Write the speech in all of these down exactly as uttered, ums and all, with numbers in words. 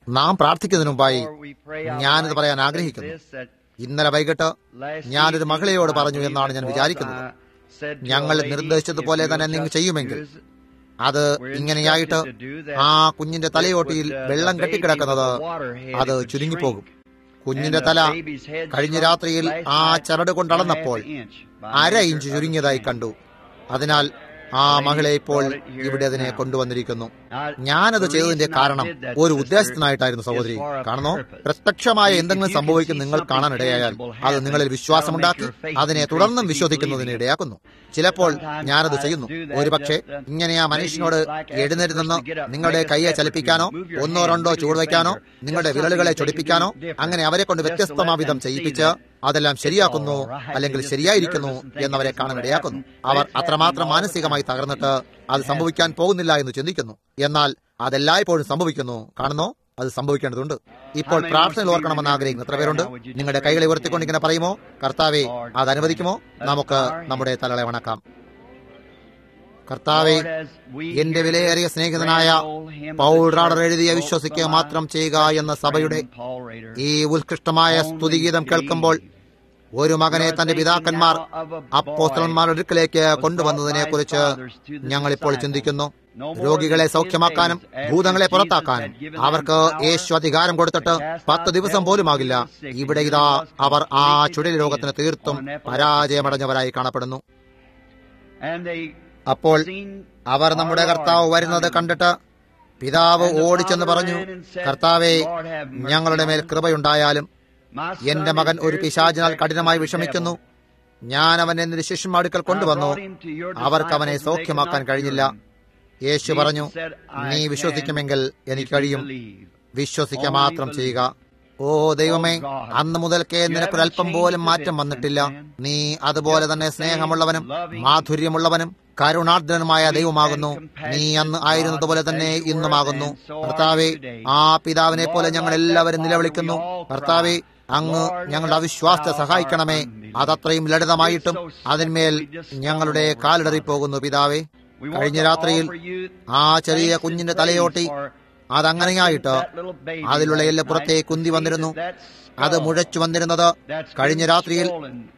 നാം പ്രാർത്ഥിക്കുന്നതിന് മുമ്പായി ഞാനിത് പറയാൻ ആഗ്രഹിക്കുന്നു. ഇന്നലെ വൈകിട്ട് ഞാനൊരു മകളെയോട് പറഞ്ഞു എന്നാണ് ഞാൻ വിചാരിക്കുന്നത്. ഞങ്ങൾ നിർദ്ദേശിച്ചതുപോലെ തന്നെ നിങ്ങൾ ചെയ്യുമെങ്കിൽ അത് ഇങ്ങനെയായിട്ട് ആ കുഞ്ഞിന്റെ തലയോട്ടിയിൽ വെള്ളം കെട്ടിക്കിടക്കുന്നത് അത് ചുരുങ്ങിപ്പോകും. കുഞ്ഞിന്റെ തല കഴിഞ്ഞ രാത്രിയിൽ ആ ചരട് കൊണ്ടളന്നപ്പോൾ അര ഇഞ്ച് ചുരുങ്ങിയതായി കണ്ടു. അതിനാൽ ആ മകളെ ഇപ്പോൾ ഇവിടെ അതിനെ കൊണ്ടുവന്നിരിക്കുന്നു. ഞാനത് ചെയ്തതിന്റെ കാരണം ഒരു ഉദ്ദേശത്തിനായിട്ടായിരുന്നു സഹോദരി. കാണുന്നോ, പ്രത്യക്ഷമായ എന്തെങ്കിലും സംഭവിക്കും നിങ്ങൾ കാണാനിടയായാൽ അത് നിങ്ങളിൽ വിശ്വാസമുണ്ടാക്കി അതിനെ തുടർന്നും വിശ്വസിക്കുന്നതിന് ഇടയാക്കുന്നു. ചിലപ്പോൾ ഞാനത് ചെയ്യുന്നു. ഒരുപക്ഷെ ഇങ്ങനെ ആ മനുഷ്യനോട് എഴുന്നേറ്റ് നിന്ന് നിങ്ങളുടെ കൈയെ ചലിപ്പിക്കാനോ ഒന്നോ രണ്ടോ ചൂടുവയ്ക്കാനോ നിങ്ങളുടെ വിരലുകളെ ചൊടിപ്പിക്കാനോ അങ്ങനെ അവരെ കൊണ്ട് വ്യത്യസ്തമാവിധം ചെയ്യിപ്പിച്ച് അതെല്ലാം ശരിയാക്കുന്നു അല്ലെങ്കിൽ ശരിയായിരിക്കുന്നു എന്നവരെ കാണാനിടയാക്കുന്നു. അവർ അത്രമാത്രം മാനസികമായി തകർന്നിട്ട് അത് സംഭവിക്കാൻ പോകുന്നില്ല എന്ന് ചിന്തിക്കുന്നു. എന്നാൽ അതെല്ലായ്പ്പോഴും സംഭവിക്കുന്നു. കാണുന്നോ, അത് സംഭവിക്കേണ്ടതുണ്ട്. ഇപ്പോൾ പ്രാർത്ഥനയിൽ ഓർക്കണമെന്ന് ആഗ്രഹിക്കുന്നു എത്ര പേരുണ്ട്? നിങ്ങളുടെ കൈകളെ ഉയർത്തിക്കൊണ്ടിങ്ങനെ പറയുമോ, കർത്താവേ അത് അനുവദിക്കുമോ? നമുക്ക് നമ്മുടെ തലകളെ വണക്കാം. കർത്താവേ, എന്റെ വിലയേറിയ സ്നേഹിതനായ പൗൾ റാഡർ എഴുതിയ വിശ്വസിക്കുക മാത്രം ചെയ്യുക എന്ന സഭയുടെ ഈ ഉത്കൃഷ്ടമായ സ്തുതിഗീതം കേൾക്കുമ്പോൾ ഒരു മകനെ തന്റെ പിതാക്കന്മാർ അപ്പോസ്തലന്മാരുടെ അടുക്കലേക്ക് കൊണ്ടുവന്നതിനെ കുറിച്ച് ഞങ്ങളിപ്പോൾ ചിന്തിക്കുന്നു. രോഗികളെ സൗഖ്യമാക്കാനും ഭൂതങ്ങളെ പുറത്താക്കാനും അവർക്ക് യേശു അധികാരം കൊടുത്തിട്ട് പത്ത് ദിവസം പോലുമാകില്ല. ഇവിടെ ഇതാ അവർ ആ ചുഴലി രോഗത്തിന് തീർത്തും പരാജയമടഞ്ഞവരായി കാണപ്പെടുന്നു. അപ്പോൾ അവർ നമ്മുടെ കർത്താവ് വരുന്നത് കണ്ടിട്ട് പിതാവ് ഓടിച്ചെന്ന് പറഞ്ഞു, കർത്താവേ, ഞങ്ങളുടെ മേൽ കൃപയുണ്ടായാലും എന്റെ മകൻ ഒരു പിശാചിനാൽ കഠിനമായി വിഷമിക്കുന്നു. ഞാൻ അവനെ എന്റെ ശിഷ്യന്മാടുക്കൽ കൊണ്ടുവന്നു, അവർക്ക് അവനെ സൗഖ്യമാക്കാൻ കഴിഞ്ഞില്ല. യേശു പറഞ്ഞു, നീ വിശ്വസിക്കുമെങ്കിൽ എനിക്ക് കഴിയും. വിശ്വസിക്കുക മാത്രം ചെയ്യുക. ഓ ദൈവമേ, അന്ന് മുതൽക്കേ നിനക്കൊരൽപ്പം പോലും മാറ്റം വന്നിട്ടില്ല. നീ അതുപോലെ തന്നെ സ്നേഹമുള്ളവനും മാധുര്യമുള്ളവനും കരുണാർദ്രനുമായ ദൈവമാകുന്നു. നീ അന്ന് ആയിരുന്നതുപോലെ തന്നെ ഇന്നുമാകുന്നു. കർത്താവേ, ആ പിതാവിനെ പോലെ ഞങ്ങൾ എല്ലാവരും നിലവിളിക്കുന്നു. കർത്താവേ, അങ്ങ് ഞങ്ങളുടെ അവിശ്വാസത്തെ സഹായിക്കണമേ. അതത്രയും ലളിതമായിട്ടും അതിന്മേൽ ഞങ്ങളുടെ കാലിടറിപ്പോകുന്നു. പിതാവേ, കഴിഞ്ഞ രാത്രിയിൽ ആ ചെറിയ കുഞ്ഞിന്റെ തലയോട്ടി അതങ്ങനെയായിട്ട് അതിലുള്ള എല്ലാം പുറത്തേക്ക് കുന്തി വന്നിരുന്നു. അത് മുഴച്ചു വന്നിരുന്നത് കഴിഞ്ഞ രാത്രിയിൽ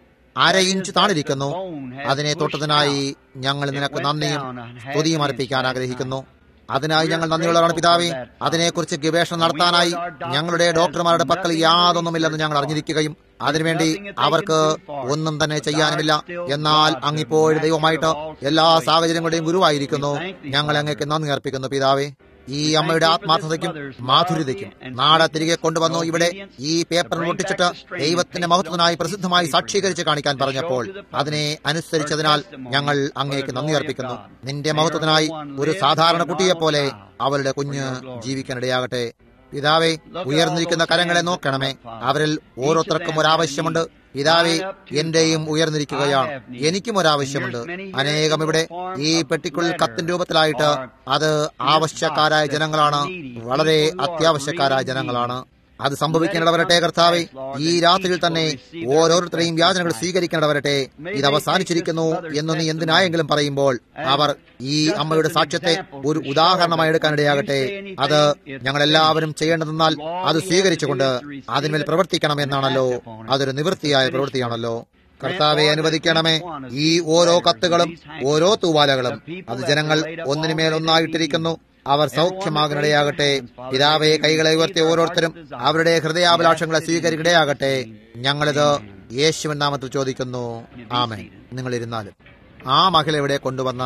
അര ഇഞ്ച് താണിരിക്കുന്നു. അതിനെ തൊട്ടതിനായി ഞങ്ങൾ നിനക്ക് നന്ദിയും സ്തുതിയും അർപ്പിക്കാൻ ആഗ്രഹിക്കുന്നു. അതിനായി ഞങ്ങൾ നന്ദിയുള്ളവരാണ് പിതാവേ. അതിനെക്കുറിച്ച് ഗവേഷണം നടത്താനായി ഞങ്ങളുടെ ഡോക്ടർമാരുടെ പക്കൽ യാതൊന്നുമില്ലെന്ന് ഞങ്ങൾ അറിഞ്ഞിരിക്കുകയും അതിനുവേണ്ടി അവർക്ക് ഒന്നും തന്നെ ചെയ്യാനുമില്ല. എന്നാൽ അങ്ങിപ്പോഴും ദൈവമായിട്ട് എല്ലാ സാഹചര്യങ്ങളുടെയും ഗുരുവായിരിക്കുന്നു. ഞങ്ങൾ അങ്ങേക്ക് നന്ദി അർപ്പിക്കുന്നു പിതാവേ. ഈ അമ്മയുടെ ആത്മാർത്ഥതയ്ക്കും മാധുര്യതയ്ക്കും നാളെ തിരികെ കൊണ്ടുവന്നു ഇവിടെ ഈ പേപ്പറിൽ ഒട്ടിച്ചിട്ട് ദൈവത്തിന്റെ മഹത്വത്തിനായി പ്രസിദ്ധമായി സാക്ഷീകരിച്ച് കാണിക്കാൻ പറഞ്ഞപ്പോൾ അതിനെ അനുസരിച്ചതിനാൽ ഞങ്ങൾ അങ്ങേക്ക് നന്ദി അർപ്പിക്കുന്നു. നിന്റെ മഹത്വത്തിനായി ഒരു സാധാരണ കുട്ടിയെപ്പോലെ അവളുടെ കുഞ്ഞ് ജീവിക്കാനിടയാകട്ടെ. പിതാവേ, ഉയർന്നിരിക്കുന്ന കരങ്ങളെ നോക്കണമേ. അവരിൽ ഓരോരുത്തർക്കും ഒരാവശ്യമുണ്ട്. പിതാവേ, എന്റെയും ഉയർന്നിരിക്കുകയാണ്. എനിക്കും ഒരാവശ്യമുണ്ട്. അനേകം ഇവിടെ ഈ പെട്ടിക്കുള്ളിൽ കത്തിൻ രൂപത്തിലായിട്ട് അത് ആവശ്യക്കാരായ ജനങ്ങളാണ്. വളരെ അത്യാവശ്യക്കാരായ ജനങ്ങളാണ്. അത് സംഭവിക്കേണ്ടവരട്ടെ കർത്താവേ. ഈ രാത്രിയിൽ തന്നെ ഓരോരുത്തരെയും യാചനകൾ സ്വീകരിക്കേണ്ടവരട്ടെ. ഇത് അവസാനിച്ചിരിക്കുന്നു എന്ന് നീ എന്തിനായെങ്കിലും പറയുമ്പോൾ അവർ ഈ അമ്മയുടെ സാക്ഷ്യത്തെ ഒരു ഉദാഹരണമായി എടുക്കാനിടയാകട്ടെ. അത് ഞങ്ങളെല്ലാവരും ചെയ്യേണ്ടതെന്നാൽ അത് സ്വീകരിച്ചുകൊണ്ട് അതിന്മേൽ പ്രവർത്തിക്കണം എന്നാണല്ലോ. അതൊരു നിവൃത്തിയായ പ്രവൃത്തിയാണല്ലോ. കർത്താവെ, അനുവദിക്കണമേ. ഈ ഓരോ കത്തുകളും ഓരോ തൂവാലകളും അത് ജനങ്ങൾ ഒന്നിനുമേൽ ഒന്നായിട്ടിരിക്കുന്നു. അവർ സൗഖ്യമാകാനിടയാകട്ടെ. പിതാവെ, കൈകളെ ഉയർത്തിയ ഓരോരുത്തരും അവരുടെ ഹൃദയാഭിലാഷങ്ങളെ സ്വീകരിക്കിടയാകട്ടെ. ഞങ്ങളിത് യേശുവിൻ നാമത്തിൽ ചോദിക്കുന്നു, ആമേൻ. നിങ്ങൾ ഇരുന്നാലും ആ മകളെ ഇവിടെ കൊണ്ടുവന്ന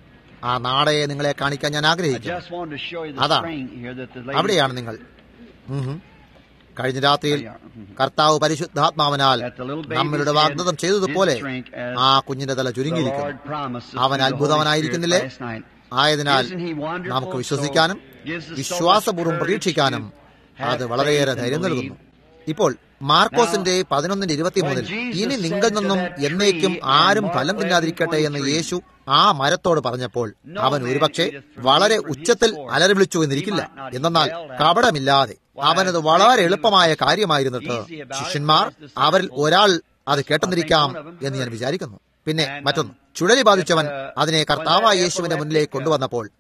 ആ നാടയെ നിങ്ങളെ കാണിക്കാൻ ഞാൻ ആഗ്രഹിക്കുന്നു. അതാണ്, അവിടെയാണ് നിങ്ങൾ. കഴിഞ്ഞ രാത്രിയിൽ കർത്താവ് പരിശുദ്ധാത്മാവിനാൽ നമ്മളുടെ വാഗ്ദത്തം ചെയ്തതുപോലെ ആ കുഞ്ഞിന്റെ തല ചുരുങ്ങിയിരിക്കുന്നു. അവൻ അത്ഭുതവനായിരിക്കുന്നില്ലേ? ആയതിനാൽ നമുക്ക് വിശ്വസിക്കാനും വിശ്വാസപൂർവ്വം പ്രതീക്ഷിക്കാനും അത് വളരെയേറെ ധൈര്യം നൽകുന്നു. ഇപ്പോൾ മാർക്കോസിന്റെ പതിനൊന്നിന്റെ ഇരുപത്തിമൂന്നിൽ ഇനി നിങ്ങളിൽ നിന്നും എന്നേക്കും ആരും ഫലം തിന്നാതിരിക്കട്ടെ എന്ന് യേശു ആ മരത്തോട് പറഞ്ഞപ്പോൾ അവൻ ഒരുപക്ഷെ വളരെ ഉച്ചത്തിൽ അലറി വിളിച്ചു എന്നിരിക്കില്ല. എന്നാൽ കപടമില്ലാതെ അവനത് വളരെ എളുപ്പമായ കാര്യമായിരുന്നിട്ട് ശിഷ്യന്മാർ അവരിൽ ഒരാൾ അത് കേട്ടെന്നിരിക്കാം എന്ന് ഞാൻ വിചാരിക്കുന്നു. പിന്നെ മറ്റൊന്ന്, ചുഴലി ബാധിച്ചവൻ അതിനെ കർത്താവായ യേശുവിന്റെ മുന്നിലേക്ക് കൊണ്ടുവന്നപ്പോൾ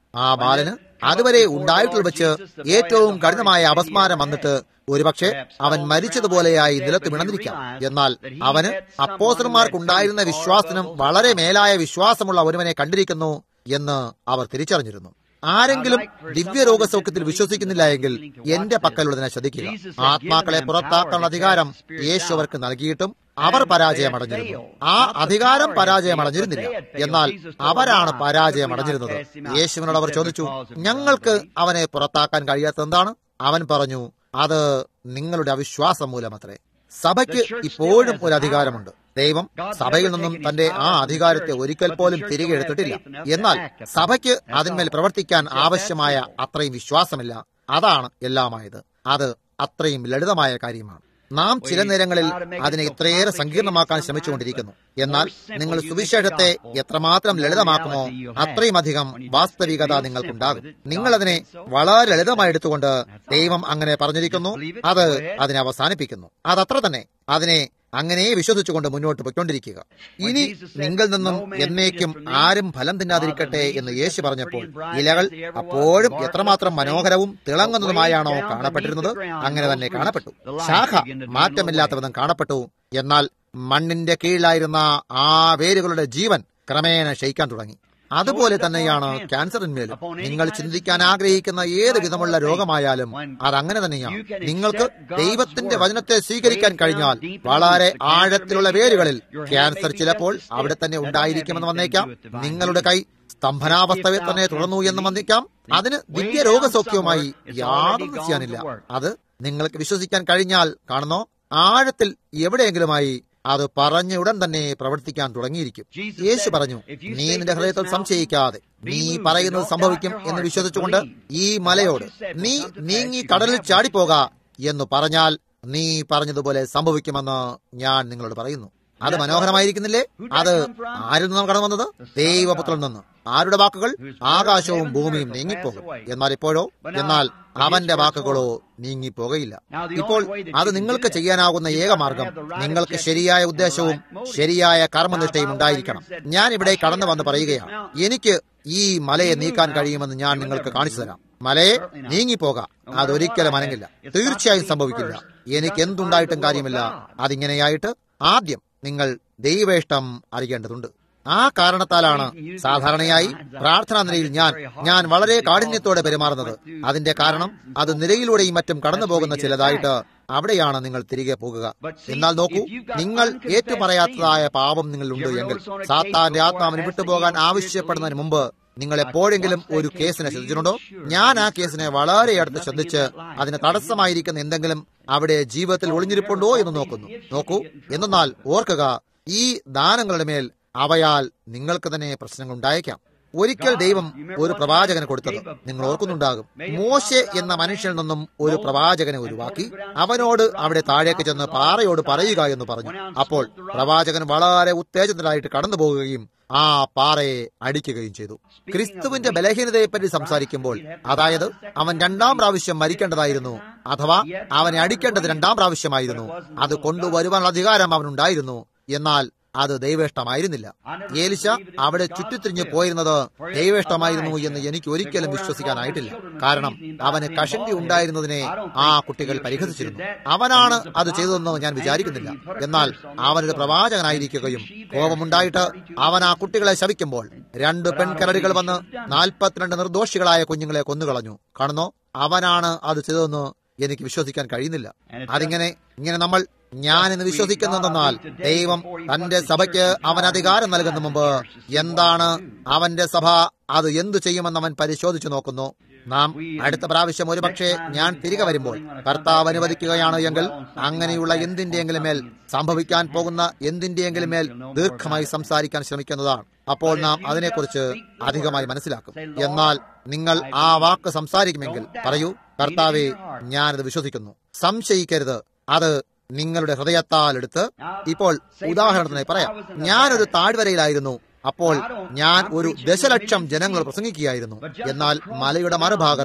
ആ ബാലന് അതുവരെ ഉണ്ടായിട്ടുള്ള വെച്ച് ഏറ്റവും കഠിനമായ അപസ്മാരം വന്നിട്ട് ഒരുപക്ഷെ അവൻ മരിച്ചതുപോലെയായി നിലത്ത് വിണന്നിരിക്കാം. എന്നാൽ അവന് അപ്പോസ്തലന്മാർക്കുണ്ടായിരുന്ന വിശ്വാസത്തിനും വളരെ മേലായ വിശ്വാസമുള്ള ഒരുവനെ കണ്ടിരിക്കുന്നു എന്ന് അവർ തിരിച്ചറിഞ്ഞിരുന്നു. ആരെങ്കിലും ദിവ്യരോഗസൗഖ്യത്തിൽ വിശ്വസിക്കുന്നില്ല എങ്കിൽ എന്റെ പക്കലുള്ളതിനെ ശ്രദ്ധിക്കുക. ആത്മാക്കളെ പുറത്താക്കാനുള്ള അധികാരം യേശു അവർക്ക് നൽകിയിട്ടും അവർ പരാജയമടഞ്ഞിരുന്നു. ആ അധികാരം പരാജയമടഞ്ഞിരുന്നില്ല, എന്നാൽ അവരാണ് പരാജയമടഞ്ഞിരുന്നത്. യേശുവിനോട് അവർ ചോദിച്ചു, ഞങ്ങൾക്ക് അവനെ പുറത്താക്കാൻ കഴിയാത്തത് എന്താണ്? അവൻ പറഞ്ഞു, അത് നിങ്ങളുടെ അവിശ്വാസം മൂലമത്രേ. സഭയ്ക്ക് ഇപ്പോഴും ഒരു അധികാരമുണ്ട്. ദൈവം സഭയിൽ നിന്നും തന്റെ ആ അധികാരത്തെ ഒരിക്കൽ പോലും തിരികെ എടുത്തിട്ടില്ല. എന്നാൽ സഭയ്ക്ക് അതിന്മേൽ പ്രവർത്തിക്കാൻ ആവശ്യമായ അത്രയും വിശ്വാസമില്ല. അതാണ് എല്ലാമായത്. അത് അത്രയും ലളിതമായ കാര്യമാണ്. നാം ചില നേരങ്ങളിൽ അതിനെ ഇത്രയേറെ സങ്കീർണമാക്കാൻ ശ്രമിച്ചുകൊണ്ടിരിക്കുന്നു. എന്നാൽ നിങ്ങൾ സുവിശേഷത്തെ എത്രമാത്രം ലളിതമാക്കുമോ അത്രയും അധികം വാസ്തവികത നിങ്ങൾക്കുണ്ടാകും. നിങ്ങൾ അതിനെ വളരെ ലളിതമായി എടുത്തുകൊണ്ട് ദൈവം അങ്ങനെ പറഞ്ഞിരിക്കുന്നു, അത് അതിനെ അവസാനിപ്പിക്കുന്നു. അതത്ര തന്നെ. അതിനെ അങ്ങനെ വിശ്വസിച്ചുകൊണ്ട് മുന്നോട്ട് പോയിക്കൊണ്ടിരിക്കുക. ഇനി നിങ്ങളിൽ നിന്നും എന്നേക്കും ആരും ഫലം തിന്നാതിരിക്കട്ടെ എന്ന് യേശു പറഞ്ഞപ്പോൾ ഇലകൾ അപ്പോഴും എത്രമാത്രം മനോഹരവും തിളങ്ങുന്നതുമായാണോ കാണപ്പെട്ടിരുന്നത്, അങ്ങനെ തന്നെ കാണപ്പെട്ടു. ശാഖ മാറ്റമില്ലാത്ത വിധം കാണപ്പെട്ടു. എന്നാൽ മണ്ണിന്റെ കീഴിലായിരുന്ന ആ വേരുകളുടെ ജീവൻ ക്രമേണ ക്ഷയിക്കാൻ തുടങ്ങി. അതുപോലെ തന്നെയാണ് ക്യാൻസറിന്മേലും. നിങ്ങൾ ചിന്തിക്കാൻ ആഗ്രഹിക്കുന്ന ഏത് വിധമുള്ള രോഗമായാലും അതങ്ങനെ തന്നെയാണ്. നിങ്ങൾക്ക് ദൈവത്തിന്റെ വചനത്തെ സ്വീകരിക്കാൻ കഴിഞ്ഞാൽ വളരെ ആഴത്തിലുള്ള വേരുകളിൽ ക്യാൻസർ ചിലപ്പോൾ അവിടെ തന്നെ ഉണ്ടായിരിക്കുമെന്ന് വന്നേക്കാം. നിങ്ങളുടെ കൈ സ്തംഭനാവസ്ഥയിൽ തന്നെ തുടർന്നു എന്ന് വന്നേക്കാം. അതിന് ദിവ്യ രോഗസൗഖ്യവുമായി യാതൊന്നും ചെയ്യാനില്ല. അത് നിങ്ങൾക്ക് വിശ്വസിക്കാൻ കഴിഞ്ഞാൽ കാണുന്നോ, ആഴത്തിൽ എവിടെയെങ്കിലുമായി അത് പറഞ്ഞ ഉടൻ തന്നെ പ്രവർത്തിക്കാൻ തുടങ്ങിയിരിക്കും. യേശു പറഞ്ഞു, നീ നിന്റെ ഹൃദയത്തിൽ സംശയിക്കാതെ നീ പറയുന്നത് സംഭവിക്കും എന്ന് വിശ്വസിച്ചുകൊണ്ട് ഈ മലയോട് നീ നീങ്ങി കടലിൽ ചാടിപ്പോക എന്ന് പറഞ്ഞാൽ നീ പറഞ്ഞതുപോലെ സംഭവിക്കുമെന്ന് ഞാൻ നിങ്ങളോട് പറയുന്നു. അത് മനോഹരമായിരിക്കുന്നില്ലേ? അത് ആരിൽ നിന്നും കടന്നു വന്നത്? ദൈവപുത്രൻ നിന്ന്. ആരുടെ വാക്കുകൾ? ആകാശവും ഭൂമിയും നീങ്ങിപ്പോകും. എന്നാൽ ഇപ്പോഴോ? എന്നാൽ അവന്റെ വാക്കുകളോ നീങ്ങിപ്പോകയില്ല. ഇപ്പോൾ അത് നിങ്ങൾക്ക് ചെയ്യാനാകുന്ന ഏക മാർഗം നിങ്ങൾക്ക് ശരിയായ ഉദ്ദേശവും ശരിയായ കർമ്മനിഷ്ഠയും ഉണ്ടായിരിക്കണം. ഞാൻ ഇവിടെ കടന്നു വന്ന് പറയുകയാണ്, എനിക്ക് ഈ മലയെ നീക്കാൻ കഴിയുമെന്ന് ഞാൻ നിങ്ങൾക്ക് കാണിച്ചു തരാം. മലയെ നീങ്ങിപ്പോക, അതൊരിക്കലും അനങ്ങില്ല, തീർച്ചയായും സംഭവിക്കില്ല. എനിക്ക് എന്തുണ്ടായിട്ടും കാര്യമില്ല. അതിങ്ങനെയായിട്ട് ആദ്യം നിങ്ങൾ ദൈവേഷ്ടം അറിയേണ്ടതുണ്ട്. ആ കാരണത്താലാണ് സാധാരണയായി പ്രാർത്ഥനാ നിലയിൽ ഞാൻ ഞാൻ വളരെ കാഠിന്യത്തോടെ പെരുമാറുന്നത്. അതിന്റെ കാരണം അത് നിലയിലൂടെയും മറ്റും കടന്നു പോകുന്ന ചിലതായിട്ട് അവിടെയാണ് നിങ്ങൾ തിരികെ പോകുക. എന്നാൽ നോക്കൂ, നിങ്ങൾ ഏറ്റുപറയാത്തതായ പാപം നിങ്ങളുണ്ട് എങ്കിൽ സാത്താന്റെ ആത്മാവിന് വിട്ടുപോകാൻ ആവശ്യപ്പെടുന്നതിന് മുമ്പ് നിങ്ങൾ എപ്പോഴെങ്കിലും ഒരു കേസിനെ ശ്രദ്ധിച്ചിട്ടുണ്ടോ? ഞാൻ ആ കേസിനെ വളരെ അടുത്ത് ശ്രദ്ധിച്ച് അതിന് തടസ്സമായിരിക്കുന്ന എന്തെങ്കിലും അവിടെ ജീവിതത്തിൽ ഒളിഞ്ഞിരിപ്പുണ്ടോ എന്ന് നോക്കുന്നു. നോക്കൂ, എന്നാൽ ഓർക്കുക, ഈ ദാനങ്ങളുടെ മേൽ അവയാൽ നിങ്ങൾക്ക് തന്നെ പ്രശ്നങ്ങൾ ഉണ്ടായേക്കാം. ഒരിക്കൽ ദൈവം ഒരു പ്രവാചകനെ കൊടുത്തത് നിങ്ങൾ ഓർക്കുന്നുണ്ടാകും. മോശെ എന്ന മനുഷ്യനിൽ നിന്നും ഒരു പ്രവാചകനെ ഒഴിവാക്കി അവനോട് അവിടെ താഴേക്ക് ചെന്ന് പാറയോട് പറയുക എന്ന് പറഞ്ഞു. അപ്പോൾ പ്രവാചകൻ വളരെ ഉത്തേജനത്തിലായിട്ട് കടന്നു പോകുകയും ആ പാറയെ അടിക്കുകയും ചെയ്തു. ക്രിസ്തുവിന്റെ ബലഹീനതയെപ്പറ്റി സംസാരിക്കുമ്പോൾ, അതായത് അവൻ രണ്ടാം പ്രാവശ്യം മരിക്കേണ്ടതായിരുന്നു, അഥവാ അവനെ അടിക്കേണ്ടത് രണ്ടാം പ്രാവശ്യമായിരുന്നു. അത് കൊണ്ടുവരുവാനുള്ള അധികാരം അവനുണ്ടായിരുന്നു, എന്നാൽ അത് ദൈവേഷ്ടമായിരുന്നില്ല. ഏലിശ അവിടെ ചുറ്റിത്തിരിഞ്ഞു പോയിരുന്നത് ദൈവേഷ്ടമായിരുന്നു എന്ന് എനിക്ക് ഒരിക്കലും വിശ്വസിക്കാനായിട്ടില്ല. കാരണം അവന് കഷണ്ടി ഉണ്ടായിരുന്നതിനെ ആ കുട്ടികൾ പരിഹസിച്ചിരുന്നു. അവനാണ് അത് ചെയ്തതെന്ന് ഞാൻ വിചാരിക്കുന്നില്ല. എന്നാൽ അവനൊരു പ്രവാചകനായിരിക്കുകയും കോപമുണ്ടായിട്ട് അവൻ ആ കുട്ടികളെ ശപിക്കുമ്പോൾ രണ്ട് പെൺകരടികൾ വന്ന് നാൽപ്പത്തിരണ്ട് നിർദോഷികളായ കുഞ്ഞുങ്ങളെ കൊന്നുകളഞ്ഞു. കാണുന്നോ, അവനാണ് അത് ചെയ്തതെന്ന് എനിക്ക് വിശ്വസിക്കാൻ കഴിയുന്നില്ല. അതിങ്ങനെ ഇങ്ങനെ നമ്മൾ ഞാൻ ഇന്ന് വിശ്വസിക്കുന്നതെന്നാൽ ദൈവം തന്റെ സഭയ്ക്ക് അവൻ അധികാരം നൽകുന്ന മുമ്പ് എന്താണ് അവന്റെ സഭ അത് എന്തു ചെയ്യുമെന്ന് അവൻ പരിശോധിച്ചു നോക്കുന്നു. നാം അടുത്ത പ്രാവശ്യം ഒരുപക്ഷെ ഞാൻ തിരികെ വരുമ്പോൾ കർത്താവ് അനുവദിക്കുകയാണ് എങ്കിൽ അങ്ങനെയുള്ള എന്തിന്റെയെങ്കിലും മേൽ സംഭവിക്കാൻ പോകുന്ന എന്തിന്റെയെങ്കിലും മേൽ ദീർഘമായി സംസാരിക്കാൻ ശ്രമിക്കുന്നതാണ്. അപ്പോൾ നാം അതിനെക്കുറിച്ച് അധികമായി മനസ്സിലാക്കും. എന്നാൽ നിങ്ങൾ ആ വാക്ക് സംസാരിക്കുമെങ്കിൽ പറയൂ, കർത്താവെ, ഞാനത് വിശ്വസിക്കുന്നു, സംശയിക്കരുത്, അത് നിങ്ങളുടെ ഹൃദയത്താൽ എടുത്ത്. ഇപ്പോൾ ഉദാഹരണത്തിന് പറയാം, ഞാനൊരു താഴ്വരയിലായിരുന്നു. അപ്പോൾ ഞാൻ ഒരു ദശലക്ഷം ജനങ്ങൾ പ്രസംഗിക്കുകയായിരുന്നു. എന്നാൽ മലയുടെ മറുഭാഗത്ത്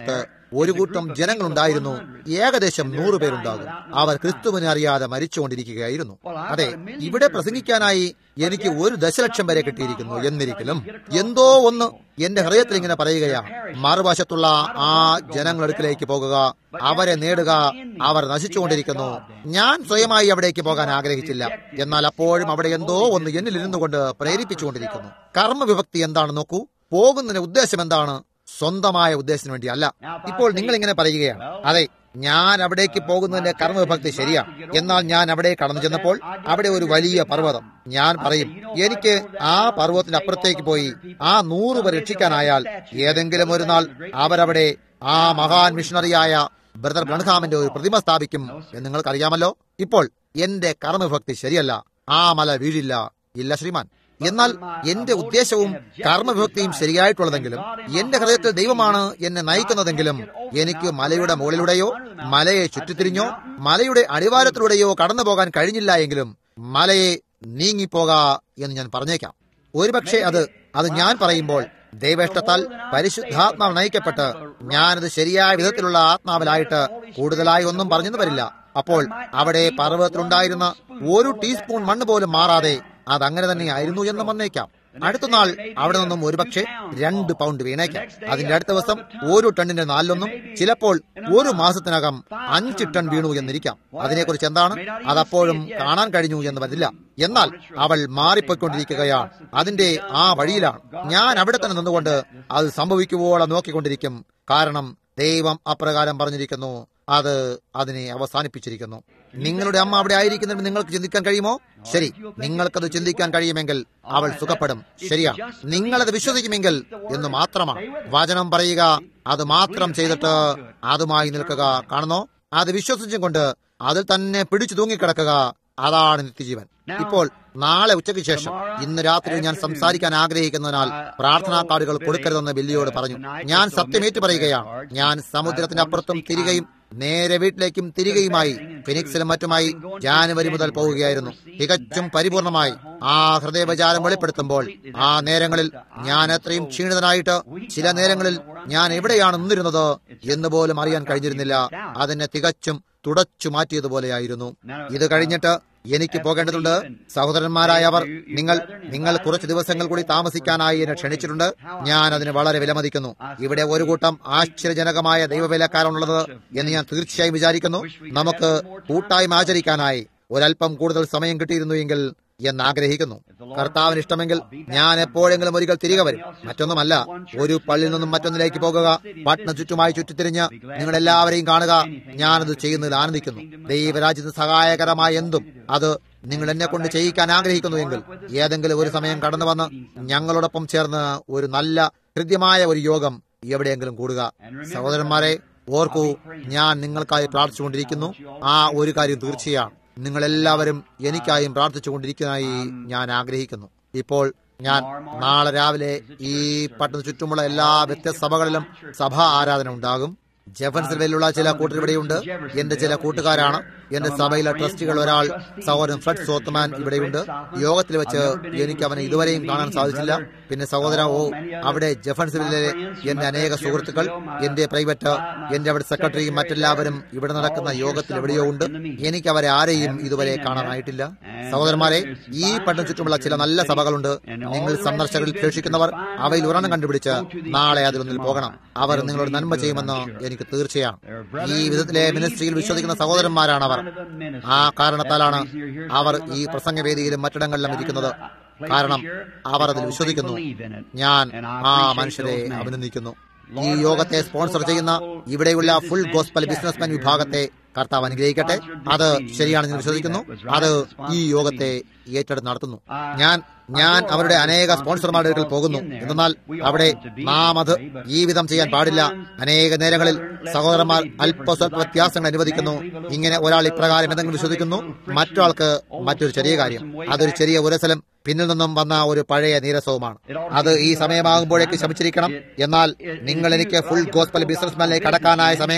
ഒരു കൂട്ടം ജനങ്ങളുണ്ടായിരുന്നു. ഏകദേശം നൂറ് പേരുണ്ടാകും. അവർ ക്രിസ്തുവിനെ അറിയാതെ മരിച്ചുകൊണ്ടിരിക്കുകയായിരുന്നു. അതെ, ഇവിടെ പ്രസംഗിക്കാനായി എനിക്ക് ഒരു ദശലക്ഷം വരെ കിട്ടിയിരിക്കുന്നു. എന്നിരിക്കലും എന്തോ ഒന്ന് എന്റെ ഹൃദയത്തിൽ ഇങ്ങനെ പറയുകയാണ്, മറുവശത്തുള്ള ആ ജനങ്ങളടുക്കിലേക്ക് പോകുക, അവരെ നേടുക. അവർ നശിച്ചുകൊണ്ടിരിക്കുന്നു. ഞാൻ സ്വയമായി അവിടേക്ക് പോകാൻ ആഗ്രഹിച്ചില്ല. എന്നാൽ അപ്പോഴും അവിടെ എന്തോ ഒന്ന് എന്നിൽ ഇരുന്നു കൊണ്ട് പ്രേരിപ്പിച്ചുകൊണ്ടിരിക്കുന്നു. കർമ്മവിഭക്തി എന്താണ് നോക്കൂ. പോകുന്നതിന്റെ ഉദ്ദേശം എന്താണ്? സ്വന്തമായ ഉദ്ദേശത്തിന് വേണ്ടി അല്ല. ഇപ്പോൾ നിങ്ങൾ ഇങ്ങനെ പറയുകയാണ്, അതെ, ഞാൻ അവിടേക്ക് പോകുന്നതിന്റെ കർമ്മവിഭക്തി ശരിയാണ്. എന്നാൽ ഞാൻ അവിടെ കടന്നു ചെന്നപ്പോൾ അവിടെ ഒരു വലിയ പർവ്വതം. ഞാൻ പറയും, എനിക്ക് ആ പർവ്വതത്തിന്റെ അപ്പുറത്തേക്ക് പോയി ആ നൂറ് പേർ രക്ഷിക്കാനായാൽ ഏതെങ്കിലും ഒരു നാൾ അവരവിടെ ആ മഹാൻ മിഷണറിയായ ബ്രദർ ബ്രൺഹാമിന്റെ ഒരു പ്രതിമ സ്ഥാപിക്കും എന്ന് നിങ്ങൾക്കറിയാമല്ലോ. ഇപ്പോൾ എന്റെ കർമ്മവിഭക്തി ശരിയല്ല. ആ മല വീഴില്ല. ഇല്ല ശ്രീമാൻ. എന്നാൽ എന്റെ ഉദ്ദേശവും കർമ്മവിഭക്തിയും ശരിയായിട്ടുള്ളതെങ്കിലും എന്റെ ഹൃദയത്തിൽ ദൈവമാണ് എന്നെ നയിക്കുന്നതെങ്കിലും എനിക്ക് മലയുടെ മുകളിലൂടെയോ മലയെ ചുറ്റിത്തിരിഞ്ഞോ മലയുടെ അടിവാരത്തിലൂടെയോ കടന്നു പോകാൻ കഴിഞ്ഞില്ല എങ്കിലും മലയെ നീങ്ങിപ്പോക എന്ന് ഞാൻ പറഞ്ഞേക്കാം. ഒരുപക്ഷെ അത് അത് ഞാൻ പറയുമ്പോൾ ദൈവേഷ്ടത്താൽ പരിശുദ്ധാത്മാവ് നയിക്കപ്പെട്ട് ഞാനത് ശരിയായ വിധത്തിലുള്ള ആത്മാവിലായിട്ട് കൂടുതലായി ഒന്നും പറഞ്ഞെന്ന് വരില്ല. അപ്പോൾ അവിടെ പർവ്വതത്തിലുണ്ടായിരുന്ന ഒരു ടീസ്പൂൺ മണ്ണ് പോലും മാറാതെ അതങ്ങനെ തന്നെ ആയിരുന്നു എന്ന് വന്നേക്കാം. അടുത്ത നാൾ അവിടെ നിന്നും ഒരുപക്ഷെ രണ്ട് പൗണ്ട് വീണേക്കാം. അതിന്റെ അടുത്ത ദിവസം ഒരു ടണ്ണിന്റെ നാലിലൊന്നും, ചിലപ്പോൾ ഒരു മാസത്തിനകം അഞ്ച് ടൺ വീണു എന്നിരിക്കാം. അതിനെക്കുറിച്ച് എന്താണ് അതപ്പോഴും കാണാൻ കഴിഞ്ഞു എന്ന് വരില്ല. എന്നാൽ അവൾ മാറിപ്പോയിക്കൊണ്ടിരിക്കുകയാണ്. അതിന്റെ ആ വഴിയിലാണ്. ഞാൻ അവിടെ തന്നെ നിന്നുകൊണ്ട് അത് സംഭവിക്കുവോളം നോക്കിക്കൊണ്ടിരിക്കും. കാരണം ദൈവം അപ്രകാരം പറഞ്ഞിരിക്കുന്നു. അത് അതിനെ അവസാനിപ്പിച്ചിരിക്കുന്നു. നിങ്ങളുടെ അമ്മ അവിടെ ആയിരിക്കുന്നതിന് നിങ്ങൾക്ക് ചിന്തിക്കാൻ കഴിയുമോ? ശരി, നിങ്ങൾക്കത് ചിന്തിക്കാൻ കഴിയുമെങ്കിൽ അവൾ സുഖപ്പെടും. ശരിയാണ്, നിങ്ങളത് വിശ്വസിക്കുമെങ്കിൽ എന്ന് മാത്രമാണ്. വചനം പറയുക, അത് മാത്രം ചെയ്തിട്ട് അതുമായി നിൽക്കുക. കാണുന്നോ? അത് വിശ്വസിച്ചും കൊണ്ട് അതിൽ തന്നെ പിടിച്ചു തൂങ്ങിക്കിടക്കുക. അതാണ് നിത്യജീവൻ. ഇപ്പോൾ നാളെ ഉച്ചയ്ക്ക് ശേഷം ഇന്ന് രാത്രി ഞാൻ സംസാരിക്കാൻ ആഗ്രഹിക്കുന്നതിനാൽ പ്രാർത്ഥനാ കാർഡുകൾ കൊടുക്കരുതെന്ന് ബില്ലിയോട് പറഞ്ഞു. ഞാൻ സത്യമേറ്റു പറയുകയാണ്. ഞാൻ സമുദ്രത്തിന്റെ അപ്പുറത്തും തിരികെയും നേരെ വീട്ടിലേക്കും തിരികെയുമായി ഫിനിക്സിലും മറ്റുമായി ജാനുവരി മുതൽ പോവുകയായിരുന്നു. തികച്ചും പരിപൂർണമായി ആ ഹൃദയവിചാരം വെളിപ്പെടുത്തുമ്പോൾ ആ നേരങ്ങളിൽ ഞാൻ എത്രയും ക്ഷീണിതനായിട്ട് ചില നേരങ്ങളിൽ ഞാൻ എവിടെയാണ് നിന്നിരുന്നത് എന്ന് പോലും അറിയാൻ കഴിഞ്ഞിരുന്നില്ല. അതിനെ തികച്ചും തുടച്ചു മാറ്റിയതുപോലെയായിരുന്നു. ഇത് കഴിഞ്ഞിട്ട് എനിക്ക് പോകേണ്ടതുണ്ട്. സഹോദരന്മാരായ അവർ നിങ്ങൾ നിങ്ങൾ കുറച്ച് ദിവസങ്ങൾ കൂടി താമസിക്കാനായി എന്നെ ക്ഷണിച്ചിട്ടുണ്ട്. ഞാൻ അതിന് വളരെ വിലമതിക്കുന്നു. ഇവിടെ ഒരു കൂട്ടം ആശ്ചര്യജനകമായ ദൈവവേലക്കാരാണുള്ളത് എന്ന് ഞാൻ തീർച്ചയായും വിചാരിക്കുന്നു. നമുക്ക് കൂട്ടായ്മ ആചരിക്കാനായി ഒരല്പം കൂടുതൽ സമയം കിട്ടിയിരുന്നു എങ്കിൽ എന്നാഗ്രഹിക്കുന്നു. കർത്താവിന് ഇഷ്ടമെങ്കിൽ ഞാൻ എപ്പോഴെങ്കിലും ഒരിക്കൽ തിരികെ വരും. മറ്റൊന്നുമല്ല, ഒരു പള്ളിയിൽ നിന്നും മറ്റൊന്നിലേക്ക് പോകുക, പട്ടണ ചുറ്റുമായി ചുറ്റിത്തിരിഞ്ഞ് നിങ്ങളെല്ലാവരെയും കാണുക. ഞാനത് ചെയ്യുന്നതിൽ ആനന്ദിക്കുന്നു. ദൈവരാജ്യത്തിന് സഹായകരമായ എന്തും അത് നിങ്ങൾ എന്നെ കൊണ്ട് ചെയ്യിക്കാൻ ആഗ്രഹിക്കുന്നു എങ്കിൽ ഏതെങ്കിലും ഒരു സമയം കടന്നു വന്ന് ഞങ്ങളോടൊപ്പം ചേർന്ന് ഒരു നല്ല ഹൃദ്യമായ ഒരു യോഗം എവിടെയെങ്കിലും കൂടുക. സഹോദരന്മാരെ, ഓർക്കൂ, ഞാൻ നിങ്ങൾക്കായി പ്രാർത്ഥിച്ചുകൊണ്ടിരിക്കുന്നു. ആ ഒരു കാര്യം തീർച്ചയാണ്, നിങ്ങളെല്ലാവരും എനിക്കായും പ്രാർത്ഥിച്ചുകൊണ്ടിരിക്കുന്നതായി ഞാൻ ആഗ്രഹിക്കുന്നു. ഇപ്പോൾ ഞാൻ നാളെ രാവിലെ ഈ പട്ടണ ചുറ്റുമുള്ള എല്ലാ വ്യത്യസ്ത സഭകളിലും സഭാ ആരാധന ഉണ്ടാകും. ജെഫൻസിലുള്ള ചില കൂട്ടർ ഇവിടെയുണ്ട്. എന്റെ ചില കൂട്ടുകാരാണ്. എന്റെ സഭയിലെ ട്രസ്റ്റികൾ ഒരാൾ സഹോദരൻ ഫ്രെഡ് സോത്ത്മാൻ ഇവിടെയുണ്ട്. യോഗത്തിൽ വെച്ച് എനിക്ക് അവനെ ഇതുവരെയും കാണാൻ സാധിച്ചില്ല. പിന്നെ സഹോദര ഓ അവിടെ ജെഫൻസിലെ എന്റെ അനേക സുഹൃത്തുക്കൾ, എന്റെ പ്രൈവറ്റ്, എന്റെ അവിടെ സെക്രട്ടറിയും മറ്റെല്ലാവരും ഇവിടെ നടക്കുന്ന യോഗത്തിൽ എവിടെയോ ഉണ്ട്. എനിക്ക് അവരെ ആരെയും ഇതുവരെ കാണാനായിട്ടില്ല. സഹോദരന്മാരെ, ഈ പട്ടണ ചുറ്റുമുള്ള ചില നല്ല സഭകളുണ്ട്. നിങ്ങൾ സന്ദർശകരിൽ പ്രേക്ഷിക്കുന്നവർ അവയിൽ ഒരെണ്ണം കണ്ടുപിടിച്ച് നാളെ അതിലൊന്നിൽ പോകണം. അവർ നിങ്ങളോട് നന്മ ചെയ്യുമെന്ന് എനിക്ക് തീർച്ചയാണ്. ഈ വിധത്തിലെ മിനിസ്ട്രിയിൽ വിശ്വസിക്കുന്ന സഹോദരന്മാരാണ് അവർ. ആ കാരണത്താലാണ് അവർ ഈ പ്രസംഗവേദിയിലും മറ്റിടങ്ങളിലും ഇരിക്കുന്നത്. കാരണം അവർ അതിൽ വിശ്വസിക്കുന്നു. ഞാൻ ആ മനുഷ്യരെ അഭിനന്ദിക്കുന്നു. ഈ യോഗത്തെ സ്പോൺസർ ചെയ്യുന്ന ഇവിടെയുള്ള ഫുൾ ഗോസ്പൽ ബിസിനസ്മാൻ വിഭാഗത്തെ കർത്താവ് അനുഗ്രഹിക്കട്ടെ. അത് ശരിയാണെന്ന് വിശ്വസിക്കുന്നു. അത് ഈ യോഗത്തെ ഏറ്റെടുത്ത് നടത്തുന്നു. ഞാൻ ഞാൻ അവരുടെ അനേക സ്പോൺസർമാരുടെ അടുക്കൽ പോകുന്നു. എന്നാൽ അവിടെ നാം അത് ഈ വിധം ചെയ്യാൻ പാടില്ല. അനേക നേരങ്ങളിൽ സഹോദരന്മാർ അല്പസ്വല്പ വ്യത്യാസങ്ങൾ അനുവദിക്കുന്നു. ഇങ്ങനെ ഒരാൾ ഇപ്രകാരം എന്തെങ്കിലും വിശ്വസിക്കുന്നു, മറ്റൊരാൾക്ക് മറ്റൊരു ചെറിയ കാര്യം. അതൊരു ചെറിയ ഉരസലും പിന്നിൽ നിന്നും വന്ന ഒരു പഴയ നീരസവുമാണ്. അത് ഈ സമയമാകുമ്പോഴേക്ക് ശമിച്ചിരിക്കണം. എന്നാൽ നിങ്ങൾ എനിക്ക് ഫുൾ ഗോസ്പൽ ബിസിനസ്മാനിലേക്ക് കടക്കാനായ സമയങ്ങളിൽ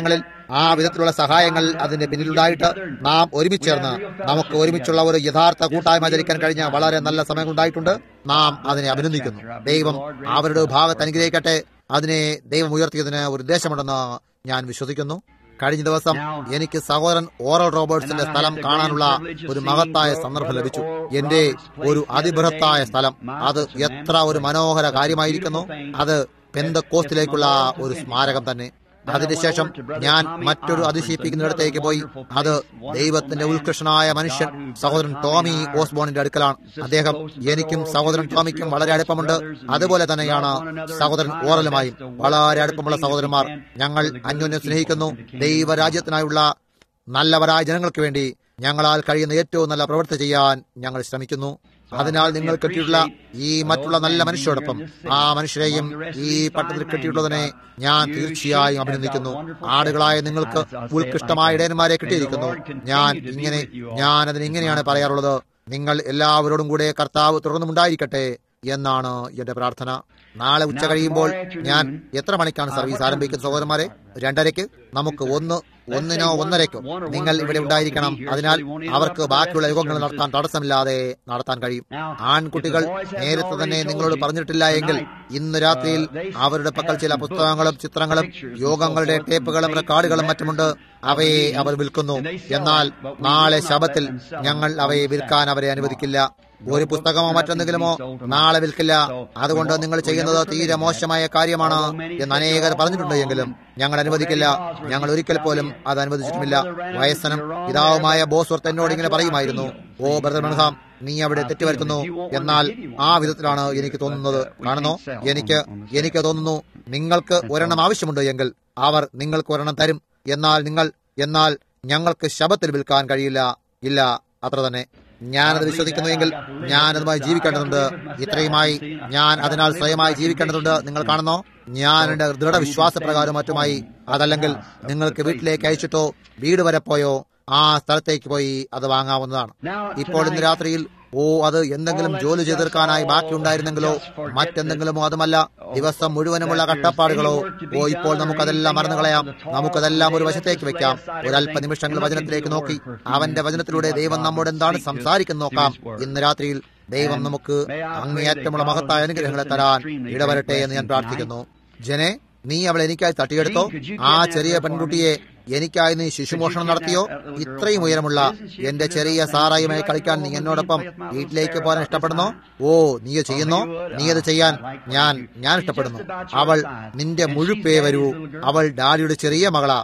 ആ വിധത്തിലുള്ള സഹായങ്ങൾ അതിന്റെ പിന്നിലുണ്ടായിട്ട് നാം ഒരുമിച്ചേർന്ന് നമുക്ക് ഒരുമിച്ചുള്ള ഒരു യഥാർത്ഥ കൂട്ടായ്മ ആചരിക്കാൻ കഴിഞ്ഞ വളരെ നല്ല സമയം ഉണ്ടായിട്ടുണ്ട്. നാം അതിനെ അഭിനന്ദിക്കുന്നു. ദൈവം അവരുടെ ഭാഗത്ത് അനുഗ്രഹിക്കട്ടെ. അതിനെ ദൈവം ഉയർത്തിയതിന് ഒരു ഉദ്ദേശമുണ്ടെന്ന് ഞാൻ വിശ്വസിക്കുന്നു. കഴിഞ്ഞ ദിവസം എനിക്ക് സഹോദരൻ ഓറൽ റോബർട്ട്സിന്റെ സ്ഥലം കാണാനുള്ള ഒരു മഹത്തായ സന്ദർഭം ലഭിച്ചു. എന്റെ ഒരു അതിബൃഹത്തായ സ്ഥലം, അത് എത്ര ഒരു മനോഹര കാര്യമായിരിക്കുന്നു. അത് പെന്തക്കോസ്തിലേക്കുള്ള ഒരു സ്മാരകം തന്നെ. അതിനുശേഷം ഞാൻ മറ്റൊരു അതിശയിപ്പിക്കുന്നിടത്തേക്ക് പോയി. അത് ദൈവത്തിന്റെ ഉത്കൃഷ്ടനായ മനുഷ്യൻ സഹോദരൻ ടോമി ഓസ്ബോണിന്റെ അടുക്കലാണ്. അദ്ദേഹം എനിക്കും സഹോദരൻ ടോമിക്കും വളരെ അടുപ്പമുണ്ട്. അതുപോലെ തന്നെയാണ് സഹോദരൻ ഓറലുമായും വളരെ അടുപ്പമുള്ള സഹോദരന്മാർ. ഞങ്ങൾ അന്യോന്യം സ്നേഹിക്കുന്നു. ദൈവരാജ്യത്തിനായുള്ള നല്ലവരായ ജനങ്ങൾക്ക് വേണ്ടി ഞങ്ങളാൽ കഴിയുന്ന ഏറ്റവും നല്ല പ്രവൃത്തി ചെയ്യാൻ ഞങ്ങൾ ശ്രമിക്കുന്നു. അതിനാൽ നിങ്ങൾ കെട്ടിയിട്ടുള്ള ഈ മറ്റുള്ള നല്ല മനുഷ്യരോടൊപ്പം ആ മനുഷ്യരെയും ഈ പട്ടണത്തിൽ കെട്ടിയിട്ടുള്ളതിനെ ഞാൻ തീർച്ചയായും അഭിനന്ദിക്കുന്നു. ആടുകളായ നിങ്ങൾക്ക് ഉത്കൃഷ്ടമായ ഇടയന്മാരെ കിട്ടിയിരിക്കുന്നു. ഞാൻ ഇങ്ങനെ ഞാൻ അതിന് ഇങ്ങനെയാണ് പറയാറുള്ളത്: നിങ്ങൾ എല്ലാവരോടും കൂടെ കർത്താവ് തുടർന്നുമുണ്ടായിരിക്കട്ടെ എന്നാണ് എന്റെ പ്രാർത്ഥന. നാളെ ഉച്ച കഴിയുമ്പോൾ ഞാൻ എത്ര മണിക്കാണ് സർവീസ് ആരംഭിക്കുന്നത് സഹോദരന്മാരെ? രണ്ടരയ്ക്ക്. നമുക്ക് ഒന്ന് ഒന്നിനോ ഒന്നരയ്ക്കോ നിങ്ങൾ ഇവിടെ ഉണ്ടായിരിക്കണം. അതിനാൽ അവർക്ക് ബാക്കിയുള്ള യോഗങ്ങൾ നടത്താൻ തടസ്സമില്ലാതെ നടത്താൻ കഴിയും. ആൺകുട്ടികൾ നേരത്തെ തന്നെ നിങ്ങളോട് പറഞ്ഞിട്ടില്ല എങ്കിൽ ഇന്ന് രാത്രിയിൽ അവരുടെ പക്കൽ ചില പുസ്തകങ്ങളും ചിത്രങ്ങളും യോഗങ്ങളുടെ ടേപ്പുകളും റെക്കോർഡുകളും മറ്റുമുണ്ട്. അവയെ അവർ വിൽക്കുന്നു. എന്നാൽ നാളെ ശബത്തിൽ ഞങ്ങൾ അവയെ വിൽക്കാൻ അവരെ അനുവദിക്കില്ല. ഒരു പുസ്തകമോ മറ്റെന്തെങ്കിലുമോ നാളെ വിൽക്കില്ല. അതുകൊണ്ട് നിങ്ങൾ ചെയ്യുന്നത് തീരെ മോശമായ കാര്യമാണ് എന്ന് അനേകർ പറഞ്ഞിട്ടുണ്ട് എങ്കിലും ഞങ്ങൾ അനുവദിക്കില്ല. ഞങ്ങൾ ഒരിക്കൽ പോലും അത് അനുവദിച്ചിട്ടുമില്ല. വയസ്സനും പിതാവുമായ ബോസ്വർത്ത് എന്നോട് ഇങ്ങനെ പറയുമായിരുന്നു: ഓ ബ്രദർ ബ്രൺഹാം, നീ അവിടെ തെറ്റുവരുത്തുന്നു. എന്നാൽ ആ വിധത്തിലാണ് എനിക്ക് തോന്നുന്നത്. കാണുന്നോ, എനിക്ക് എനിക്ക് തോന്നുന്നു നിങ്ങൾക്ക് ഒരെണ്ണം ആവശ്യമുണ്ട് എങ്കിൽ അവർ നിങ്ങൾക്ക് ഒരെണ്ണം തരും. എന്നാൽ നിങ്ങൾ എന്നാൽ ഞങ്ങൾക്ക് ശബത്തിൽ വിൽക്കാൻ കഴിയില്ല. ഇല്ല, അത്ര തന്നെ. ഞാനത് വിശ്വസിക്കുന്നു എങ്കിൽ ഞാൻ അതുമായി ജീവിക്കേണ്ടതുണ്ട്. ഇത്രയുമായി ഞാൻ അതിനാൽ സ്വയമായി ജീവിക്കേണ്ടതുണ്ട്. നിങ്ങൾ കാണുന്നോ, ഞാൻ എന്റെ ദൃഢവിശ്വാസപ്രകാരം മറ്റുമായി. അതല്ലെങ്കിൽ നിങ്ങൾക്ക് വീട്ടിലേക്ക് അയച്ചിട്ടോ വീട് വരെ പോയോ ആ സ്ഥലത്തേക്ക് പോയി അത് വാങ്ങാവുന്നതാണ്. ഇപ്പോൾ ഇന്ന് രാത്രിയിൽ ഓ അത് എന്തെങ്കിലും ജോലി ചെയ്ത് തീർക്കാനായി ബാക്കിയുണ്ടായിരുന്നെങ്കിലോ മറ്റെന്തെങ്കിലുമോ, അതുമല്ല ദിവസം മുഴുവനുമുള്ള കട്ടപ്പാടുകളോ, ഓ ഇപ്പോൾ നമുക്കതെല്ലാം മറന്നു കളയാം. നമുക്കതെല്ലാം ഒരു വശത്തേക്ക് വെക്കാം. ഒരല്പ നിമിഷങ്ങൾ വചനത്തിലേക്ക് നോക്കി അവന്റെ വചനത്തിലൂടെ ദൈവം നമ്മോട് എന്താണ് സംസാരിക്കുന്നു നോക്കാം. ഇന്ന് രാത്രിയിൽ ദൈവം നമുക്ക് അങ്ങേയറ്റമുള്ള മഹത്തായ അനുഗ്രഹങ്ങളെ തരാൻ ഇടവരട്ടെ എന്ന് ഞാൻ പ്രാർത്ഥിക്കുന്നു. ജനെ, നീ അവളെ എനിക്കായി തട്ടിയെടുത്തോ? ആ ചെറിയ പെൺകുട്ടിയെ എനിക്കായി നീ ശിശുമോഷണം നടത്തിയോ? ഇത്രയും ഉയരമുള്ള എന്റെ ചെറിയ സാറായുമായി കളിക്കാൻ നീ എന്നോടൊപ്പം വീട്ടിലേക്ക് പോകാൻ ഇഷ്ടപ്പെടുന്നോ? ഓ, നീ ചെയ്യുന്നോ? നീ അത് ചെയ്യാൻ ഞാൻ ഞാൻ ഇഷ്ടപ്പെടുന്നു. അവൾ നിന്റെ മുഴുപ്പേ വരൂ. അവൾ ഡാഡിയുടെ ചെറിയ മകളാ.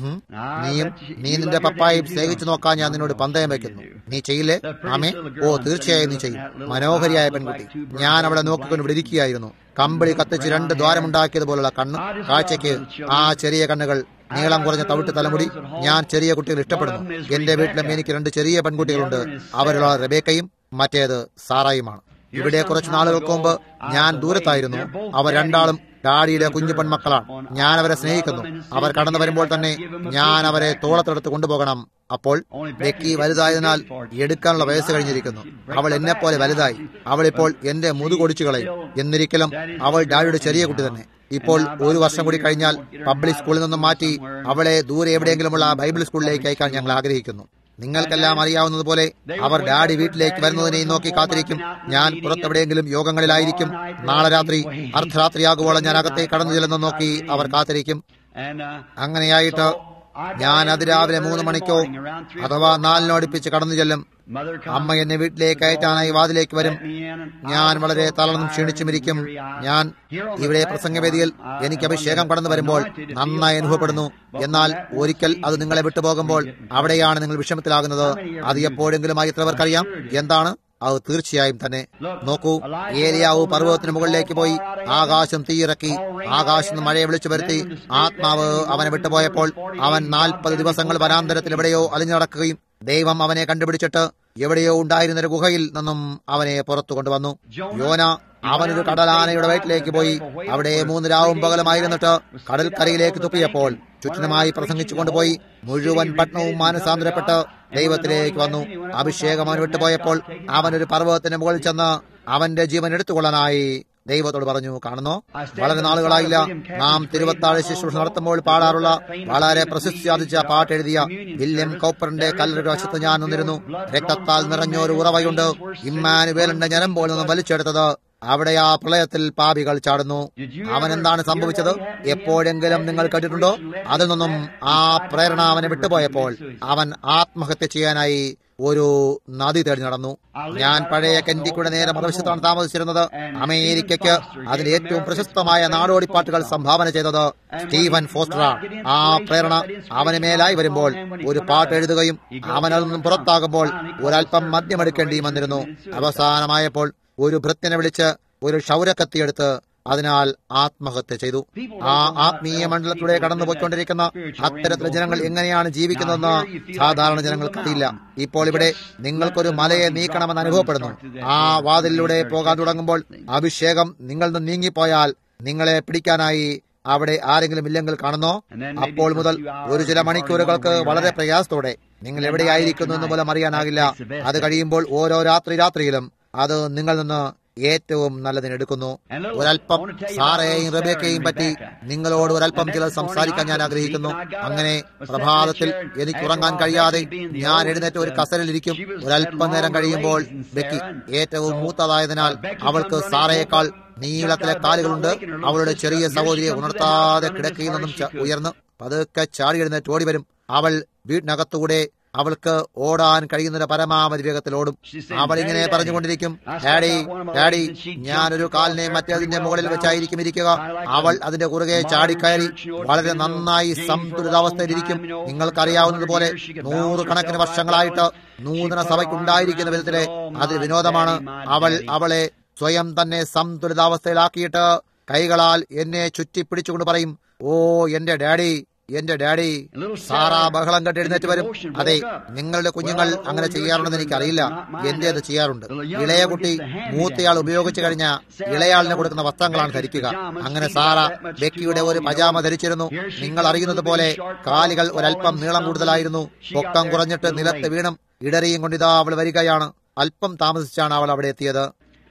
നീയും നീ നിന്റെ പപ്പായും സ്നേഹിച്ചു നോക്കാൻ ഞാൻ നിന്നോട് പന്തയം വയ്ക്കുന്നു. നീ ചെയ്യില്ലേ? ആമേ. ഓ, തീർച്ചയായും നീ ചെയ്യും. മനോഹരിയായ പെൺകുട്ടി. ഞാൻ അവളെ നോക്കിക്കൊണ്ട് ഇവിടെ ഇരിക്കുകയായിരുന്നു. കമ്പിളി കത്തിച്ച് രണ്ട് ദ്വാരമുണ്ടാക്കിയതുപോലുള്ള കണ്ണ്, കാഴ്ചയ്ക്ക് ആ ചെറിയ കണ്ണുകൾ, നീളം കുറഞ്ഞ തവിട്ട് തലമുടി. ഞാൻ ചെറിയ കുട്ടികൾ ഇഷ്ടപ്പെടുന്നു. എന്റെ വീട്ടിലും എനിക്ക് രണ്ട് ചെറിയ പെൺകുട്ടികളുണ്ട്. അവരുള്ള റെബേക്കയും മറ്റേത് സാറായുമാണ്. ഇവിടെ കുറച്ചു നാളുകൾക്ക് മുമ്പ് ഞാൻ ദൂരത്തായിരുന്നു. അവർ രണ്ടാളും ഡാഡിയുടെ കുഞ്ഞു പെൺമക്കളാണ്. ഞാൻ അവരെ സ്നേഹിക്കുന്നു. അവർ കടന്നു വരുമ്പോൾ തന്നെ ഞാൻ അവരെ തോളത്തെടുത്ത് കൊണ്ടുപോകണം. അപ്പോൾ ബെക്കി വലുതായതിനാൽ എടുക്കാനുള്ള വയസ്സ് കഴിഞ്ഞിരിക്കുന്നു. അവൾ എന്നെ പോലെ വലുതായി. അവളിപ്പോൾ എന്റെ മുതുകൊടിച്ചു കളയും. എന്നിരിക്കലും അവൾ ഡാഡിയുടെ ചെറിയ കുട്ടി തന്നെ. ഇപ്പോൾ ഒരു വർഷം കൂടി കഴിഞ്ഞാൽ പബ്ലിക് സ്കൂളിൽ നിന്നും മാറ്റി അവളെ ദൂരെ എവിടെയെങ്കിലുമുള്ള ബൈബിൾ സ്കൂളിലേക്ക് അയക്കാൻ ഞങ്ങൾ ആഗ്രഹിക്കുന്നു. നിങ്ങൾക്കെല്ലാം അറിയാവുന്നതുപോലെ അവർ ഡാഡി വീട്ടിലേക്ക് വരുന്നതിനെയും നോക്കി കാത്തിരിക്കും. ഞാൻ പുറത്തെവിടെയെങ്കിലും യോഗങ്ങളിലായിരിക്കും. നാളെ രാത്രി അർദ്ധരാത്രിയാകുവോളം ഞാൻ അകത്തേക്ക് കടന്നു ചെല്ലുന്ന നോക്കി അവർ കാത്തിരിക്കും. അങ്ങനെയായിട്ട് ഞാൻ അതിരാവിലെ മൂന്ന് മണിക്കോ അഥവാ നാലിനോ അടുപ്പിച്ച് കടന്നു ചെല്ലും. അമ്മ എന്നെ വീട്ടിലേക്ക് അയറ്റാനായി വാതിലേക്ക് വരും. ഞാൻ വളരെ തളർന്നും ക്ഷീണിച്ചുമിരിക്കും. ഞാൻ ഇവിടെ പ്രസംഗവേദിയിൽ എനിക്ക് അഭിഷേകം കടന്നു വരുമ്പോൾ നന്നായി അനുഭവപ്പെടുന്നു. എന്നാൽ ഒരിക്കൽ അത് നിങ്ങളെ വിട്ടുപോകുമ്പോൾ അവിടെയാണ് നിങ്ങൾ വിഷമത്തിലാകുന്നത്. അത് എപ്പോഴെങ്കിലുമായി എത്രവർക്കറിയാം എന്താണ്? അത് തീർച്ചയായും തന്നെ. നോക്കൂ, ഏലിയാവ് പർവ്വതത്തിന് മുകളിലേക്ക് പോയി ആകാശം തീയിറക്കി, ആകാശം മഴയെ വിളിച്ചു വരുത്തി. ആത്മാവ് അവനെ വിട്ടുപോയപ്പോൾ അവൻ നാൽപ്പത് ദിവസങ്ങൾ വനാന്തരത്തിൽ എവിടെയോ അലിഞ്ഞു നടക്കുകയും ദൈവം അവനെ കണ്ടുപിടിച്ചിട്ട് എവിടെയോ ഉണ്ടായിരുന്നൊരു ഗുഹയിൽ നിന്നും അവനെ പുറത്തു കൊണ്ടുവന്നു. യോന അവനൊരു കടലാനയുടെ വയറ്റിലേക്ക് പോയി അവിടെ മൂന്ന് രാവും പകലുമായിരുന്നിട്ട് കടൽക്കരയിലേക്ക് തുപ്പിയപ്പോൾ ചുറ്റിനുമായി പ്രസംഗിച്ചു കൊണ്ടുപോയി മുഴുവൻ പട്ടണവും മാനസാന്തരപ്പെട്ട് ദൈവത്തിലേക്ക് വന്നു. അഭിഷേകം അവൻ വിട്ടുപോയപ്പോൾ അവനൊരു പർവ്വതത്തിന് മുകളിൽ ചെന്ന് അവന്റെ ജീവൻ എടുത്തുകൊള്ളാനായി ദൈവത്തോട് പറഞ്ഞു, കാണുന്നോ, വളരെ നാളുകളായില്ല നാം തിരുവത്താഴ് ശുശ്രൂഷ നടത്തുമ്പോൾ പാടാറുള്ള വളരെ പ്രസിദ്ധിയാർജിച്ച പാട്ടെഴുതിയ വില്യം കൗപ്പറിന്റെ കല്ലറ വശത്ത് ഞാൻ നിന്നിരുന്നു. രക്തത്താൽ നിറഞ്ഞൊരു ഉറവയുണ്ട്, ഇമ്മാനുവേലിന്റെ ഞരമ്പോൾ നിന്ന് വലിച്ചെടുത്തത്. അവിടെ ആ പ്രളയത്തിൽ പാപികൾ ചാടുന്നു. അവൻ എന്താണ് സംഭവിച്ചത്? എപ്പോഴെങ്കിലും നിങ്ങൾ കേട്ടിട്ടുണ്ടോ? അതിൽ നിന്നും ആ പ്രേരണ അവനെ വിട്ടുപോയപ്പോൾ അവൻ ആത്മഹത്യ ചെയ്യാനായി ഒരു നദി തേടി നടന്നു. ഞാൻ പഴയ കെന്റിക്കുടെ നേരെ മറുവശത്താണ് താമസിച്ചിരുന്നത്. അമേരിക്കയ്ക്ക് അതിന്റെ ഏറ്റവും പ്രശസ്തമായ നാടോടിപ്പാട്ടുകൾ സംഭാവന ചെയ്തത് സ്റ്റീഫൻ ഫോസ്റ്ററാണ്. ആ പ്രേരണ അവന് മേലായി വരുമ്പോൾ ഒരു പാട്ട് എഴുതുകയും അവൻ അതിൽ നിന്നും പുറത്താകുമ്പോൾ ഒരൽപ്പം മദ്യമെടുക്കേണ്ടിയും വന്നിരുന്നു. അവസാനമായപ്പോൾ ഒരു ഭൃത്യനെ വിളിച്ച് ഒരു ക്ഷൗരക്കത്തിയെടുത്ത് അതിനാൽ ആത്മഹത്യ ചെയ്തു. ആ ആത്മീയ മണ്ഡലത്തിലൂടെ കടന്നുപോയിക്കൊണ്ടിരിക്കുന്ന അത്തരത്തിലെ ജനങ്ങൾ എങ്ങനെയാണ് ജീവിക്കുന്നതെന്ന് സാധാരണ ജനങ്ങൾക്കറിയില്ല. ഇപ്പോൾ ഇവിടെ നിങ്ങൾക്കൊരു മലയെ നീക്കണമെന്ന് അനുഭവപ്പെടുന്നു. ആ വാതിലിലൂടെ പോകാൻ തുടങ്ങുമ്പോൾ അഭിഷേകം നിങ്ങളിൽ നിന്ന് നീങ്ങിപ്പോയാൽ നിങ്ങളെ പിടിക്കാനായി അവിടെ ആരെങ്കിലും ഇല്ലെങ്കിൽ കാണുന്നോ? അപ്പോൾ മുതൽ ഒരു ചില മണിക്കൂറുകൾക്ക് വളരെ പ്രയാസത്തോടെ നിങ്ങൾ എവിടെയായിരിക്കുന്നു എന്ന് പോലും അറിയാനാകില്ല. അത് കഴിയുമ്പോൾ ഓരോ രാത്രി രാത്രിയിലും അത് നിങ്ങളിൽ നിന്ന് ഏറ്റവും നല്ലതിനെടുക്കുന്നു. ഒരൽപ്പം സാറയെയും റബേക്കയെയും പറ്റി നിങ്ങളോട് ഒരൽപ്പം ചിലർ സംസാരിക്കാൻ ഞാൻ ആഗ്രഹിക്കുന്നു. അങ്ങനെ പ്രഭാതത്തിൽ എനിക്ക് ഉറങ്ങാൻ കഴിയാതെ ഞാൻ എഴുന്നേറ്റ് ഒരു കസലിലിരിക്കും. ഒരൽപ്പം നേരം കഴിയുമ്പോൾ ബെക്കി ഏറ്റവും മൂത്തതായതിനാൽ അവൾക്ക് സാറയേക്കാൾ നീളത്തിലെ കാലുകളുണ്ട്. അവളുടെ ചെറിയ സഹോദരിയെ ഉണർത്താതെ കിടക്കയിൽ നിന്നും ഉയർന്ന് പതുക്കെ ചാടി എഴുന്നേറ്റ് ഓടി വരും. അവൾ വീട്ടിനകത്തൂടെ അവൾക്ക് ഓടാൻ കഴിയുന്ന പരമാവധി വേഗത്തിൽ ഓടും. അവൾ ഇങ്ങനെ പറഞ്ഞുകൊണ്ടിരിക്കും, ഡാഡി ഡാഡി ഞാനൊരു കാലിനെ മറ്റേതിന്റെ മുകളിൽ വെച്ചായിരിക്കും ഇരിക്കുക. അവൾ അതിന്റെ കുറുകെ ചാടിക്കയറി വളരെ നന്നായി സന്തുലിതാവസ്ഥയിലിരിക്കും. നിങ്ങൾക്കറിയാവുന്നതുപോലെ നൂറുകണക്കിന് വർഷങ്ങളായിട്ട് നൂതന സഭയ്ക്കുണ്ടായിരിക്കുന്ന വിധത്തിലെ അത് വിനോദമാണ്. അവൾ അവളെ സ്വയം തന്നെ സന്തുലിതാവസ്ഥയിലാക്കിയിട്ട് കൈകളാൽ എന്നെ ചുറ്റി പിടിച്ചുകൊണ്ട് പറയും, ഓ എന്റെ ഡാഡി എന്റെ ഡാഡി. സാറാ ബഹളം കെട്ടി എഴുന്നേറ്റ് വരും. അതെ, നിങ്ങളുടെ കുഞ്ഞുങ്ങൾ അങ്ങനെ ചെയ്യാറുണ്ടെന്ന് എനിക്കറിയില്ല. എന്റെ അത് ചെയ്യാറുണ്ട്. ഇളയ കുട്ടി മൂത്തയാൾ ഉപയോഗിച്ചു കഴിഞ്ഞ ഇളയാളിന് കൊടുക്കുന്ന വസ്ത്രങ്ങളാണ് ധരിക്കുക. അങ്ങനെ സാറ ബെക്കിയുടെ ഒരു പജാമ ധരിച്ചിരുന്നു. നിങ്ങൾ അറിയുന്നത് പോലെ കാലുകൾ ഒരൽപ്പം നീളം കൂടുതലായിരുന്നു. പൊക്കം കുറഞ്ഞിട്ട് നിലത്ത് വീണും ഇടറിയും കൊണ്ടിതാ അവൾ വരികയാണ്. അല്പം താമസിച്ചാണ് അവൾ അവിടെ എത്തിയത്.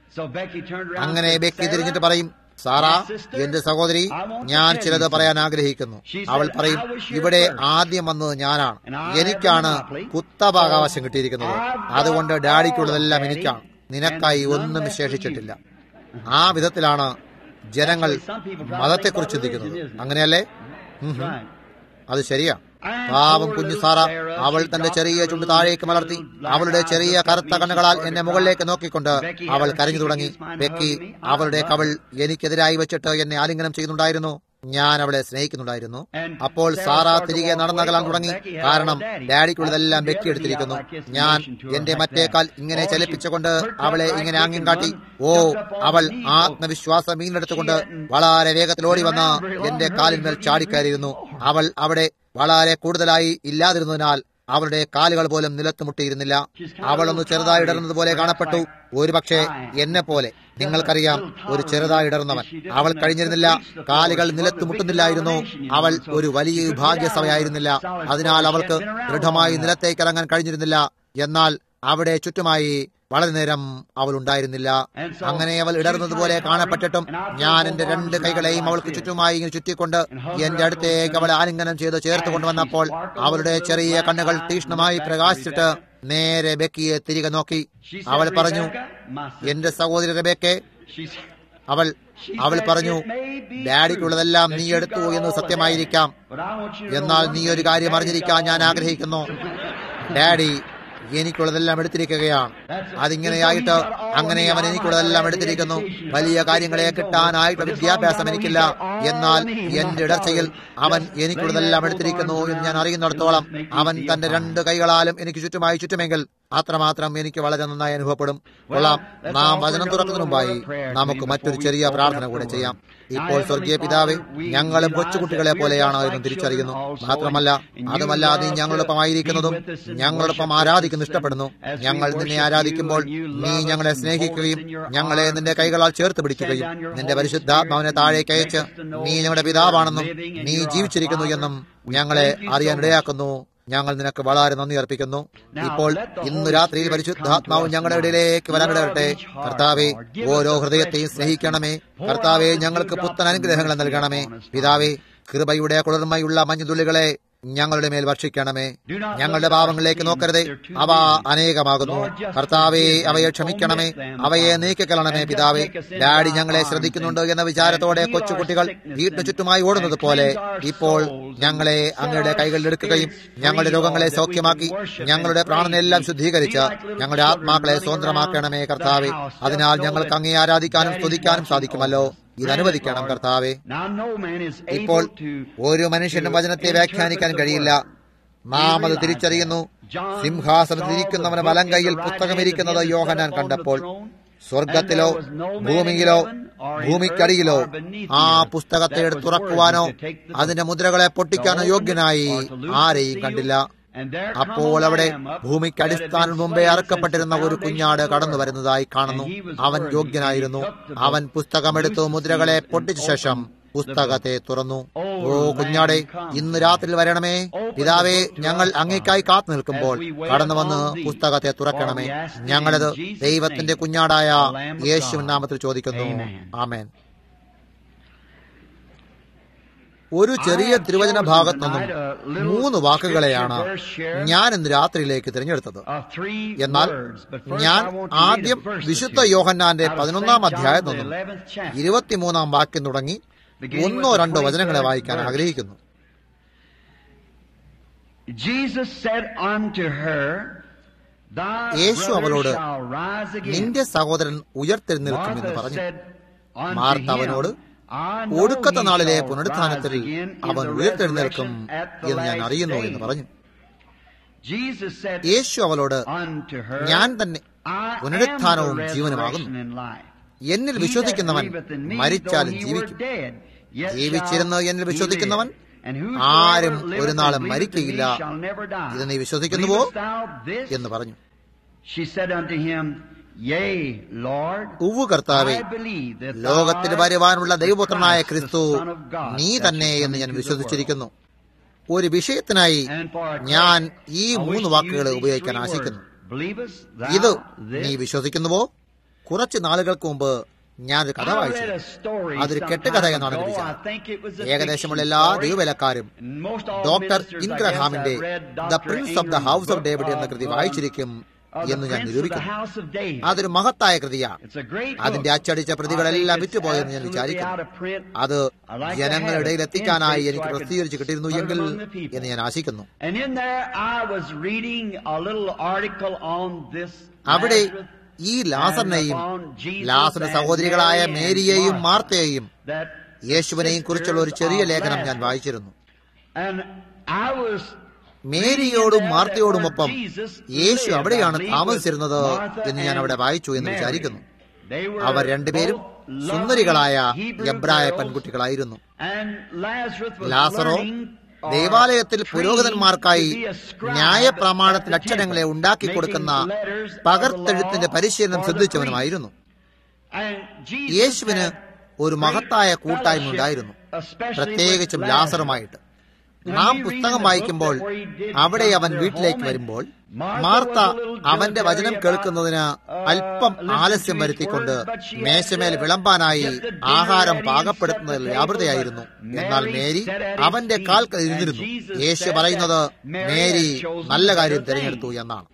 അങ്ങനെ ബെക്കി തിരിഞ്ഞിട്ട് പറയും, സാറാ എന്റെ സഹോദരി, ഞാൻ ചിലത് പറയാൻ ആഗ്രഹിക്കുന്നു. അവൾ പറയും, ഇവിടെ ആദ്യം വന്നത് ഞാനാണ്. എനിക്കാണ് കുത്തഭാഗാവശം കിട്ടിയിരിക്കുന്നത്. അതുകൊണ്ട് ഡാഡിക്കുള്ളതെല്ലാം എനിക്കാണ്. നിനക്കായി ഒന്നും വിശേഷിച്ചിട്ടില്ല. ആ വിധത്തിലാണ് ജനങ്ങൾ മതത്തെക്കുറിച്ച് ചിന്തിക്കുന്നത്. അങ്ങനെയല്ലേ? അത് ശരിയാ. പാവം കുഞ്ഞു സാറ അവൾ തന്റെ ചെറിയ ചുണ്ട് താഴേക്ക് മലർത്തി അവളുടെ ചെറിയ കറുത്ത കണ്ണുകളാൽ എന്നെ മുകളിലേക്ക് നോക്കിക്കൊണ്ട് അവൾ കരഞ്ഞു തുടങ്ങി. ബെക്കി അവളുടെ കവൾ എനിക്കെതിരായി വെച്ചിട്ട് എന്നെ ആലിംഗനം ചെയ്യുന്നുണ്ടായിരുന്നു. ഞാൻ അവളെ സ്നേഹിക്കുന്നുണ്ടായിരുന്നു. അപ്പോൾ സാറ തിരികെ നടന്നകലാൻ തുടങ്ങി. കാരണം ഡാഡിക്കുള്ളതെല്ലാം ബെക്കി എടുത്തിരിക്കുന്നു. ഞാൻ എന്റെ മറ്റേക്കാൽ ഇങ്ങനെ ചലിപ്പിച്ചുകൊണ്ട് അവളെ ഇങ്ങനെ ആംഗ്യം കാട്ടി. ഓ, അവൾ ആത്മവിശ്വാസം വീണ്ടെടുത്തുകൊണ്ട് വളരെ വേഗത്തിൽ ഓടി വന്ന് എന്റെ കാലിന്മേൽ ചാടിക്കയറിയിരുന്നു. അവൾ അവിടെ വളരെ കൂടുതലായി ഇല്ലാതിരുന്നതിനാൽ അവളുടെ കാലുകൾ പോലും നിലത്ത് മുട്ടിയിരുന്നില്ല. അവളൊന്ന് ചെറുതായി ഇടർന്നതുപോലെ കാണപ്പെട്ടു. ഒരുപക്ഷെ എന്നെ പോലെ നിങ്ങൾക്കറിയാം, ഒരു ചെറുതായി ഇടർന്നവൻ. അവൾ കഴിഞ്ഞിരുന്നില്ല. കാലുകൾ നിലത്ത് മുട്ടുന്നില്ലായിരുന്നു. അവൾ ഒരു വലിയ ഭാഗ്യസഭയായിരുന്നില്ല. അതിനാൽ അവൾക്ക് ദൃഢമായി നിലത്തേക്ക് ഇറങ്ങാൻ കഴിഞ്ഞിരുന്നില്ല. എന്നാൽ അവിടെ ചുറ്റുമായി വളരെ നേരം അവൾ ഉണ്ടായിരുന്നില്ല. അങ്ങനെ അവൾ ഇടർന്നതുപോലെ കാണപ്പെട്ടിട്ടും ഞാൻ എന്റെ രണ്ട് കൈകളെയും അവൾക്ക് ചുറ്റുമായി ഇങ്ങനെ ചുറ്റിക്കൊണ്ട് എന്റെ അടുത്തേക്ക് അവളെ ആലിംഗനം ചെയ്ത് ചേർത്ത് കൊണ്ടുവന്നപ്പോൾ അവളുടെ ചെറിയ കണ്ണുകൾ തീക്ഷ്ണമായി പ്രകാശിച്ചിട്ട് നേരെ ബെക്കിയെ തിരികെ നോക്കി. അവൾ പറഞ്ഞു, എന്റെ സഹോദരി റബേക്കെ. അവൾ അവൾ പറഞ്ഞു, ഡാഡിക്കുള്ളതെല്ലാം നീ എടുത്തു എന്ന് സത്യമായിരിക്കാം. എന്നാൽ നീ ഒരു കാര്യം അറിഞ്ഞിരിക്കാൻ ഞാൻ ആഗ്രഹിക്കുന്നു. ഡാഡി എനിക്കുള്ളതെല്ലാം എടുത്തിരിക്കുകയാണ്. അതിങ്ങനെയായിട്ട് അങ്ങനെ അവൻ എനിക്കുള്ളതെല്ലാം എടുത്തിരിക്കുന്നു. വലിയ കാര്യങ്ങളെ കിട്ടാനായിട്ട് വിദ്യാഭ്യാസം എനിക്കില്ല. എന്നാൽ എന്റെ ഇടർച്ചയിൽ അവൻ എനിക്കുള്ളതെല്ലാം എടുത്തിരിക്കുന്നു എന്ന് ഞാൻ അറിയുന്നിടത്തോളം അവൻ തന്റെ രണ്ട് കൈകളാലും എനിക്ക് ചുറ്റുമായി ചുറ്റുമെങ്കിൽ അത്രമാത്രം എനിക്ക് വളരെ നന്നായി അനുഭവപ്പെടും. കൊള്ളാം. നാം വചനം തുറക്കുന്നതിന് മുമ്പായി നമുക്ക് മറ്റൊരു ചെറിയ പ്രാർത്ഥന കൂടെ ചെയ്യാം. ഇപ്പോൾ സ്വർഗീയ പിതാവേ, ഞങ്ങളും കൊച്ചുകുട്ടികളെ പോലെയാണ് എന്ന് തിരിച്ചറിയുന്നു. മാത്രമല്ല അതുമല്ല നീ ഞങ്ങളോടൊപ്പം ആയിരിക്കുന്നതും ഞങ്ങളോടൊപ്പം ആരാധിക്കുന്നു ഇഷ്ടപ്പെടുന്നു. ഞങ്ങൾ നിന്നെ ആരാധിക്കുമ്പോൾ നീ ഞങ്ങളെ സ്നേഹിക്കുകയും ഞങ്ങളെ നിന്റെ കൈകളാൽ ചേർത്ത് പിടിക്കുകയും നിന്റെ പരിശുദ്ധാത്മാവിനെ താഴേക്ക് അയച്ച് നീ ഞങ്ങളുടെ പിതാവാണെന്നും നീ ജീവിച്ചിരിക്കുന്നു എന്നും ഞങ്ങളെ അറിയാൻ ഇടയാക്കുന്നു. ഞങ്ങൾ നിനക്ക് വളരെ നന്ദി അർപ്പിക്കുന്നു. ഇപ്പോൾ ഇന്ന് രാത്രിയിൽ പരിശുദ്ധാത്മാവ് ഞങ്ങളുടെ ഇടയിലേക്ക് വരാനിടവരട്ടെ. കർത്താവെ, ഓരോ ഹൃദയത്തെയും സ്നേഹിക്കണമേ. കർത്താവെ, ഞങ്ങൾക്ക് പുത്തൻ അനുഗ്രഹങ്ങൾ നൽകണമേ. പിതാവേ, കൃപയുടെ കുളിർമയുള്ള മഞ്ഞുതുള്ളികളെ ഞങ്ങളുടെ മേൽ വർഷിക്കണമേ. ഞങ്ങളുടെ പാവങ്ങളിലേക്ക് നോക്കരുതേ, അവ അനേകമാകുന്നു. കർത്താവെ, അവയെ ക്ഷമിക്കണമേ, അവയെ നീക്കിക്കളണമേ. പിതാവേ, ഡാഡി ഞങ്ങളെ ശ്രദ്ധിക്കുന്നുണ്ട് എന്ന വിചാരത്തോടെ കൊച്ചുകുട്ടികൾ വീട്ടിന് ചുറ്റുമായി ഓടുന്നത് പോലെ ഇപ്പോൾ ഞങ്ങളെ അങ്ങയുടെ കൈകളിൽ എടുക്കുകയും ഞങ്ങളുടെ രോഗങ്ങളെ സൗഖ്യമാക്കി ഞങ്ങളുടെ പ്രാണനെല്ലാം ശുദ്ധീകരിച്ച് ഞങ്ങളുടെ ആത്മാക്കളെ സ്വതന്ത്രമാക്കണമേ. കർത്താവെ, അതിനാൽ ഞങ്ങൾക്ക് അങ്ങേ ആരാധിക്കാനും സ്തുതിക്കാനും സാധിക്കുമല്ലോ. ഇതനുവദിക്കണം കർത്താവെ. ഇപ്പോൾ ഒരു മനുഷ്യനും വചനത്തെ വ്യാഖ്യാനിക്കാൻ കഴിയില്ല. നാം അത് തിരിച്ചറിയുന്നു. സിംഹാസനത്തിരിക്കുന്നവന് വലം കൈയിൽ പുസ്തകമിരിക്കുന്നത് യോഹന്നാൻ കണ്ടപ്പോൾ സ്വർഗത്തിലോ ഭൂമിയിലോ ഭൂമിക്കടിയിലോ ആ പുസ്തകത്തെ എടുത്ത് തുറക്കുവാനോ അതിന്റെ മുദ്രകളെ പൊട്ടിക്കാനോ യോഗ്യനായി ആരെയും കണ്ടില്ല. അപ്പോൾ അവിടെ ഭൂമിക്ക് അടിസ്ഥാനം മുമ്പേ അറക്കപ്പെട്ടിരുന്ന ഒരു കുഞ്ഞാട് കടന്നു വരുന്നതായി കാണുന്നു. അവൻ യോഗ്യനായിരുന്നു. അവൻ പുസ്തകമെടുത്തു മുദ്രകളെ പൊട്ടിച്ച ശേഷം പുസ്തകത്തെ തുറന്നു. ഓ കുഞ്ഞാടെ, ഇന്ന് രാത്രി വരണമേ. പിതാവേ, ഞങ്ങൾ അങ്ങേക്കായി കാത്തു നിൽക്കുമ്പോൾ കടന്നു വന്ന് പുസ്തകത്തെ തുറക്കണമേ. ഞങ്ങളത് ദൈവത്തിന്റെ കുഞ്ഞാടായ യേശുവിൻ നാമത്തിൽ ചോദിക്കുന്നു. ആമേൻ. ഒരു ചെറിയ തിരുവചന ഭാഗത്തു നിന്നും മൂന്ന് വാക്കുകളെയാണ് ഞാൻ ഇന്ന് രാത്രിയിലേക്ക് തിരഞ്ഞെടുത്തത്. എന്നാൽ ഞാൻ ആദ്യം വിശുദ്ധ യോഹന്നാന്റെ പതിനൊന്നാം അധ്യായത്തിൽ നിന്നും ഇരുപത്തിമൂന്നാം വാക്യം തുടങ്ങി ഒന്നോ രണ്ടോ വചനങ്ങളെ വായിക്കാൻ ആഗ്രഹിക്കുന്നു. യേശു അവളോട്, നിന്റെ സഹോദരൻ ഉയർത്തെഴുന്നേൽക്കുമെന്ന് പറഞ്ഞു. മാർത്ത അവനോട്, ഒടുക്കത്തെ നാളിലെ പുനരുത്ഥാനത്തിൽ അവൻ ഉയർത്തെഴുന്നേൽക്കും എന്ന് ഞാൻ അറിയുന്നു എന്ന് പറഞ്ഞു. യേശു അവളോട്, ഞാൻ തന്നെ പുനരുത്ഥാനവും ജീവനുമാകുന്നു. എന്നിൽ വിശ്വസിക്കുന്നവൻ മരിച്ചാലും ജീവിക്കും. ജീവിച്ചിരുന്ന് എന്നിൽ വിശ്വസിക്കുന്നവൻ ആരും ഒരു നാളും മരിക്കുകയില്ല. ഇത് നീ വിശ്വസിക്കുന്നുവോ എന്ന് പറഞ്ഞു. ഉവ്വ് കർത്താവേ, ലോകത്തിൽ വരുവാനുള്ള ദൈവപുത്രനായ ക്രിസ്തു നീ തന്നെ എന്ന് ഞാൻ വിശ്വസിച്ചിരിക്കുന്നു. ഒരു വിഷയത്തിനായി ഞാൻ ഈ മൂന്ന് വാക്കുകൾ ഉപയോഗിക്കാൻ ആശിക്കുന്നു. ഇത് നീ വിശ്വസിക്കുന്നുവോ? കുറച്ച് നാളുകൾക്ക് മുമ്പ് ഞാനൊരു കഥ വായിച്ചു. അതൊരു കെട്ടുകഥ എന്നാണ് വിളിച്ചത്. ഏകദേശമുള്ള എല്ലാ ദൈവവേലക്കാരും ഡോക്ടർ ഇൻഗ്രഹാമിന്റെ the prince of the house of David എന്ന കൃതി വായിച്ചിരിക്കും എന്ന് ഞാൻ നിരൂപിക്കുന്നു. അതൊരു മഹത്തായ കൃതിയാണ്. അതിന്റെ അച്ചടിച്ച പ്രതികളെല്ലാം വിറ്റുപോയെന്ന് ഞാൻ വിചാരിക്കുന്നു. അത് ജനങ്ങളുടെ ഇടയിൽ എത്തിക്കാനായി എനിക്ക് പ്രസിദ്ധീകരിച്ച് കിട്ടിയിരുന്നു എങ്കിൽ എന്ന് ഞാൻ ആശിക്കുന്നു. അവിടെ ഈ ലാസറിനെയും ലാസറിന്റെ സഹോദരികളായ മേരിയെയും മാർത്തയെയും യേശുവിനെയും കുറിച്ചുള്ള ഒരു ചെറിയ ലേഖനം ഞാൻ വായിച്ചിരുന്നു. മേരിയോടും മാർത്തയോടുമൊപ്പം യേശു അവിടെയാണ് താമസിച്ചിരുന്നത് എന്ന് ഞാൻ അവിടെ വായിച്ചു എന്ന് വിചാരിക്കുന്നു. അവർ രണ്ടുപേരും സുന്ദരികളായ എബ്രായ പെൺകുട്ടികളായിരുന്നു. ലാസറോ ദേവാലയത്തിൽ പുരോഹിതന്മാർക്കായി ന്യായപ്രമാണത്തിന്റെ അക്ഷരങ്ങളെ ഉണ്ടാക്കി കൊടുക്കുന്ന പകർത്തെഴുത്തിന്റെ പരിശീലനം ശ്രദ്ധിച്ചവനുമായിരുന്നു. യേശുവിന് ഒരു മഹത്തായ കൂട്ടായ്മ ഉണ്ടായിരുന്നു, പ്രത്യേകിച്ചും ലാസറുമായിട്ട്. നാം പുസ്തകം വായിക്കുമ്പോൾ അവിടെ അവൻ വീട്ടിലേക്ക് വരുമ്പോൾ മാർത്ത അവന്റെ വചനം കേൾക്കുന്നതിന് അല്പം ആലസ്യം വരുത്തിക്കൊണ്ട് മേശമേൽ വിളമ്പാനായി ആഹാരം പാകപ്പെടുത്തുന്നതിൽ വ്യാപൃതയായിരുന്നു. എന്നാൽ മേരി അവന്റെ കാൽക്കൽ ഇരുന്നിരുന്നു. യേശു പറയുന്നത് മേരി നല്ല കാര്യം തിരഞ്ഞെടുത്തു എന്നാണ്.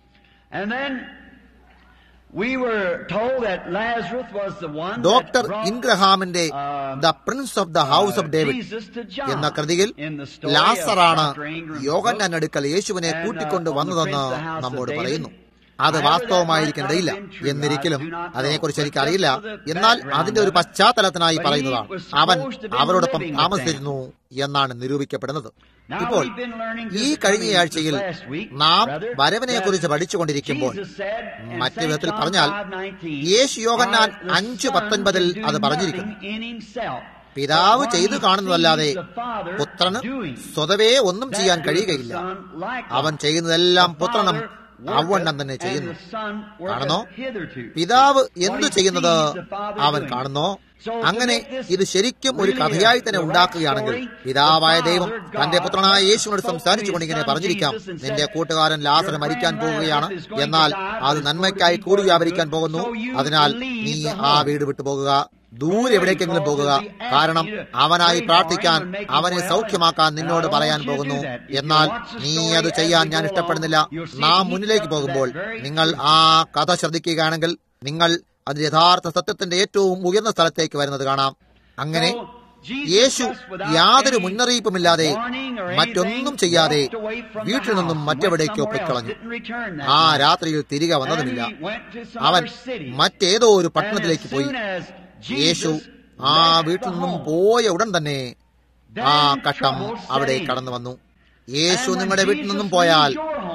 ഡോക്ടർ ഇൻഗ്രഹാമിന്റെ the prince of the house of David എന്ന കൃതിയിൽ ലാസറാണ് യോഹന്നാന്റെ അടുക്കൽ യേശുവിനെ കൂട്ടിക്കൊണ്ട് വന്നതെന്ന് നമ്മോട് പറയുന്നു. അത് വാസ്തവമായിരിക്കേണ്ടതില്ല എന്നിരിക്കലും അതിനെക്കുറിച്ച് എനിക്കറിയില്ല. എന്നാൽ അതിന്റെ ഒരു പശ്ചാത്തലത്തിനായി പറയുന്നതാണ്. അവൻ അവരോടൊപ്പം താമസിച്ചിരുന്നു എന്നാണ് നിരൂപിക്കപ്പെടുന്നത്. ഇപ്പോൾ ഈ കഴിഞ്ഞയാഴ്ചയിൽ നാം വരവിനെ കുറിച്ച് പഠിച്ചുകൊണ്ടിരിക്കുമ്പോൾ മറ്റു വിധത്തിൽ പറഞ്ഞാൽ യേശു യോഹന്നാൻ അഞ്ച് പത്തൊൻപതിൽ അത് പറഞ്ഞിരിക്കുന്നു. പിതാവ് ചെയ്തു കാണുന്നതല്ലാതെ പുത്രന് സ്വതവേ ഒന്നും ചെയ്യാൻ കഴിയുകയില്ല. അവൻ ചെയ്യുന്നതെല്ലാം പുത്രനും അവണ്ണം തന്നെ ചെയ്യുന്നു. കാണുന്നോ? പിതാവ് എന്തു ചെയ്യുന്നത് അവൻ കാണുന്നോ? അങ്ങനെ ഇത് ശരിക്കും ഒരു കഥയായി തന്നെ ഉണ്ടാക്കുകയാണെങ്കിൽ പിതാവായ ദൈവം തന്റെ പുത്രനായ യേശുവിനോട് സംസാരിച്ചുകൊണ്ട് ഇങ്ങനെ പറഞ്ഞിരിക്കാം, നിന്റെ കൂട്ടുകാരൻ ലാസർ മരിക്കാൻ പോവുകയാണ്, എന്നാൽ അത് നന്മയ്ക്കായി കൂടി വ്യാപരിക്കാൻ പോകുന്നു. അതിനാൽ നീ ആ വീട് വിട്ടു പോകുക, ദൂരെ എവിടേക്കെങ്കിലും പോകുക, കാരണം അവനായി പ്രാർത്ഥിക്കാൻ, അവനെ സൗഖ്യമാക്കാൻ നിന്നോട് പറയാൻ പോകുന്നു. എന്നാൽ നീ അത് ചെയ്യാൻ ഞാൻ ഇഷ്ടപ്പെടുന്നില്ല. നാം മുന്നിലേക്ക് പോകുമ്പോൾ നിങ്ങൾ ആ കഥ ശ്രദ്ധിക്കുകയാണെങ്കിൽ നിങ്ങൾ അത് യഥാർത്ഥ സത്യത്തിന്റെ ഏറ്റവും ഉയർന്ന സ്ഥലത്തേക്ക് വരുന്നത് കാണാം. അങ്ങനെ യേശു യാതൊരു മുന്നറിയിപ്പുമില്ലാതെ മറ്റൊന്നും ചെയ്യാതെ വീട്ടിൽ നിന്നും മറ്റെവിടേക്കോ പൊയ്ക്കളഞ്ഞു. ആ രാത്രിയിൽ തിരികെ വന്നതുമില്ല. അവൻ മറ്റേതോ ഒരു പട്ടണത്തിലേക്ക് പോയി. യേശു ആ വീട്ടിൽ നിന്നും പോയ ഉടൻ തന്നെ ആ ഘട്ടം അവിടെ കടന്നു വന്നു. യേശു നിങ്ങളുടെ വീട്ടിൽ നിന്നും പോയാൽ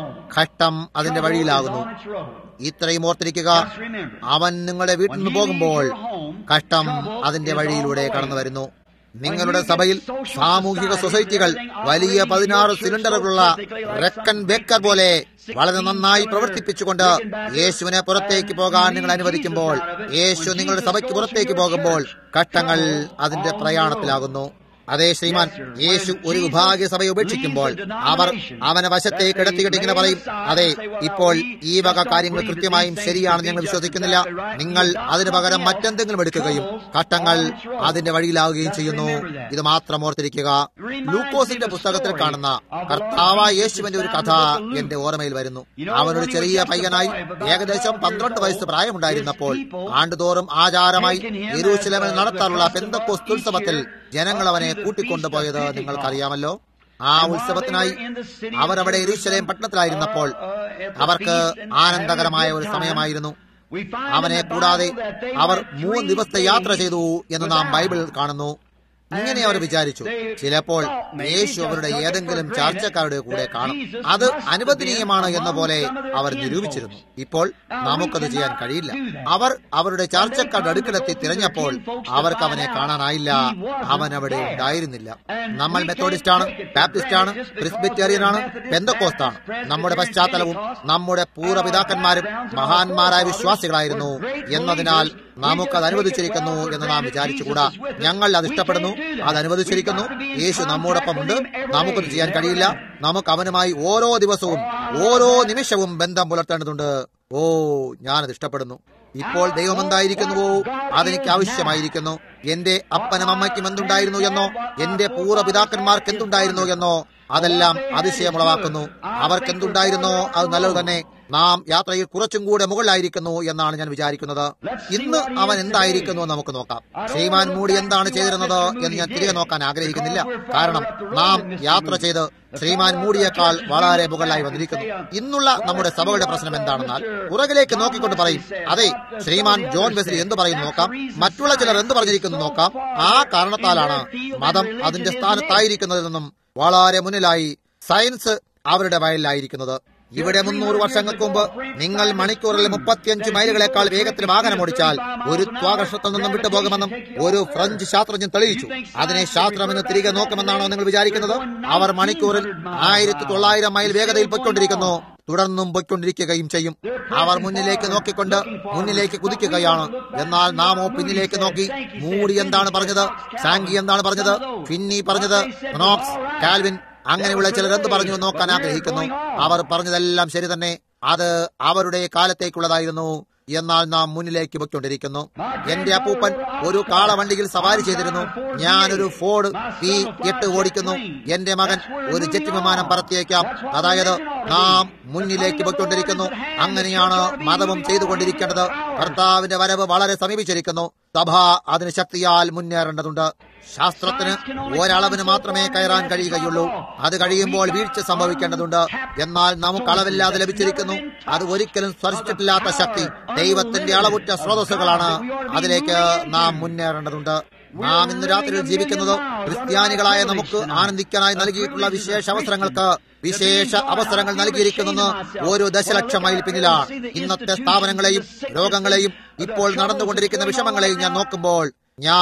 ഘട്ടം അതിന്റെ വഴിയിലാകുന്നു. ഇത്രയും ഓർത്തിരിക്കുക, അവൻ നിങ്ങളുടെ വീട്ടിൽ നിന്ന് പോകുമ്പോൾ ഘട്ടം അതിന്റെ വഴിയിലൂടെ കടന്നു വരുന്നു. നിങ്ങളുടെ സഭയിൽ സാമൂഹിക സൊസൈറ്റികൾ വലിയ പതിനാറ് സിലിണ്ടറുകളുള്ള റെക്കൻ ബേക്കർ പോലെ വളരെ നന്നായി പ്രവർത്തിപ്പിച്ചുകൊണ്ട് യേശുവിനെ പുറത്തേക്ക് പോകാൻ നിങ്ങൾ അനുവദിക്കുമ്പോൾ, യേശു നിങ്ങളുടെ സഭയ്ക്ക് പുറത്തേക്ക് പോകുമ്പോൾ ഘട്ടങ്ങൾ അതിന്റെ പ്രയാണത്തിലാകുന്നു. അതേ ശ്രീമാൻ, യേശു ഒരു വിഭാഗീയ സഭയെ ഉപേക്ഷിക്കുമ്പോൾ അവർ അവനെ വശത്തേക്ക് എടുത്തിട്ട് ഇങ്ങനെ പറയും, അതെ, ഇപ്പോൾ ഈ വക കാര്യങ്ങൾ കൃത്യമായും ശരിയാണെന്ന് ഞങ്ങൾ വിശ്വസിക്കുന്നില്ല, നിങ്ങൾ അതിനു പകരം മറ്റെന്തെങ്കിലും എടുക്കുകയും ഘട്ടങ്ങൾ അതിന്റെ വഴിയിലാവുകയും ചെയ്യുന്നു. ഇത് മാത്രം ഓർത്തിരിക്കുക. ലൂക്കോസിന്റെ പുസ്തകത്തിൽ കാണുന്ന കർത്താവായ യേശുവിന്റെ ഒരു കഥ എന്റെ ഓർമ്മയിൽ വരുന്നു. അവനൊരു ചെറിയ പയ്യനായി ഏകദേശം പന്ത്രണ്ട് വയസ്സ് പ്രായമുണ്ടായിരുന്നപ്പോൾ ആണ്ടുതോറും ആചാരമായി യെരൂശലേമിൽ നടത്താറുള്ള പെന്തക്കോസ്ത് ഉത്സവത്തിൽ ജനങ്ങൾ അവനെ കൂട്ടിക്കൊണ്ടുപോയത് നിങ്ങൾക്കറിയാമല്ലോ. ആ ഉത്സവത്തിനായി അവരവിടെ യെരൂശലേം പട്ടണത്തിലായിരുന്നപ്പോൾ അവർക്ക് ആനന്ദകരമായ ഒരു സമയമായിരുന്നു. അവനെ കൂടാതെ അവർ മൂന്ന് ദിവസത്തെ യാത്ര ചെയ്തു എന്ന് നാം ബൈബിളിൽ കാണുന്നു. ഇങ്ങനെ അവർ വിചാരിച്ചു, ചിലപ്പോൾ യേശു അവരുടെ ഏതെങ്കിലും ചർച്ചക്കാരുടെ കൂടെ കാണും. അത് അനുവദനീയമാണ് എന്ന പോലെ അവർ നിരൂപിച്ചിരുന്നു. ഇപ്പോൾ നമുക്കത് ചെയ്യാൻ കഴിയില്ല. അവർ അവരുടെ ചർച്ചക്കാരുടെ അടുക്കലെത്തി തിരഞ്ഞപ്പോൾ അവർക്ക് അവനെ കാണാനായില്ല. അവൻ അവിടെ ഉണ്ടായിരുന്നില്ല. നമ്മൾ മെത്തോഡിസ്റ്റാണ്, ബാപ്റ്റിസ്റ്റാണ്, പ്രിസ്ബിറ്റേറിയനാണ്, പെന്തക്കോസ്താണ്. നമ്മുടെ പശ്ചാത്തലവും നമ്മുടെ പൂർവ്വപിതാക്കന്മാരും മഹാന്മാരായ വിശ്വാസികളായിരുന്നു എന്നതിനാൽ നമുക്കത് അനുവദിച്ചിരിക്കുന്നു എന്ന് നാം വിചാരിച്ചുകൂടാ. ഞങ്ങൾ അത് ഇഷ്ടപ്പെടുന്നു, അത് അനുവദിച്ചിരിക്കുന്നു. യേശു നമ്മോടൊപ്പമുണ്ട്. നമുക്കത് ചെയ്യാൻ കഴിയില്ല. നമുക്ക് അവനുമായി ഓരോ ദിവസവും ഓരോ നിമിഷവും ബന്ധം പുലർത്തേണ്ടതുണ്ട്. ഓ, ഞാനത് ഇഷ്ടപ്പെടുന്നു. ഇപ്പോൾ ദൈവം എന്തായിരിക്കുന്നുവോ അതെനിക്ക് ആവശ്യമായിരിക്കുന്നു. എന്റെ അപ്പനും അമ്മയ്ക്കും എന്തുണ്ടായിരുന്നു എന്നോ എന്റെ പൂർവ്വപിതാക്കന്മാർക്ക് എന്തുണ്ടായിരുന്നു എന്നോ അതെല്ലാം അതിശയമുളവാക്കുന്നു. അവർക്ക് എന്തുണ്ടായിരുന്നോ അത് നല്ലത് തന്നെ. നാം യാത്രയിൽ കുറച്ചും കൂടെ മുകളിലായിരിക്കുന്നു എന്നാണ് ഞാൻ വിചാരിക്കുന്നത്. ഇന്ന് അവൻ എന്തായിരിക്കുന്നു എന്ന് നമുക്ക് നോക്കാം. ശ്രീമാൻ മൂടി എന്താണ് ചെയ്തിരുന്നത് എന്ന് ഞാൻ തിരികെ നോക്കാൻ ആഗ്രഹിക്കുന്നില്ല. കാരണം നാം യാത്ര ചെയ്ത് ശ്രീമാൻ മൂടിയേക്കാൾ വളരെ മുകളിലായി വന്നിരിക്കുന്നു. ഇന്നുള്ള നമ്മുടെ സഭയുടെ പ്രശ്നം എന്താണെന്നാൽ പുറകിലേക്ക് നോക്കിക്കൊണ്ട് പറയും, അതെ, ശ്രീമാൻ ജോൺ വെസ്ലി എന്ത് പറയുന്നു നോക്കാം, മറ്റുള്ള ചിലർ എന്ത് പറഞ്ഞിരിക്കുന്നു നോക്കാം. ആ കാരണത്താലാണ് മതം അതിന്റെ സ്ഥാനത്തായിരിക്കുന്നതിൽ നിന്നും വളരെ മുന്നിലായി സയൻസ് അവരുടെ വയലിലായിരിക്കുന്നത്. ഇവിടെ മുന്നൂറ് വർഷങ്ങൾക്ക് മുമ്പ് നിങ്ങൾ മണിക്കൂറിൽ മുപ്പത്തിയഞ്ച് മൈലുകളെക്കാൾ വേഗത്തിൽ വാഹനം ഓടിച്ചാൽ ഒരു ത്വാകർഷത്തിൽ നിന്നും വിട്ടുപോകുമെന്നും ഒരു ഫ്രഞ്ച് ശാസ്ത്രജ്ഞൻ തെളിയിച്ചു. അതിനെ ശാസ്ത്രമെന്ന് തിരികെ നോക്കുമെന്നാണോ നിങ്ങൾ വിചാരിക്കുന്നത്? അവർ മണിക്കൂറിൽ ആയിരത്തി തൊള്ളായിരം മൈൽ വേഗതയിൽ പൊയ്ക്കൊണ്ടിരിക്കുന്നു, തുടർന്നും പൊയ്ക്കൊണ്ടിരിക്കുകയും ചെയ്യും. അവർ മുന്നിലേക്ക് നോക്കിക്കൊണ്ട് മുന്നിലേക്ക് കുതിക്കുകയാണ്. എന്നാൽ നാമോ പിന്നിലേക്ക് നോക്കി മൂടി എന്താണ് പറഞ്ഞത്, സാങ്കി എന്താണ് പറഞ്ഞത്, ഫിന്നി പറഞ്ഞത്, നോക്സ്, കാൽവിൻ, അങ്ങനെയുള്ള ചിലർ എന്ത് പറഞ്ഞു നോക്കാൻ ആഗ്രഹിക്കുന്നു. അവർ പറഞ്ഞതെല്ലാം ശരി തന്നെ, അത് അവരുടെ കാലത്തേക്കുള്ളതായിരുന്നു. എന്നാൽ നാം മുന്നിലേക്ക് പൊയ്ക്കൊണ്ടിരിക്കുന്നു. എന്റെ അപ്പൂപ്പൻ ഒരു കാളവണ്ടിയിൽ സവാരി ചെയ്തിരുന്നു. ഞാനൊരു ഫോർഡ് പി എട്ട് ഓടിക്കുന്നു. എന്റെ മകൻ ഒരു ജെറ്റ് വിമാനം പറത്തിയേക്കാം. അതായത് നാം മുന്നിലേക്ക് പൊയ്ക്കൊണ്ടിരിക്കുന്നു. അങ്ങനെയാണ് മതവും ചെയ്തുകൊണ്ടിരിക്കേണ്ടത്. കർത്താവിന്റെ വരവ് വളരെ സമീപിച്ചിരിക്കുന്നു. സഭ അതിന് ശക്തിയാൽ മുന്നേറേണ്ടതുണ്ട്. ശാസ്ത്രത്തിന് ഒരളവിന് മാത്രമേ കയറാൻ കഴിയുകയുള്ളൂ. അത് കഴിയുമ്പോൾ വീഴ്ച സംഭവിക്കേണ്ടതുണ്ട്. എന്നാൽ നമുക്ക് അളവില്ലാതെ ലഭിച്ചിരിക്കുന്നു. അത് ഒരിക്കലും സ്പർശിച്ചിട്ടില്ലാത്ത ശക്തി ദൈവത്തിന്റെ അളവുറ്റ സ്രോതസ്സുകളാണ്. അതിലേക്ക് നാം മുന്നേറേണ്ടതുണ്ട്. നാം ഇന്ന് രാത്രിയിൽ ജീവിക്കുന്നത് ക്രിസ്ത്യാനികളായ നമുക്ക് ആനന്ദിക്കാനായി നൽകിയിട്ടുള്ള വിശേഷ അവസരങ്ങൾക്ക് വിശേഷ അവസരങ്ങൾ നൽകിയിരിക്കുന്നത് ഓരോ ദശലക്ഷം മൈൽ പിന്നിലാണ്. ഇന്നത്തെ സ്ഥാപനങ്ങളെയും രോഗങ്ങളെയും ഇപ്പോൾ നടന്നുകൊണ്ടിരിക്കുന്ന വിഷമങ്ങളെയും ഞാൻ നോക്കുമ്പോൾ ഞാൻ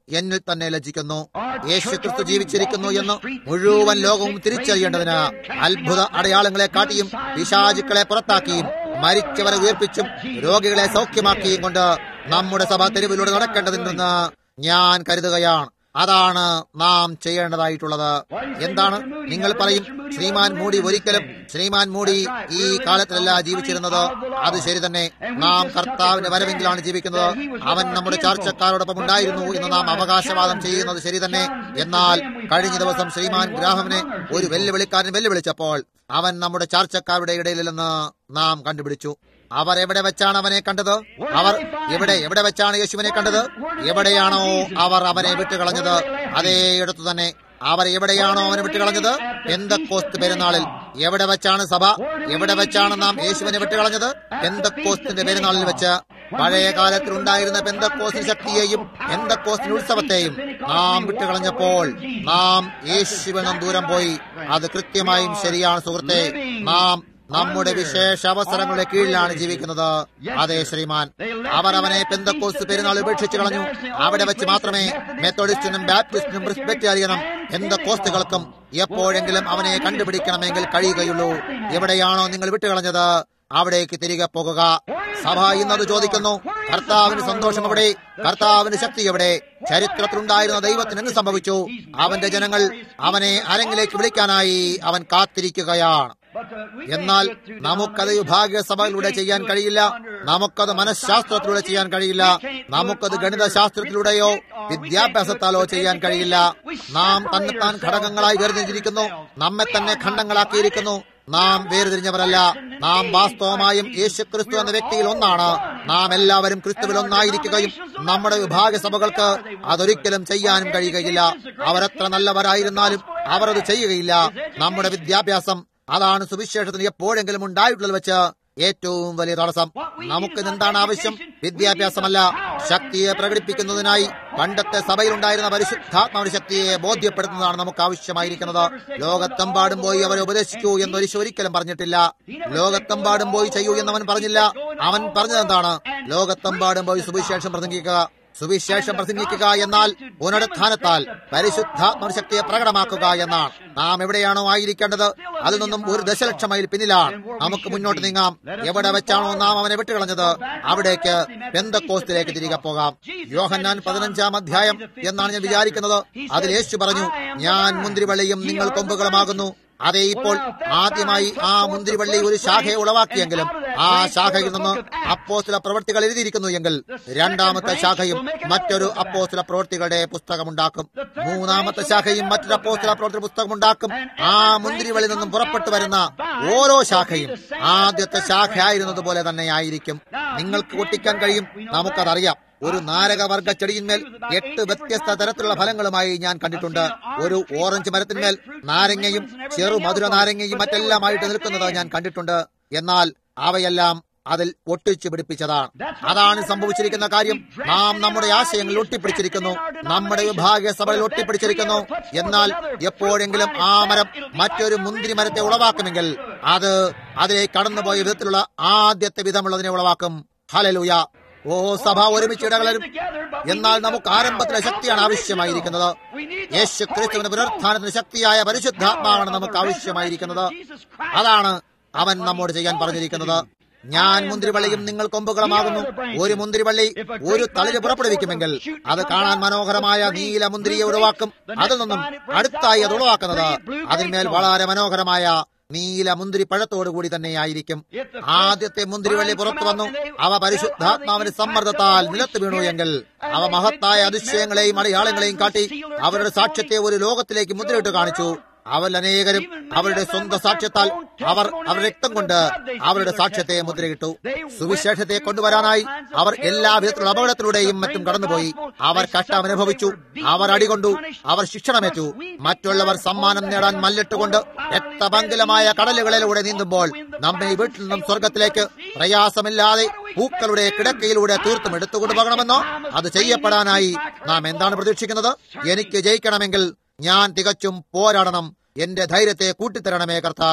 എന്നിൽ തന്നെ ലജ്ജിക്കുന്നു. യേശു ക്രിസ്തു ജീവിച്ചിരിക്കുന്നു എന്ന് മുഴുവൻ ലോകവും തിരിച്ചറിയേണ്ടതിന് അത്ഭുത അടയാളങ്ങളെ കാട്ടിയും പിശാചുക്കളെ പുറത്താക്കിയും മരിച്ചവരെ ഉയർപ്പിച്ചും രോഗികളെ സൗഖ്യമാക്കിയും കൊണ്ട് നമ്മുടെ സഭ തെരുവിലൂടെ നടക്കേണ്ടതുണ്ടെന്ന് ഞാൻ കരുതുകയാണ്. അതാണ് നാം ചെയ്യേണ്ടതായിട്ടുള്ളത്. എന്താണ് നിങ്ങൾ പറയും? ശ്രീമാൻ മൂടി ഒരിക്കലും ശ്രീമാൻ മൂടി ഈ കാലത്തിലല്ല ജീവിച്ചിരുന്നത്. അത് ശരി തന്നെ. നാം കർത്താവിന്റെ വരവെങ്കിലാണ് ജീവിക്കുന്നത്. അവൻ നമ്മുടെ ചർച്ചക്കാരോടൊപ്പം ഉണ്ടായിരുന്നു എന്ന് നാം അവകാശവാദം ചെയ്യുന്നത് ശരി തന്നെ. എന്നാൽ കഴിഞ്ഞ ദിവസം ശ്രീമാൻ ഗ്രാഹമിനെ ഒരു വെല്ലുവിളിക്കാരൻ വെല്ലുവിളിച്ചപ്പോൾ അവൻ നമ്മുടെ ചർച്ചക്കാരുടെ ഇടയിലെന്ന് നാം കണ്ടുപിടിച്ചു. അവർ എവിടെ വെച്ചാണ് അവനെ കണ്ടത്? അവർ എവിടെ എവിടെ വെച്ചാണ് യേശുവിനെ കണ്ടത്? എവിടെയാണോ അവർ അവനെ വിട്ടുകളഞ്ഞത് അതേയിടത്തു തന്നെ അവർ എവിടെയാണോ അവനെ വിട്ടുകളഞ്ഞത്? പെന്തക്കോസ്ത് പെരുന്നാളിൽ. എവിടെ വെച്ചാണ് സഭ? എവിടെ വെച്ചാണ് നാം യേശുവിനെ വിട്ടുകളഞ്ഞത്? പെന്തക്കോസ്തിന്റെ പെരുന്നാളിൽ വെച്ച്. പഴയ കാലത്തിൽ ഉണ്ടായിരുന്ന പെന്തക്കോസ്തിന്റെ ശക്തിയെയും പെന്തക്കോസ്തിന്റെ ഉത്സവത്തെയും നാം വിട്ടുകളഞ്ഞപ്പോൾ നാം യേശുവിൽ നിന്നും ദൂരം പോയി. അത് കൃത്യമായും ശരിയാണ് സുഹൃത്തെ. നാം നമ്മുടെ വിശേഷ അവസരങ്ങളുടെ കീഴിലാണ് ജീവിക്കുന്നത്. അതെ ശ്രീമാൻ, അവർ അവനെ പെന്തക്കോസ്ത് പെരുന്നാൾ ഉപേക്ഷിച്ചു കളഞ്ഞു. അവിടെ വെച്ച് മാത്രമേ മെത്തോഡിസ്റ്റിനും ബാപ്റ്റിസ്റ്റിനും പ്രെസ്ബിറ്റേറിയനും പെന്തക്കോസ്തുകൾക്കും എപ്പോഴെങ്കിലും അവനെ കണ്ടുപിടിക്കണമെങ്കിൽ കഴിയുകയുള്ളൂ. എവിടെയാണോ നിങ്ങൾ വിട്ടുകളഞ്ഞത് അവിടേക്ക് തിരികെ പോകുക. സഭ ഇന്നത് ചോദിക്കുന്നു. കർത്താവിന് സന്തോഷം എവിടെ? കർത്താവിന് ശക്തി എവിടെ? ചരിത്രത്തിലുണ്ടായിരുന്ന ദൈവത്തിന് എന്ത് സംഭവിച്ചു? അവന്റെ ജനങ്ങൾ അവനെ അരങ്ങിലേക്ക് വിളിക്കാനായി അവൻ കാത്തിരിക്കുകയാണ്. എന്നാൽ നമുക്കത് വിഭാഗീയ സഭകളിലൂടെ ചെയ്യാൻ കഴിയില്ല. നമുക്കത് മനഃശാസ്ത്രത്തിലൂടെ ചെയ്യാൻ കഴിയില്ല. നമുക്കത് ഗണിതശാസ്ത്രത്തിലൂടെയോ വിദ്യാഭ്യാസത്താലോ ചെയ്യാൻ കഴിയില്ല. നാം തന്നെത്താൻ ഘടകങ്ങളായി വേർതിരിച്ചിരിക്കുന്നു. നമ്മെ തന്നെ ഖണ്ഡങ്ങളാക്കിയിരിക്കുന്നു. നാം വേർതിരിഞ്ഞവരല്ല. നാം വാസ്തവമായും യേശു ക്രിസ്തു എന്ന വ്യക്തിയിൽ ഒന്നാണ്. നാം എല്ലാവരും ക്രിസ്തുവിൽ ഒന്നായിരിക്കുകയും നമ്മുടെ വിഭാഗ സഭകൾക്ക് അതൊരിക്കലും ചെയ്യാനും കഴിയുകയില്ല. അവരെത്ര നല്ലവരായിരുന്നാലും അവർ അത് ചെയ്യുകയില്ല. നമ്മുടെ വിദ്യാഭ്യാസം അതാണ് സുവിശേഷത്തിന് എപ്പോഴെങ്കിലും ഉണ്ടായിട്ടുള്ളത് വെച്ച് ഏറ്റവും വലിയ തടസ്സം. നമുക്ക് എന്താണ് ആവശ്യം? വിദ്യാഭ്യാസമല്ല, ശക്തിയെ പ്രകടിപ്പിക്കുന്നതിനായി പണ്ടത്തെ സഭയിലുണ്ടായിരുന്ന പരിശുദ്ധാത്മാവിന്റെ ശക്തിയെ ബോധ്യപ്പെടുത്തുന്നതാണ് നമുക്ക് ആവശ്യമായിരിക്കുന്നത്. ലോകത്തെമ്പാടും പോയി അവരെ ഉപദേശിക്കൂ എന്നൊരു ഒരിക്കലും പറഞ്ഞിട്ടില്ല. ലോകത്തെമ്പാടും പോയി ചെയ്യൂ എന്നവൻ പറഞ്ഞില്ല. അവൻ പറഞ്ഞതെന്താണ്? ലോകത്തെമ്പാടും പോയി സുവിശേഷം പ്രസംഗിക്കുക. സുവിശേഷം പ്രസംഗിക്കുക എന്നാൽ പുനരുത്ഥാനത്താൽ പരിശുദ്ധാത്മാവിന്റെ ശക്തിയെ പ്രകടമാക്കുക എന്നാണ്. നാം എവിടെയാണോ ആയിരിക്കേണ്ടത് അതിൽ നിന്നും ഒരു ദശലക്ഷം മൈൽ പിന്നിലാണ്. നമുക്ക് മുന്നോട്ട് നീങ്ങാം. എവിടെ വെച്ചാണോ നാം അവനെ വിട്ടുകളഞ്ഞത് അവിടേക്ക് പെന്തക്കോസ്തിലേക്ക് തിരികെ പോകാം. യോഹന്നാൻ പതിനഞ്ചാം അധ്യായം എന്നാണ് ഞാൻ വിചാരിക്കുന്നത്. അതിൽ യേശു പറഞ്ഞു, ഞാൻ മുന്തിരിവള്ളിയും നിങ്ങൾ കൊമ്പുകളുമാകുന്നു. അതെ, ഇപ്പോൾ ആദ്യമായി ആ മുന്തിരിവള്ളി ഒരു ശാഖയെ ഉളവാക്കിയെങ്കിലും ആ ശാഖയിൽ നിന്ന് അപ്പോസ്തല പ്രവൃത്തികൾ എഴുതിയിരിക്കുന്നു എങ്കിൽ രണ്ടാമത്തെ ശാഖയും മറ്റൊരു അപ്പോസ്തല പ്രവൃത്തികളുടെ പുസ്തകമുണ്ടാക്കും. മൂന്നാമത്തെ ശാഖയും മറ്റൊരു അപ്പോസ്തല പ്രവൃത്തി പുസ്തകമുണ്ടാക്കും. ആ മുന്തിരിവള്ളിൽ നിന്നും പുറപ്പെട്ടു വരുന്ന ഓരോ ശാഖയും ആദ്യത്തെ ശാഖ ആയിരുന്നത് പോലെ തന്നെ ആയിരിക്കും. നിങ്ങൾക്ക് പൊട്ടിക്കാൻ കഴിയും. നമുക്കതറിയാം. ഒരു നാരകവർഗ ചെടിയിന്മേൽ എട്ട് വ്യത്യസ്ത തരത്തിലുള്ള ഫലങ്ങളുമായി ഞാൻ കണ്ടിട്ടുണ്ട്. ഒരു ഓറഞ്ച് മരത്തിന്മേൽ നാരങ്ങയും ചെറു മധുര നാരങ്ങയും മറ്റെല്ലാമായിട്ട് നിൽക്കുന്നത് ഞാൻ കണ്ടിട്ടുണ്ട്. എന്നാൽ അവയെല്ലാം അതിൽ ഒട്ടിച്ചു പിടിപ്പിച്ചതാണ്. അതാണ് സംഭവിച്ചിരിക്കുന്ന കാര്യം. നാം നമ്മുടെ ആശയങ്ങളിൽ ഒട്ടിപ്പിടിച്ചിരിക്കുന്നു. നമ്മുടെ വിഭാഗീയ സഭയിൽ ഒട്ടിപ്പിടിച്ചിരിക്കുന്നു. എന്നാൽ എപ്പോഴെങ്കിലും ആ മരം മറ്റൊരു മുന്തിരി മരത്തെ ഉളവാക്കുമെങ്കിൽ അത് അതിലേക്ക് കടന്നുപോയ വിധത്തിലുള്ള ആദ്യത്തെ വിധമുള്ളതിനെ ഉളവാക്കും. ഹല്ലേലൂയ. ഓ, സഭ ഒരുമിച്ച് ഇടകലരും. എന്നാൽ നമുക്ക് ആരംഭത്തിലെ ശക്തിയാണ് ആവശ്യമായിരിക്കുന്നത്. യേശു ക്രിസ്തുവിന്റെ പുനരുത്ഥാനത്തിന് ശക്തിയായ പരിശുദ്ധാത്മാവാണ് നമുക്ക് ആവശ്യമായിരിക്കുന്നത്. അതാണ് അവൻ നമ്മോട് ചെയ്യാൻ പറഞ്ഞിരിക്കുന്നത്. ഞാൻ മുന്തിരിവള്ളിയും നിങ്ങൾ കൊമ്പുകളുമാകുന്നു. ഒരു മുന്തിരിവള്ളി ഒരു തളിര് പുറപ്പെടുവിക്കുമെങ്കിൽ അത് കാണാൻ മനോഹരമായ നീല മുന്തിരിയെ ഉളവാക്കും. അതിൽ നിന്നും അടുത്തായി അത് ഉളവാക്കുന്നത് അതിന്മേൽ വളരെ മനോഹരമായ നീല മുന്തിരി പഴത്തോടുകൂടി തന്നെയായിരിക്കും. ആദ്യത്തെ മുന്തിരിവള്ളി പുറത്തു വന്നു. അവ പരിശുദ്ധാത്മാവിന്റെ സമ്മർദ്ദത്താൽ നിലത്ത് വീണു എങ്കിൽ അവ മഹത്തായ അതിശയങ്ങളെയും അടയാളങ്ങളെയും കാട്ടി അവരുടെ സാക്ഷ്യത്തെ ഒരു ലോകത്തിലേക്ക് മുദ്രയിട്ട് കാണിച്ചു. അവരിൽ അനേകരും അവരുടെ സ്വന്തം സാക്ഷ്യത്താൽ അവർ അവരുടെ രക്തം കൊണ്ട് അവരുടെ സാക്ഷ്യത്തെ മുദ്രയിട്ടു. സുവിശേഷത്തെ കൊണ്ടുവരാനായി അവർ എല്ലാ വിധത്തിലുള്ള അപകടത്തിലൂടെയും മറ്റും കടന്നുപോയി. അവർ കഷ്ടം അനുഭവിച്ചു. അവർ അടികൊണ്ടു. അവർ ശിക്ഷണമേറ്റു. മറ്റുള്ളവർ സമ്മാനം നേടാൻ മല്ലിട്ടുകൊണ്ട് രക്തപങ്കിലമായ കടലുകളിലൂടെ നീന്തുമ്പോൾ നമ്മെ വീട്ടിൽ നിന്നും സ്വർഗത്തിലേക്ക് പ്രയാസമില്ലാതെ പൂക്കളുടെ കിടക്കയിലൂടെ തീർത്തും എടുത്തുകൊണ്ട് പോകണമെന്നോ അത് ചെയ്യപ്പെടാനായി നാം എന്താണ് പ്രതീക്ഷിക്കുന്നത്? എനിക്ക് ജയിക്കണമെങ്കിൽ ഞാൻ തികച്ചും പോരാടണം. എന്റെ ധൈര്യത്തെ കൂട്ടിത്തരണമേ കർത്താവേ.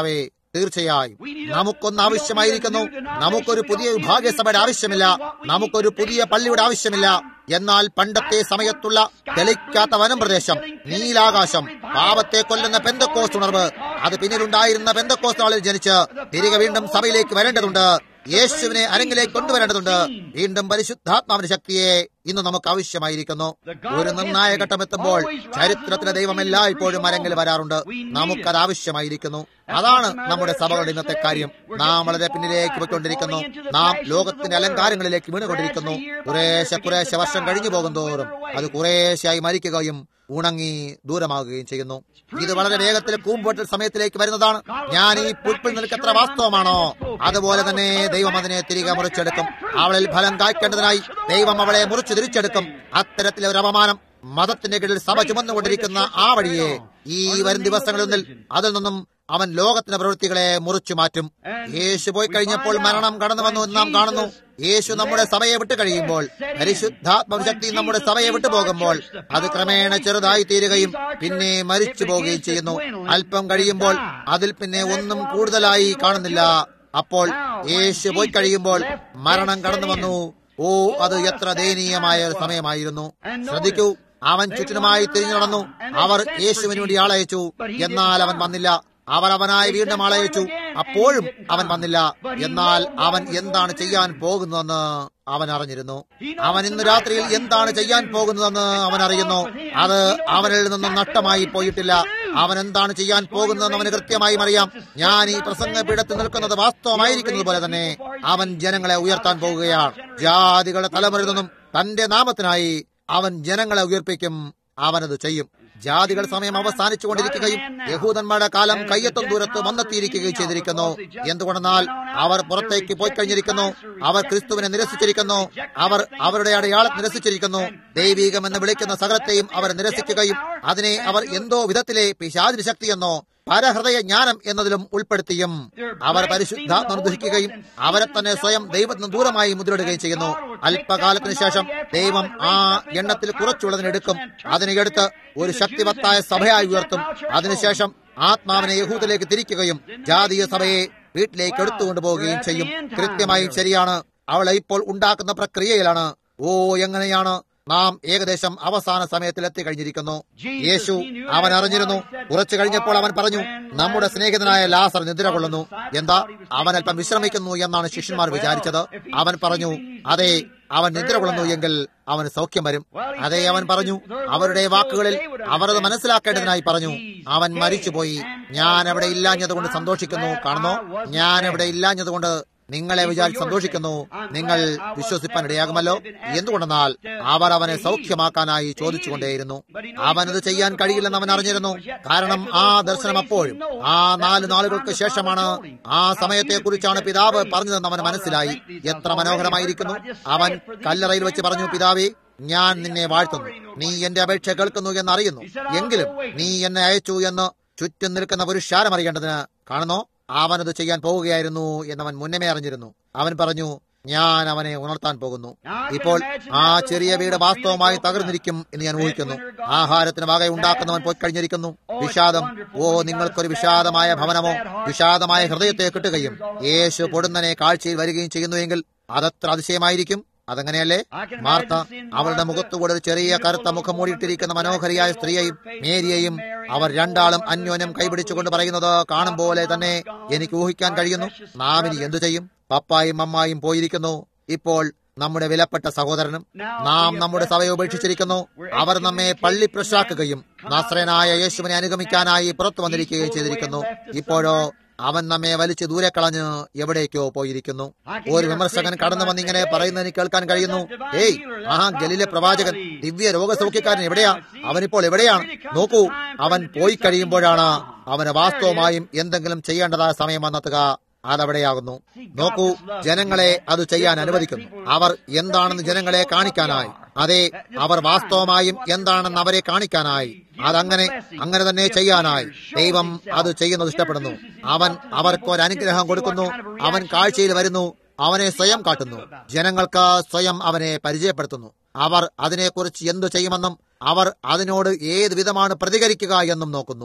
തീർച്ചയായും നമുക്കൊന്ന് ആവശ്യമായിരിക്കുന്നു. നമുക്കൊരു പുതിയ വിഭാഗീയസഭയുടെ ആവശ്യമില്ല. നമുക്കൊരു പുതിയ പള്ളിയുടെ ആവശ്യമില്ല. എന്നാൽ പണ്ടത്തെ സമയത്തുള്ള തെളിക്കാത്ത വനം പ്രദേശം, നീലാകാശം, പാപത്തെ കൊല്ലുന്ന പെന്തക്കോസ്ത് ഉണർവ്, അത് പിന്നിലുണ്ടായിരുന്ന പെന്തക്കോസ്ത് നാളിൽ ജനിച്ച് തിരികെ വീണ്ടും സഭയിലേക്ക് വരേണ്ടതുണ്ട്. യേശുവിനെ അരങ്ങിലേക്ക് കൊണ്ടുവരേണ്ടതുണ്ട്. വീണ്ടും പരിശുദ്ധാത്മാവിന്റെ ശക്തിയെ ഇന്ന് നമുക്ക് ആവശ്യമായിരിക്കുന്നു. ഒരു നിർണായക ഘട്ടം എത്തുമ്പോൾ ചരിത്രത്തിലെ ദൈവം എല്ലായ്പ്പോഴും അരങ്ങിൽ വരാറുണ്ട്. നമുക്കത് ആവശ്യമായിരിക്കുന്നു. അതാണ് നമ്മുടെ സഭകളുടെ ഇന്നത്തെ കാര്യം. നാം വളരെ പിന്നിലേക്ക് പോയിക്കൊണ്ടിരിക്കുന്നു. നാം ലോകത്തിന്റെ അലങ്കാരങ്ങളിലേക്ക് വീണുകൊണ്ടിരിക്കുന്നു. കുറേശ്ശെ കുറേശ്ശെ വർഷം കഴിഞ്ഞു പോകും തോറും അത് കുറേശ്ശായി മരിക്കുകയും ഉണങ്ങി ദൂരമാകുകയും ചെയ്യുന്നു. ഇത് വളരെ വേഗത്തിൽ കൂമ്പൊട്ടൽ സമയത്തിലേക്ക് വരുന്നതാണ്. ഞാൻ ഈ പുൽപ്പിൽ നിൽക്കത്ര വാസ്തവമാണോ, അതുപോലെ തന്നെ ദൈവം അതിനെ തിരികെ മുറിച്ചെടുക്കും. അവളിൽ ഫലം കായ്ക്കേണ്ടതിനായി ദൈവം അവളെ മുറിച്ചു തിരിച്ചെടുക്കും. അത്തരത്തിലെ ഒരു അപമാനം മതത്തിന്റെ കീഴിൽ സഭ ചുമന്നുകൊണ്ടിരിക്കുന്ന ആ വഴിയെ ഈ വരും ദിവസങ്ങളിൽ അതിൽ നിന്നും അവൻ ലോകത്തിന്റെ പ്രവൃത്തികളെ മുറിച്ചു മാറ്റും. യേശു പോയി കഴിഞ്ഞപ്പോൾ മരണം കടന്നു വന്നു എന്ന് നാം കാണുന്നു. യേശു നമ്മുടെ സഭയെ വിട്ടു കഴിയുമ്പോൾ, പരിശുദ്ധാത്മശക്തി നമ്മുടെ സഭയെ വിട്ടു പോകുമ്പോൾ അത് ക്രമേണ ചെറുതായി തീരുകയും പിന്നെ മരിച്ചു പോവുകയും ചെയ്യുന്നു. അല്പം കഴിയുമ്പോൾ അതിൽ പിന്നെ ഒന്നും കൂടുതലായി കാണുന്നില്ല. അപ്പോൾ യേശു പോയി കഴിയുമ്പോൾ മരണം കടന്നു വന്നു. ഓ, അത് എത്ര ദയനീയമായ ഒരു സമയമായിരുന്നു. ശ്രദ്ധിക്കൂ, അവൻ ചുറ്റിനുമായി തിരിഞ്ഞു നടന്നു. അവർ യേശുവിന് വേണ്ടി ആളയച്ചു, എന്നാൽ അവൻ വന്നില്ല. അവർ അവനായി വീണ്ടും ആളയച്ചു, അപ്പോഴും അവൻ വന്നില്ല. എന്നാൽ അവൻ എന്താണ് ചെയ്യാൻ പോകുന്നതെന്ന് അവൻ അറിഞ്ഞിരുന്നു. അവൻ ഇന്ന് രാത്രിയിൽ എന്താണ് ചെയ്യാൻ പോകുന്നതെന്ന് അവൻ അറിയുന്നു. അത് അവനിൽ നിന്നും നഷ്ടമായി പോയിട്ടില്ല. അവൻ എന്താണ് ചെയ്യാൻ പോകുന്നതെന്ന് അവന് കൃത്യമായും അറിയാം. ഞാൻ ഈ പ്രസംഗപീഠത്തിൽ നിൽക്കുന്നത് വാസ്തവമായിരിക്കുന്നത് പോലെ തന്നെ അവൻ ജനങ്ങളെ ഉയർത്താൻ പോകുകയാണ്. ജാതികളുടെ തലമുറയിൽ നിന്നും തന്റെ നാമത്തിനായി അവൻ ജനങ്ങളെ ഉയർപ്പിക്കും. അവനത് ചെയ്യും. ജാതികൾ സമയം അവസാനിച്ചു കൊണ്ടിരിക്കുകയും യഹൂദന്മാരുടെ കാലം കയ്യെത്തും ദൂരത്ത് വന്നെത്തിയിരിക്കുകയും ചെയ്തിരിക്കുന്നു. എന്തുകൊണ്ടെന്നാൽ അവർ പുറത്തേക്ക് പോയി കഴിഞ്ഞിരിക്കുന്നു. അവർ ക്രിസ്തുവിനെ നിരസിച്ചിരിക്കുന്നു. അവർ അവരുടെ അടയാളം നിരസിച്ചിരിക്കുന്നു. ദൈവീകം എന്ന് വിളിക്കുന്ന സകലത്തെയും അവർ നിരസിക്കുകയും അതിനെ അവർ എന്തോ വിധത്തിലെ പിശാചിന്റെ ശക്തിയെന്നോ പരഹൃദയ ജ്ഞാനം എന്നതിലും ഉൾപ്പെടുത്തിയും അവർ പരിശുദ്ധാത്മ ദുഷിക്കുകയും അവരെ തന്നെ സ്വയം ദൈവത്തിന് ദൂരമായി മുദ്രയിടുകയും ചെയ്യുന്നു. അല്പകാലത്തിന് ശേഷം ദൈവം ആ എണ്ണത്തിൽ കുറച്ചുള്ളതിനെടുക്കും. അതിനെടുത്ത് ഒരു ശക്തിവത്തായ സഭയായി ഉയർത്തും. അതിനുശേഷം ആത്മാവിനെ യഹൂദിലേക്ക് തിരിക്കുകയും ജാതീയ സഭയെ വീട്ടിലേക്ക് എടുത്തുകൊണ്ടുപോവുകയും ചെയ്യും. കൃത്യമായും ശരിയാണ്. അവളെ ഇപ്പോൾ ഉണ്ടാക്കുന്ന പ്രക്രിയയിലാണ്. ഓ, എങ്ങനെയാണ് നാം ഏകദേശം അവസാന സമയത്തിൽ എത്തിക്കഴിഞ്ഞിരിക്കുന്നു. യേശു അവൻ അറിഞ്ഞിരുന്നു. കുറച്ചു കഴിഞ്ഞപ്പോൾ അവൻ പറഞ്ഞു, നമ്മുടെ സ്നേഹിതനായ ലാസർ നിദ്ര കൊള്ളുന്നു. എന്താ, അവൻ അല്പം വിശ്രമിക്കുന്നു എന്നാണ് ശിഷ്യന്മാർ വിചാരിച്ചത്. അവൻ പറഞ്ഞു, അതെ, അവൻ നിദ്ര കൊള്ളുന്നു എങ്കിൽ അവന് സൗഖ്യം വരും. അതേ, അവൻ പറഞ്ഞു. അവരുടെ വാക്കുകളിൽ അവർ അത് മനസ്സിലാക്കേണ്ടതിനായി പറഞ്ഞു, അവൻ മരിച്ചുപോയി. ഞാൻ അവിടെ ഇല്ലാഞ്ഞതുകൊണ്ട് സന്തോഷിക്കുന്നു. കാണുന്നോ, ഞാൻ അവിടെ ഇല്ലാഞ്ഞതുകൊണ്ട് നിങ്ങളെ വിചാരിച്ച് സന്തോഷിക്കുന്നു. നിങ്ങൾ വിശ്വസിപ്പാൻ ഇടയാകുമല്ലോ. എന്തുകൊണ്ടെന്നാൽ അവർ അവനെ സൗഖ്യമാക്കാനായി ചോദിച്ചുകൊണ്ടേയിരുന്നു. അവനത് ചെയ്യാൻ കഴിയില്ലെന്ന് അവൻ അറിഞ്ഞിരുന്നു. കാരണം ആ ദർശനം അപ്പോഴും ആ നാല് നാളുകൾക്ക് ശേഷമാണ്. ആ സമയത്തെ കുറിച്ചാണ് പിതാവ് പറഞ്ഞതെന്ന് അവന് മനസ്സിലായി. എത്ര മനോഹരമായിരിക്കുന്നു. അവൻ കല്ലറയിൽ വെച്ച് പറഞ്ഞു, പിതാവേ, ഞാൻ നിന്നെ വാഴ്ത്തുന്നു. നീ എന്റെ അപേക്ഷ കേൾക്കുന്നു എന്നറിയുന്നു. എങ്കിലും നീ എന്നെ അയച്ചു എന്ന് ചുറ്റും നിൽക്കുന്ന പുരുഷാരം അറിയേണ്ടതിന്. കാണുന്നോ, അവനത് ചെയ്യാൻ പോവുകയായിരുന്നു എന്നവൻ മുന്നമേ അറിഞ്ഞിരുന്നു. അവൻ പറഞ്ഞു, ഞാൻ അവനെ ഉണർത്താൻ പോകുന്നു. ഇപ്പോൾ ആ ചെറിയ വീട് വാസ്തവമായി തകർന്നിരിക്കും എന്ന് ഞാൻ ഊഹിക്കുന്നു. ആഹാരത്തിന് വക ഉണ്ടാക്കുന്നവൻ പോയി കഴിഞ്ഞിരിക്കുന്നു. വിഷാദം, ഓ, നിങ്ങൾക്കൊരു വിഷാദമായ ഭവനമോ വിഷാദമായ ഹൃദയത്തെ കിട്ടുകയും യേശു പൊടുന്നനെ കാഴ്ചയിൽ വരികയും ചെയ്യുന്നുവെങ്കിൽ അതത്ര അതിശയമായിരിക്കും. അതെങ്ങനെയല്ലേ? മാർത്ത അവളുടെ മുഖത്തുകൂടെ ഒരു ചെറിയ കറുത്ത മുഖം മൂടിയിട്ടിരിക്കുന്ന മനോഹരിയായ സ്ത്രീയെയും മേരിയെയും അവർ രണ്ടാളും അന്യോന്യം കൈപിടിച്ചുകൊണ്ട് പറയുന്നത് കാണും പോലെ തന്നെ എനിക്ക് ഊഹിക്കാൻ കഴിയുന്നു. നാം ഇനി എന്തു ചെയ്യും? പപ്പായും അമ്മായും പോയിരിക്കുന്നു. ഇപ്പോൾ നമ്മുടെ വിലപ്പെട്ട സഹോദരനും നാം നമ്മുടെ സഭയെ ഉപേക്ഷിച്ചിരിക്കുന്നു. അവർ നമ്മെ പള്ളി പ്രശാക്കുകയും നസ്രയനായ യേശുവിനെ അനുഗമിക്കാനായി പുറത്തു വന്നിരിക്കുകയും ചെയ്തിരിക്കുന്നു. ഇപ്പോഴോ അവൻ നമ്മെ വലിച്ചു ദൂരെ കളഞ്ഞ് എവിടേക്കോ പോയിരിക്കുന്നു. ഒരു വിമർശകൻ കടന്നു വന്നിങ്ങനെ പറയുന്നതിന് കേൾക്കാൻ കഴിയുന്നു, ഏയ്, ആ ഗലീല പ്രവാചകൻ, ദിവ്യ രോഗസൗഖ്യക്കാരൻ എവിടെയാ? അവനിപ്പോൾ എവിടെയാണ്? നോക്കൂ, അവൻ പോയി കഴിയുമ്പോഴാണ് അവന് വാസ്തവമായും എന്തെങ്കിലും ചെയ്യേണ്ടതായ സമയം വന്നെത്തുക. അതവിടെയാകുന്നു. നോക്കൂ, ജനങ്ങളെ അത് ചെയ്യാൻ അനുവദിക്കുന്നു. അവർ എന്താണെന്ന് ജനങ്ങളെ കാണിക്കാനായി. അതെ, അവർ വാസ്തവമായും എന്താണെന്ന് അവരെ കാണിക്കാനായി. അതങ്ങനെ അങ്ങനെ തന്നെ ചെയ്യാനായി ദൈവം അത് ചെയ്യുന്നത് ഇഷ്ടപ്പെടുന്നു. അവൻ അവർക്ക് ഒരു അനുഗ്രഹം കൊടുക്കുന്നു. അവൻ കാഴ്ചയിൽ വരുന്നു. അവനെ സ്വയം കാട്ടുന്നു. ജനങ്ങൾക്ക് സ്വയം അവനെ പരിചയപ്പെടുത്തുന്നു. അവർ അതിനെക്കുറിച്ച് എന്തു ചെയ്യുമെന്നും അവർ അതിനോട് ഏത് വിധമാണ് പ്രതികരിക്കുക എന്നും നോക്കുന്നു.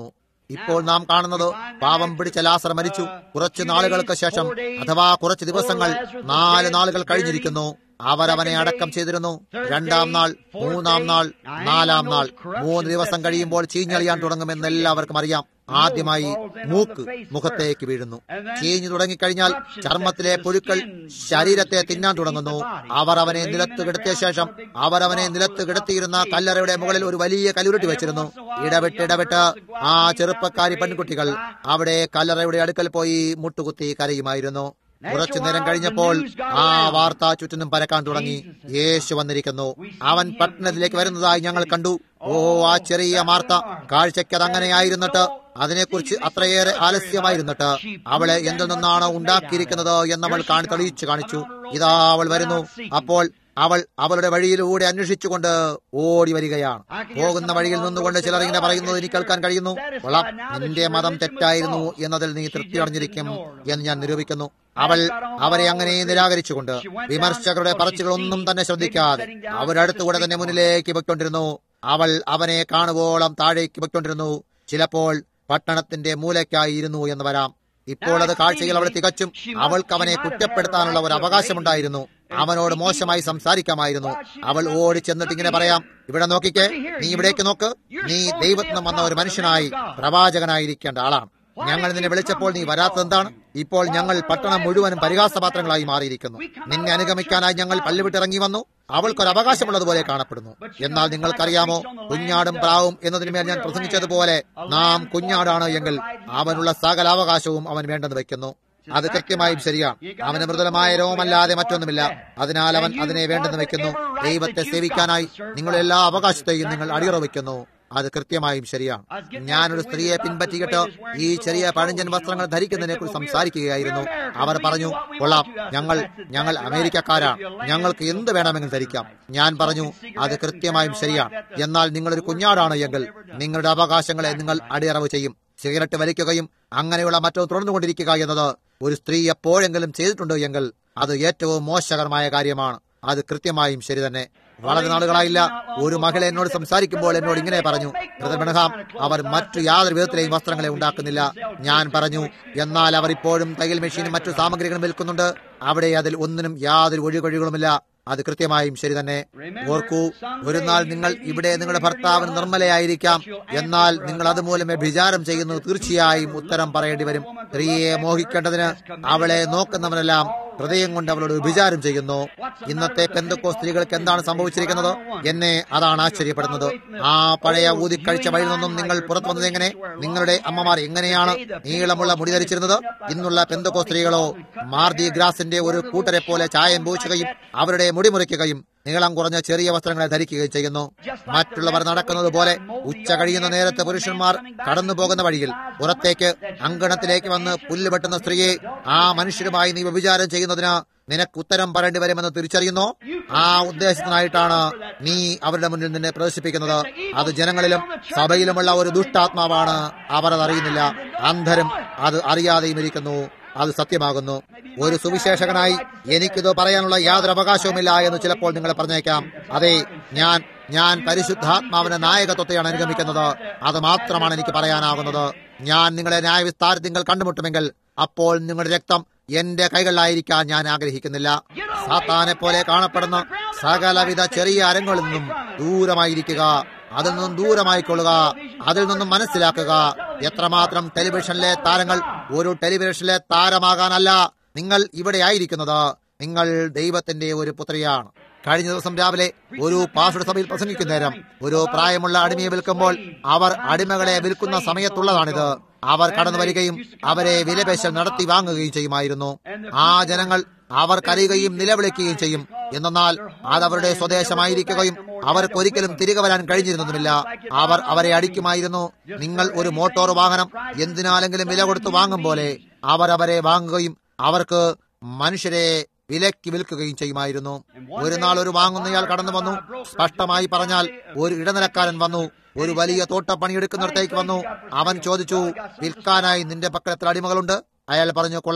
ഇപ്പോൾ നാം കാണുന്നത് പാപം പിടിച്ച ലാസർ മരിച്ചു. കുറച്ച് നാളുകൾക്ക് ശേഷം, അഥവാ കുറച്ച് ദിവസങ്ങൾ, നാല് നാളുകൾ കഴിഞ്ഞിരിക്കുന്നു. അവരവനെ അടക്കം ചെയ്തിരുന്നു. രണ്ടാം നാൾ, മൂന്നാം നാൾ, നാലാം നാൾ, മൂന്ന് ദിവസം കഴിയുമ്പോൾ ചീഞ്ഞളിയാൻ തുടങ്ങുമെന്ന് എല്ലാവർക്കും അറിയാം. ആദ്യമായി മൂക്ക് മുഖത്തേക്ക് വീഴുന്നു. ചീഞ്ഞു തുടങ്ങിക്കഴിഞ്ഞാൽ ചർമ്മത്തിലെ പുഴുക്കൾ ശരീരത്തെ തിന്നാൻ തുടങ്ങുന്നു. അവർ അവനെ നിലത്ത് കിടത്തിയ ശേഷം അവർ അവനെ നിലത്ത് കിടത്തിയിരുന്ന കല്ലറയുടെ മുകളിൽ ഒരു വലിയ കല്ലുരുട്ടി വെച്ചിരുന്നു. ഇടവിട്ട് ഇടവിട്ട് ആ ചെറുപ്പക്കാരി പെൺകുട്ടികൾ അവിടെ കല്ലറയുടെ അടുക്കൽ പോയി മുട്ടുകുത്തി കരയുമായിരുന്നു. കുറച്ചു നേരം കഴിഞ്ഞപ്പോൾ ആ വാർത്ത ചുറ്റിനും പരക്കാൻ തുടങ്ങി. യേശു വന്നിരിക്കുന്നു, അവൻ പട്ടണത്തിലേക്ക് വരുന്നതായി ഞങ്ങൾ കണ്ടു. ഓ, ആ ചെറിയ മാർത്ത, കാഴ്ചയ്ക്ക് അതങ്ങനെയായിരുന്നിട്ട്, അതിനെക്കുറിച്ച് അത്രയേറെ ആലസ്യമായിരുന്നിട്ട്, അവളെ എന്തിൽ നിന്നാണ് ഉണ്ടാക്കിയിരിക്കുന്നത് എന്നവൾ കാണി തെളിയിച്ചു കാണിച്ചു. ഇതാ അവൾ വരുന്നു. അപ്പോൾ അവൾ അവളുടെ വഴിയിലൂടെ അന്വേഷിച്ചുകൊണ്ട് ഓടി വരികയാണ്. പോകുന്ന വഴിയിൽ നിന്നുകൊണ്ട് ചിലർ ഇങ്ങനെ പറയുന്നത് എനിക്ക് കേൾക്കാൻ കഴിയുന്നു. കൊള്ളാം, നിന്റെ മതം തെറ്റായിരുന്നു എന്നതിൽ നീ തൃപ്തി അടഞ്ഞിരിക്കും എന്ന് ഞാൻ നിരൂപിക്കുന്നു. അവൾ അവരെ അങ്ങനെ നിരാകരിച്ചുകൊണ്ട് വിമർശകരുടെ പറച്ചുകളൊന്നും തന്നെ ശ്രദ്ധിക്കാതെ അവരടുത്തുകൂടെ തന്നെ മുന്നിലേക്ക് പൊയ്ക്കൊണ്ടിരുന്നു. അവൾ അവനെ കാണുവോളം താഴേക്ക് പൊയ്ക്കൊണ്ടിരുന്നു. ചിലപ്പോൾ പട്ടണത്തിന്റെ മൂലയ്ക്കായി ഇരുന്നു എന്ന് വരാം. ഇപ്പോൾ അത് കാഴ്ചയിൽ അവൾ തികച്ചും അവൾക്ക് അവനെ കുറ്റപ്പെടുത്താനുള്ള ഒരു അവകാശമുണ്ടായിരുന്നു. അവനോട് മോശമായി സംസാരിക്കാമായിരുന്നു. അവൾ ഓടി ചെന്നിട്ട് ഇങ്ങനെ പറയാം, ഇവിടെ നോക്കിക്കേ, നീ ഇവിടേക്ക് നോക്ക്, നീ ദൈവത്തിൽ നിന്ന് വന്ന ഒരു മനുഷ്യനായി പ്രവാചകനായിരിക്കേണ്ട ആളാണ്. ഞങ്ങൾ നിന്നെ വിളിച്ചപ്പോൾ നീ വരാത്തതെന്താണ്? ഇപ്പോൾ ഞങ്ങൾ പട്ടണം മുഴുവനും പരിഹാസപാത്രങ്ങളായി മാറിയിരിക്കുന്നു. നിന്നെ അനുഗമിക്കാനായി ഞങ്ങൾ പള്ളിവിട്ടിറങ്ങി വന്നു. അവൾക്കൊരു അവകാശമുള്ളതുപോലെ കാണപ്പെടുന്നു. എന്നാൽ നിങ്ങൾക്കറിയാമോ, കുഞ്ഞാടും പ്രാവും എന്നതിനുമേൽ ഞാൻ പ്രസംഗിച്ചതുപോലെ നാം കുഞ്ഞാടാണ് എങ്കിൽ അവനുള്ള സകല അവകാശവും അവൻ വേണ്ടെന്ന് വെക്കുന്നു. അത് കൃത്യമായും ശരിയാണ്. അവന് മൃദുലമായ രോമല്ലാതെ മറ്റൊന്നുമില്ല. അതിനാൽ അവൻ അതിനെ വേണ്ടെന്ന് വെക്കുന്നു. ദൈവത്തെ സേവിക്കാനായി നിങ്ങളുടെ എല്ലാ അവകാശത്തെയും നിങ്ങൾ അടിയറ വയ്ക്കുന്നു. അത് കൃത്യമായും ശരിയാണ്. ഞാനൊരു സ്ത്രീയെ പിൻപറ്റിയിട്ട് ഈ ചെറിയ പഴഞ്ചൻ വസ്ത്രങ്ങൾ ധരിക്കുന്നതിനെ കുറിച്ച് സംസാരിക്കുകയായിരുന്നു. അവർ പറഞ്ഞു, കൊള്ളാം, ഞങ്ങൾ ഞങ്ങൾ അമേരിക്കക്കാരാണ്, ഞങ്ങൾക്ക് എന്ത് വേണമെങ്കിലും ധരിക്കാം. ഞാൻ പറഞ്ഞു, അത് കൃത്യമായും ശരിയാണ്. എന്നാൽ നിങ്ങളൊരു കുഞ്ഞാടാണ് എങ്കിൽ നിങ്ങളുടെ അവകാശങ്ങളെ നിങ്ങൾ അടിയറവ് ചെയ്യും. സിഗരറ്റ് വലിക്കുകയും അങ്ങനെയുള്ള മറ്റോ തുടർന്നുകൊണ്ടിരിക്കുക എന്നത് ഒരു സ്ത്രീ എപ്പോഴെങ്കിലും ചെയ്തിട്ടുണ്ട് എങ്കിൽ അത് ഏറ്റവും മോശകരമായ കാര്യമാണ്. അത് കൃത്യമായും ശരി തന്നെ. വളരെ നാളുകളായില്ല ഒരു മകൾ എന്നോട് സംസാരിക്കുമ്പോൾ എന്നോട് ഇങ്ങനെ പറഞ്ഞു, ബ്രദർ ബ്രഹാം, അവർ മറ്റു യാതൊരു വിധത്തിലെയും വസ്ത്രങ്ങളെ ഉണ്ടാക്കുന്നില്ല. ഞാൻ പറഞ്ഞു, എന്നാൽ അവർ ഇപ്പോഴും തയ്യൽ മെഷീനും മറ്റു സാമഗ്രികളും വിൽക്കുന്നുണ്ട്. അവിടെ അതിൽ ഒന്നിനും യാതൊരു ഒഴികൊഴികളുമില്ല. അത് കൃത്യമായും ശരി തന്നെ. ഓർക്കൂ, ഒരു നാൾ നിങ്ങൾ ഇവിടെ നിങ്ങളുടെ ഭർത്താവിന് നിർമ്മലയായിരിക്കാം, എന്നാൽ നിങ്ങൾ അതുമൂലം വ്യഭിചാരം ചെയ്യുന്നു. തീർച്ചയായും ഉത്തരം പറയേണ്ടി വരും. സ്ത്രീയെ മോഹിക്കേണ്ടതിന് അവളെ നോക്കുന്നവനെല്ലാം ഹൃദയം കൊണ്ട് അവളോട് വിചാരം ചെയ്യുന്നു. ഇന്നത്തെ പെന്തക്കോസ്ത് സ്ത്രീകൾക്ക് എന്താണ് സംഭവിച്ചിരിക്കുന്നത്? എന്നെ അതാണ് ആശ്ചര്യപ്പെടുന്നത്. ആ പഴയ ഊതിക്കഴിച്ച വഴി നിന്നും നിങ്ങൾ പുറത്തു വന്നത് എങ്ങനെ? നിങ്ങളുടെ അമ്മമാർ എങ്ങനെയാണ് നീളമുള്ള മുടി ധരിച്ചിരുന്നത്? ഇന്നുള്ള പെന്തക്കോസ്ത് സ്ത്രീകളോ മാർദി ഗ്രാസിന്റെ ഒരു കൂട്ടരെ പോലെ ചായം പൂശുകയും അവരുടെ മുടി മുറിക്കുകയും നീളം കുറഞ്ഞ ചെറിയ വസ്ത്രങ്ങളെ ധരിക്കുകയും ചെയ്യുന്നു. മറ്റുള്ളവർ നടക്കുന്നത് പോലെ ഉച്ച കഴിയുന്ന നേരത്തെ പുരുഷന്മാർ കടന്നു പോകുന്ന വഴിയിൽ പുറത്തേക്ക് അങ്കണത്തിലേക്ക് വന്ന് പുല്ല് വെട്ടുന്ന സ്ത്രീയെ ആ മനുഷ്യരുമായി നീ വ്യഭിചാരം ചെയ്യുന്നതിന് നിനക്ക് ഉത്തരം പറയേണ്ടി വരുമെന്ന് തിരിച്ചറിയുന്നു. ആ ഉദ്ദേശത്തിനായിട്ടാണ് നീ അവരുടെ മുന്നിൽ നിന്നെ പ്രദർശിപ്പിക്കുന്നത്. അത് ജനങ്ങളിലും സഭയിലുമുള്ള ഒരു ദുഷ്ടാത്മാവാണ്. അവർ അത് അറിയുന്നില്ല. അന്ധരും അത് അറിയാതെയും ഇരിക്കുന്നു. അത് സത്യമാകുന്നു. ഒരു സുവിശേഷകനായി എനിക്കിത് പറയാനുള്ള യാതൊരു അവകാശവുമില്ല എന്ന് ചിലപ്പോൾ നിങ്ങൾ പറഞ്ഞേക്കാം. അതെ, ഞാൻ ഞാൻ പരിശുദ്ധാത്മാവിന്റെ നായകത്വത്തെയാണ് അനുഗമിക്കുന്നത്. അത് മാത്രമാണ് എനിക്ക് പറയാനാകുന്നത്. ഞാൻ നിങ്ങളെ ന്യായവിസ്താരത്തിൽ കണ്ടുമുട്ടുമെങ്കിൽ അപ്പോൾ നിങ്ങളുടെ രക്തം എന്റെ കൈകളിലായിരിക്കാൻ ഞാൻ ആഗ്രഹിക്കുന്നില്ല. സാത്താനെ പോലെ കാണപ്പെടുന്ന സകലവിധ ചെറിയ അരങ്ങളിൽ നിന്നും ദൂരമായിരിക്കുക. അതിൽ നിന്നും ദൂരമായിക്കൊള്ളുക. അതിൽ നിന്നും മനസ്സിലാക്കുക, എത്രമാത്രം ടെലിവിഷനിലെ താരങ്ങൾ ഒരു ടെലിവിഷനിലെ താരമാകാനല്ല നിങ്ങൾ ഇവിടെ ആയിരിക്കുന്നത്. നിങ്ങൾ ദൈവത്തിന്റെ ഒരു പുത്രിയാണ്. കഴിഞ്ഞ ദിവസം രാവിലെ ഒരു പാസ്റ്റർ സഭയിൽ പ്രസംഗിക്കുന്ന നേരം ഒരു പ്രായമുള്ള അടിമയെ വിൽക്കുമ്പോൾ അവർ അടിമകളെ വിൽക്കുന്ന സമയത്തുള്ളതാണിത്. അവർ കടന്നു വരികയും അവരെ വിലപേശൽ നടത്തി വാങ്ങുകയും ചെയ്യുമായിരുന്നു. ആ ജനങ്ങൾ അവർ കരയുകയും നിലവിളിക്കുകയും ചെയ്യും. എന്നാൽ അതവരുടെ സ്വദേശമായിരിക്കുകയും അവർക്കൊരിക്കലും തിരികെ വരാൻ കഴിഞ്ഞിരുന്നതുമില്ല. അവർ അവരെ അടിക്കുമായിരുന്നു. നിങ്ങൾ ഒരു മോട്ടോർ വാഹനം എന്തിനാലെങ്കിലും വില കൊടുത്ത് വാങ്ങും പോലെ അവർ അവരെ വാങ്ങുകയും അവർക്ക് മനുഷ്യരെ വിലയ്ക്ക് വിൽക്കുകയും ചെയ്യുമായിരുന്നു. ഒരു നാൾ ഒരു വാങ്ങുന്നയാൾ കടന്നു വന്നു. സ്പഷ്ടമായി പറഞ്ഞാൽ ഒരു ഇടനിലക്കാരൻ വന്നു. ഒരു വലിയ തോട്ടപ്പണിയെടുക്കുന്നിടത്തേക്ക് വന്നു. അവൻ ചോദിച്ചു, വിൽക്കാനായി നിന്റെ പക്കൽ എത്ര അടിമകളുണ്ട്? അയാൾ പറഞ്ഞു, കൊള്ളാം,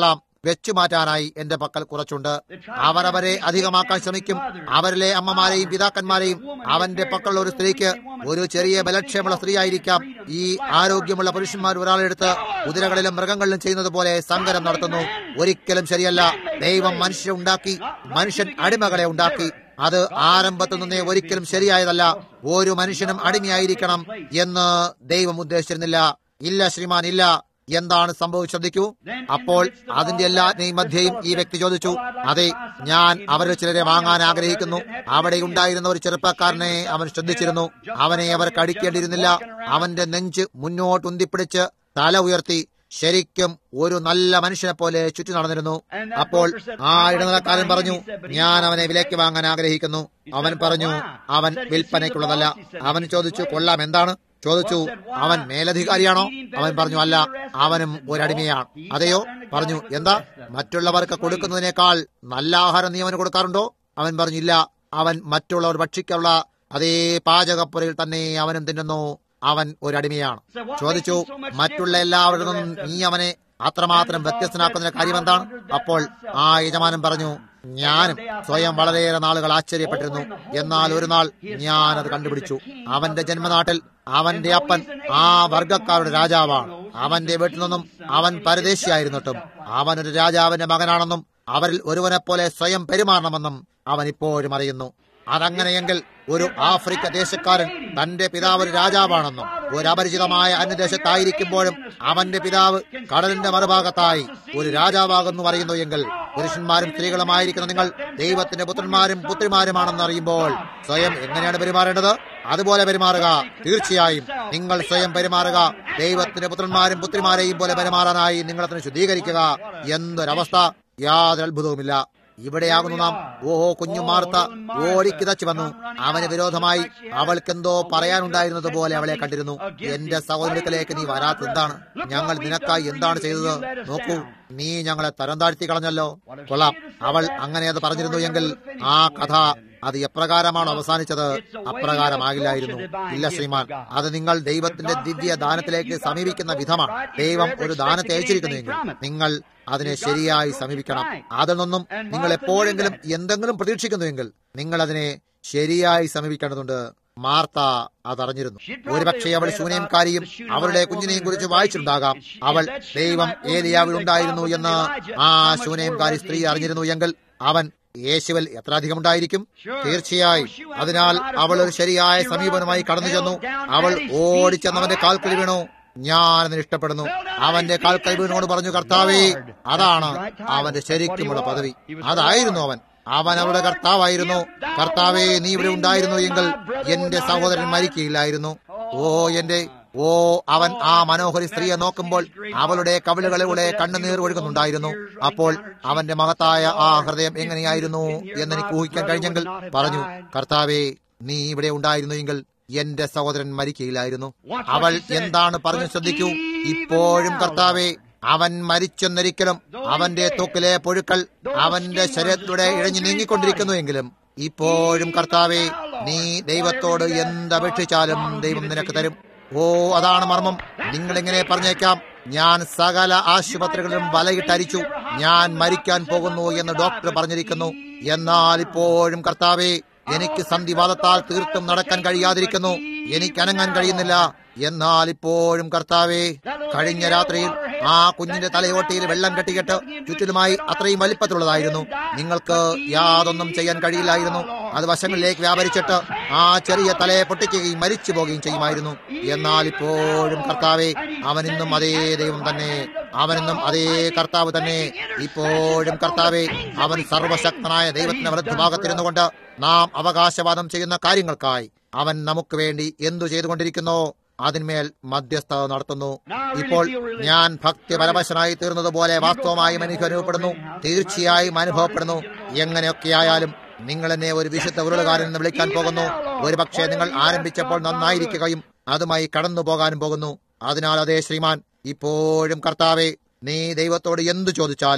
വെച്ചു മാറ്റാനായി എന്റെ പക്കൽ കുറച്ചുണ്ട്. അവരവരെ അധികമാക്കാൻ ശ്രമിക്കും. അവരിലെ അമ്മമാരെയും പിതാക്കന്മാരെയും. അവന്റെ പക്കലുള്ള ഒരു സ്ത്രീക്ക് ഒരു ചെറിയ ബലക്ഷയമുള്ള സ്ത്രീ ആയിരിക്കാം ഈ ആരോഗ്യമുള്ള പുരുഷന്മാർ ഒരാളെടുത്ത് കുതിരകളിലും മൃഗങ്ങളിലും ചെയ്യുന്നത് പോലെ സങ്കരം നടത്തുന്നു. ഒരിക്കലും ശരിയല്ല. ദൈവം മനുഷ്യരെ ഉണ്ടാക്കി, മനുഷ്യൻ അടിമകളെ ഉണ്ടാക്കി. അത് ആരംഭത്തിൽ നിന്നേ ഒരിക്കലും ശരിയായതല്ല. ഒരു മനുഷ്യനും അടിമയായിരിക്കണം എന്ന് ദൈവം ഉദ്ദേശിച്ചിരുന്നില്ല. ഇല്ല ശ്രീമാൻ, ഇല്ല. എന്താണ് സംഭവിച്ചു ശ്രദ്ധിക്കൂ. അപ്പോൾ അതിന്റെ എല്ലാറ്റിനെയും മധ്യയും ഈ വ്യക്തി ചോദിച്ചു, അതെ, ഞാൻ അവരിൽ ചിലരെ വാങ്ങാൻ ആഗ്രഹിക്കുന്നു. അവിടെ ഉണ്ടായിരുന്ന ഒരു ചെറുപ്പക്കാരനെ അവൻ ശ്രദ്ധിച്ചിരുന്നു. അവനെ അവർ കടിക്കേണ്ടിയിരുന്നില്ല. അവന്റെ നെഞ്ച് മുന്നോട്ട് ഉന്തിപ്പിടിച്ച് തല ഉയർത്തി ശരിക്കും ഒരു നല്ല മനുഷ്യനെ പോലെ ചുറ്റി നടന്നിരുന്നു. അപ്പോൾ ആ ഇടനിലക്കാരൻ പറഞ്ഞു, ഞാൻ അവനെ വിലയ്ക്ക് വാങ്ങാൻ ആഗ്രഹിക്കുന്നു. അവൻ പറഞ്ഞു, അവൻ വിൽപ്പനയ്ക്കുള്ളതല്ല. അവൻ ചോദിച്ചു, കൊള്ളാം, എന്താണ്? ചോദിച്ചു, അവൻ മേലധികാരിയാണോ? അവൻ പറഞ്ഞു, അല്ല, അവനും ഒരടിമയാണ്. അതെയോ? പറഞ്ഞു, എന്താ? മറ്റുള്ളവർക്ക് കൊടുക്കുന്നതിനേക്കാൾ നല്ല ആഹാരം നീ അവന് കൊടുക്കാറുണ്ടോ? അവൻ പറഞ്ഞു, ഇല്ല. അവൻ മറ്റുള്ളവർ ഭക്ഷിക്കാനുള്ള അതേ പാചകപ്പുരയിൽ തന്നെ അവനും തിന്നുന്നു. അവൻ ഒരടിമയാണ്. ചോദിച്ചു, മറ്റുള്ള എല്ലാവരിൽ നിന്നും നീ അവനെ അത്രമാത്രം വ്യത്യസ്തനാക്കുന്നതിന്റെ കാര്യം എന്താണ്? അപ്പോൾ ആ യജമാനൻ പറഞ്ഞു, ഞാനും സ്വയം വളരെയേറെ നാളുകൾ ആശ്ചര്യപ്പെട്ടിരുന്നു. എന്നാൽ ഒരു നാൾ ഞാൻ അത് കണ്ടുപിടിച്ചു. അവന്റെ ജന്മനാട്ടിൽ അവന്റെ അപ്പൻ ആ വർഗക്കാരുടെ രാജാവാണ്. അവന്റെ വീട്ടിൽ നിന്നും അവൻ പരദേശിയായിരുന്നിട്ടും അവനൊരു രാജാവിന്റെ മകനാണെന്നും അവരിൽ ഒരുവനെ പോലെ സ്വയം പെരുമാറണമെന്നും അവൻ ഇപ്പോഴും അറിയുന്നു. അതങ്ങനെയെങ്കിൽ ഒരു ആഫ്രിക്ക ദേശക്കാരൻ തന്റെ പിതാവ് ഒരു രാജാവാണെന്നും ഒരു അപരിചിതമായ അന്യദേശത്തായിരിക്കുമ്പോഴും അവന്റെ പിതാവ് കടലിന്റെ മറുഭാഗത്തായി ഒരു രാജാവാകുന്നു അറിയുന്നു എങ്കിൽ, പുരുഷന്മാരും സ്ത്രീകളുമായിരിക്കുന്ന നിങ്ങൾ ദൈവത്തിന്റെ പുത്രന്മാരും പുത്രിമാരുമാണെന്ന് അറിയുമ്പോൾ സ്വയം എങ്ങനെയാണ് പെരുമാറേണ്ടത്? അതുപോലെ പെരുമാറുക. തീർച്ചയായും നിങ്ങൾ സ്വയം പെരുമാറുക. ദൈവത്തിന്റെ പുത്രന്മാരും പുത്രിമാരെയും പോലെ പെരുമാറാനായി നിങ്ങളതിനെ ശുദ്ധീകരിക്കുക. എന്തൊരവസ്ഥ! യാതൊരു അത്ഭുതവുമില്ല. ഇവിടെയാകുന്നു നാം. ഓഹോ, കുഞ്ഞു മാർത്ത ഓടിക്കിതച്ചു വന്നു. അവന് വിരോധമായി അവൾക്കെന്തോ പറയാനുണ്ടായിരുന്നത് പോലെ അവളെ കണ്ടിരുന്നു. എന്റെ സഹോദരത്തിലേക്ക് നീ വരാത്തത് എന്താണ്? ഞങ്ങൾ നിനക്കായി എന്താണ് ചെയ്തത്? നോക്കൂ, നീ ഞങ്ങളെ തരം താഴ്ത്തി കളഞ്ഞല്ലോ. കൊള്ളാം. അവൾ അങ്ങനെ അത് പറഞ്ഞിരുന്നു എങ്കിൽ ആ കഥ അത് എപ്രകാരമാണ് അവസാനിച്ചത്? അപ്രകാരമാകില്ലായിരുന്നു. ഇല്ല ശ്രീമാൻ, അത് നിങ്ങൾ ദൈവത്തിന്റെ ദിവ്യ ദാനത്തിലേക്ക് സമീപിക്കുന്ന വിധമാണ്. ദൈവം ഒരു ദാനത്തെ അയച്ചിരിക്കുന്നുവെങ്കിൽ നിങ്ങൾ അതിനെ ശരിയായി സമീപിക്കണം. അതിൽ നിന്നും നിങ്ങൾ എപ്പോഴെങ്കിലും എന്തെങ്കിലും പ്രതീക്ഷിക്കുന്നുവെങ്കിൽ നിങ്ങൾ അതിനെ ശരിയായി സമീപിക്കേണ്ടതുണ്ട്. മാർത്ത അതറിഞ്ഞിരുന്നു. ഒരുപക്ഷെ അവൾ ശൂന്യംകാരിയും അവളുടെ കുഞ്ഞിനെയും കുറിച്ച് വായിച്ചിട്ടുണ്ടാകാം. അവൾ ദൈവം ഏലിയാവിൽ ഉണ്ടായിരുന്നു എന്ന് ആ ശൂന്യംകാരി സ്ത്രീ അറിഞ്ഞിരുന്നു എങ്കിൽ അവൻ യേശുവിൽ എത്ര അധികം ഉണ്ടായിരിക്കും? തീർച്ചയായും. അതിനാൽ അവൾ ഒരു ശരിയായ സമീപനമായി കടന്നു ചെന്നു. അവൾ ഓടിച്ചെന്നവന്റെ കാൽക്കൽ വീണു. ഞാൻ അതിനെ ഇഷ്ടപ്പെടുന്നു. അവന്റെ കാൽക്കൽ വീണോട് പറഞ്ഞു, കർത്താവേ, അതാണ് അവന്റെ ശരിക്കുമുള്ള പദവി. അതായിരുന്നു അവൻ. അവൻ അവളുടെ കർത്താവായിരുന്നു. കർത്താവേ, നീ ഇവിടെ ഉണ്ടായിരുന്നു എങ്കിൽ എന്റെ സഹോദരൻ മരിക്കുകയില്ലായിരുന്നു. ഓ എന്റെ ഓ അവൻ ആ മനോഹരി സ്ത്രീയെ നോക്കുമ്പോൾ അവളുടെ കവിളുകളിലൂടെ കണ്ണുനീർ ഒഴുകുന്നുണ്ടായിരുന്നു. അപ്പോൾ അവന്റെ മഹത്തായ ആ ഹൃദയം എങ്ങനെയായിരുന്നു എന്നെനിക്ക് ഊഹിക്കാൻ കഴിഞ്ഞെങ്കിൽ പറഞ്ഞു, കർത്താവേ, നീ ഇവിടെ ഉണ്ടായിരുന്നു എങ്കിൽ എന്റെ സഹോദരൻ മരിക്കുകയില്ലായിരുന്നു. അവൾ എന്താണ് പറഞ്ഞു ശ്രദ്ധിക്കൂ. ഇപ്പോഴും കർത്താവേ, അവൻ മരിച്ചെന്നൊരിക്കലും അവന്റെ ത്വക്കിലെ പുഴുക്കൾ അവന്റെ ശരീരത്തിലൂടെ ഇഴഞ്ഞു നീങ്ങിക്കൊണ്ടിരിക്കുന്നു എങ്കിലും ഇപ്പോഴും കർത്താവേ, നീ ദൈവത്തോട് എന്തപേക്ഷിച്ചാലും ദൈവം നിനക്ക് തരും. ഓ, അതാണ് മർമ്മം. നിങ്ങളിങ്ങനെ പറഞ്ഞേക്കാം, ഞാൻ സകല ആശുപത്രികളിലും വലയിട്ടരിച്ചു, ഞാൻ മരിക്കാൻ പോകുന്നു എന്ന് ഡോക്ടർ പറഞ്ഞിരിക്കുന്നു. എന്നാൽ ഇപ്പോഴും കർത്താവേ, എനിക്ക് സന്ധിവാദത്താൽ തീർത്തും നടക്കാൻ കഴിയാതിരിക്കുന്നു. എനിക്ക് അനങ്ങാൻ കഴിയുന്നില്ല. എന്നാൽ ഇപ്പോഴും കർത്താവേ, കഴിഞ്ഞ രാത്രിയിൽ ആ കുഞ്ഞിന്റെ തലയോട്ടിയിൽ വെള്ളം കെട്ടിക്കെട്ട് ചുറ്റിലുമായി അത്രയും വലിപ്പത്തിലുള്ളതായിരുന്നു. നിങ്ങൾക്ക് യാതൊന്നും ചെയ്യാൻ കഴിയില്ലായിരുന്നു. അത് വശങ്ങളിലേക്ക് വ്യാപരിച്ചിട്ട് ആ ചെറിയ തലയെ പൊട്ടിക്കുകയും മരിച്ചു പോകുകയും ചെയ്യുമായിരുന്നു. എന്നാൽ ഇപ്പോഴും കർത്താവേ, അവനിന്നും അതേ ദൈവം തന്നെ. അവനിന്നും അതേ കർത്താവ് തന്നെ. ഇപ്പോഴും കർത്താവേ, അവൻ സർവശക്തനായ ദൈവത്തിന്റെ വലത്തുഭാഗത്തിരുന്നു കൊണ്ട് നാം അവകാശവാദം ചെയ്യുന്ന കാര്യങ്ങൾക്കായി അവൻ നമുക്ക് വേണ്ടി എന്തു ചെയ്തുകൊണ്ടിരിക്കുന്നോ അതിന്മേൽ മധ്യസ്ഥത നടത്തുന്നു. ഇപ്പോൾ ഞാൻ ഭക്തിപരവശനായി തീർന്നതുപോലെ വാസ്തവമായും എനിക്ക് അനുഭവപ്പെടുന്നു. തീർച്ചയായും അനുഭവപ്പെടുന്നു. എങ്ങനെയൊക്കെയായാലും നിങ്ങൾ എന്നെ ഒരു വിശുദ്ധ ഉരുളുകാരൻ എന്ന് വിളിക്കാൻ പോകുന്നു. ഒരുപക്ഷെ നിങ്ങൾ ആരംഭിച്ചപ്പോൾ നന്നായിരിക്കുകയും അതുമായി കടന്നു പോകാനും പോകുന്നു. അതിനാൽ അതേ ശ്രീമാൻ, ഇപ്പോഴും കർത്താവേ, നീ ദൈവത്തോട് എന്തു ചോദിച്ചാലും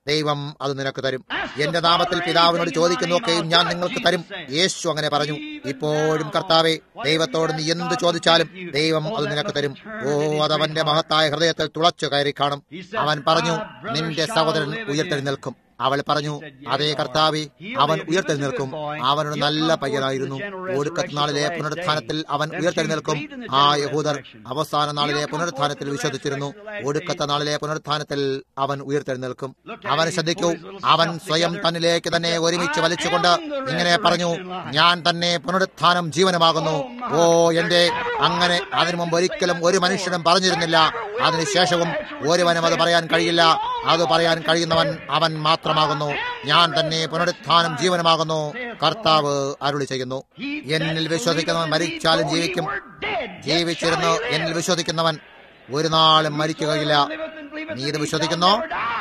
ദൈവം അത് നിനക്ക് തരും. എന്റെ നാമത്തിൽ പിതാവിനോട് ചോദിക്കുന്നതൊക്കെയും ഞാൻ നിങ്ങൾക്ക് തരും. യേശു അങ്ങനെ പറഞ്ഞു. ഇപ്പോഴും കർത്താവേ, ദൈവത്തോട് നീ എന്ത് ചോദിച്ചാലും ദൈവം അത് നിനക്ക് തരും. ഓ, അതവന്റെ മഹത്തായ ഹൃദയത്തിൽ തുളച്ചു കയറി കാണും. അവൻ പറഞ്ഞു, നിന്റെ സഹോദരൻ ഉയർത്തെഴുന്നേൽക്കും. അവൾ പറഞ്ഞു, അതേ കർത്താവേ, അവൻ ഉയർത്തെഴുന്നേൽക്കും. അവനൊരു നല്ല പയ്യനായിരുന്നു. ഒടുക്കത്തെ നാളിലെ പുനരുത്ഥാനത്തിൽ അവൻ ഉയർത്തെഴുന്നേൽക്കും. ആ യഹൂദർ അവസാന നാളിലെ പുനരുത്ഥാനത്തിൽ വിശ്വസിച്ചിരുന്നു. ഒടുക്കത്തെ നാളിലെ പുനരുത്ഥാനത്തിൽ അവൻ ഉയർത്തെഴുന്നേൽക്കും. അവൻ ശ്രദ്ധിക്കൂ, അവൻ സ്വയം തന്നിലേക്ക് തന്നെ ഒരുമിച്ച് വലിച്ചുകൊണ്ട് ഇങ്ങനെ പറഞ്ഞു, ഞാൻ തന്നെ പുനരുത്ഥാനം ജീവനുമാകുന്നു. ഓ എന്റെ, അങ്ങനെ അതിനു മുമ്പ് ഒരിക്കലും ഒരു മനുഷ്യനും പറഞ്ഞിരുന്നില്ല. അതിനുശേഷവും ഒരുവനും അത് പറയാൻ കഴിയില്ല. അത് പറയാൻ കഴിയുന്നവൻ അവൻ മാത്രമാകുന്നു. ഞാൻ തന്നെ പുനരുത്ഥാനം ജീവനുമാകുന്നു, കർത്താവ് അരുളി ചെയ്യുന്നു. എന്നിൽ വിശ്വസിക്കുന്നവൻ മരിച്ചാലും ജീവിക്കും. ജീവിച്ചിരുന്ന് എന്നിൽ വിശ്വസിക്കുന്നവൻ ഒരു നാളും മരിക്കുകയില്ല. നീ ഇത് വിശ്വസിക്കുന്നോ?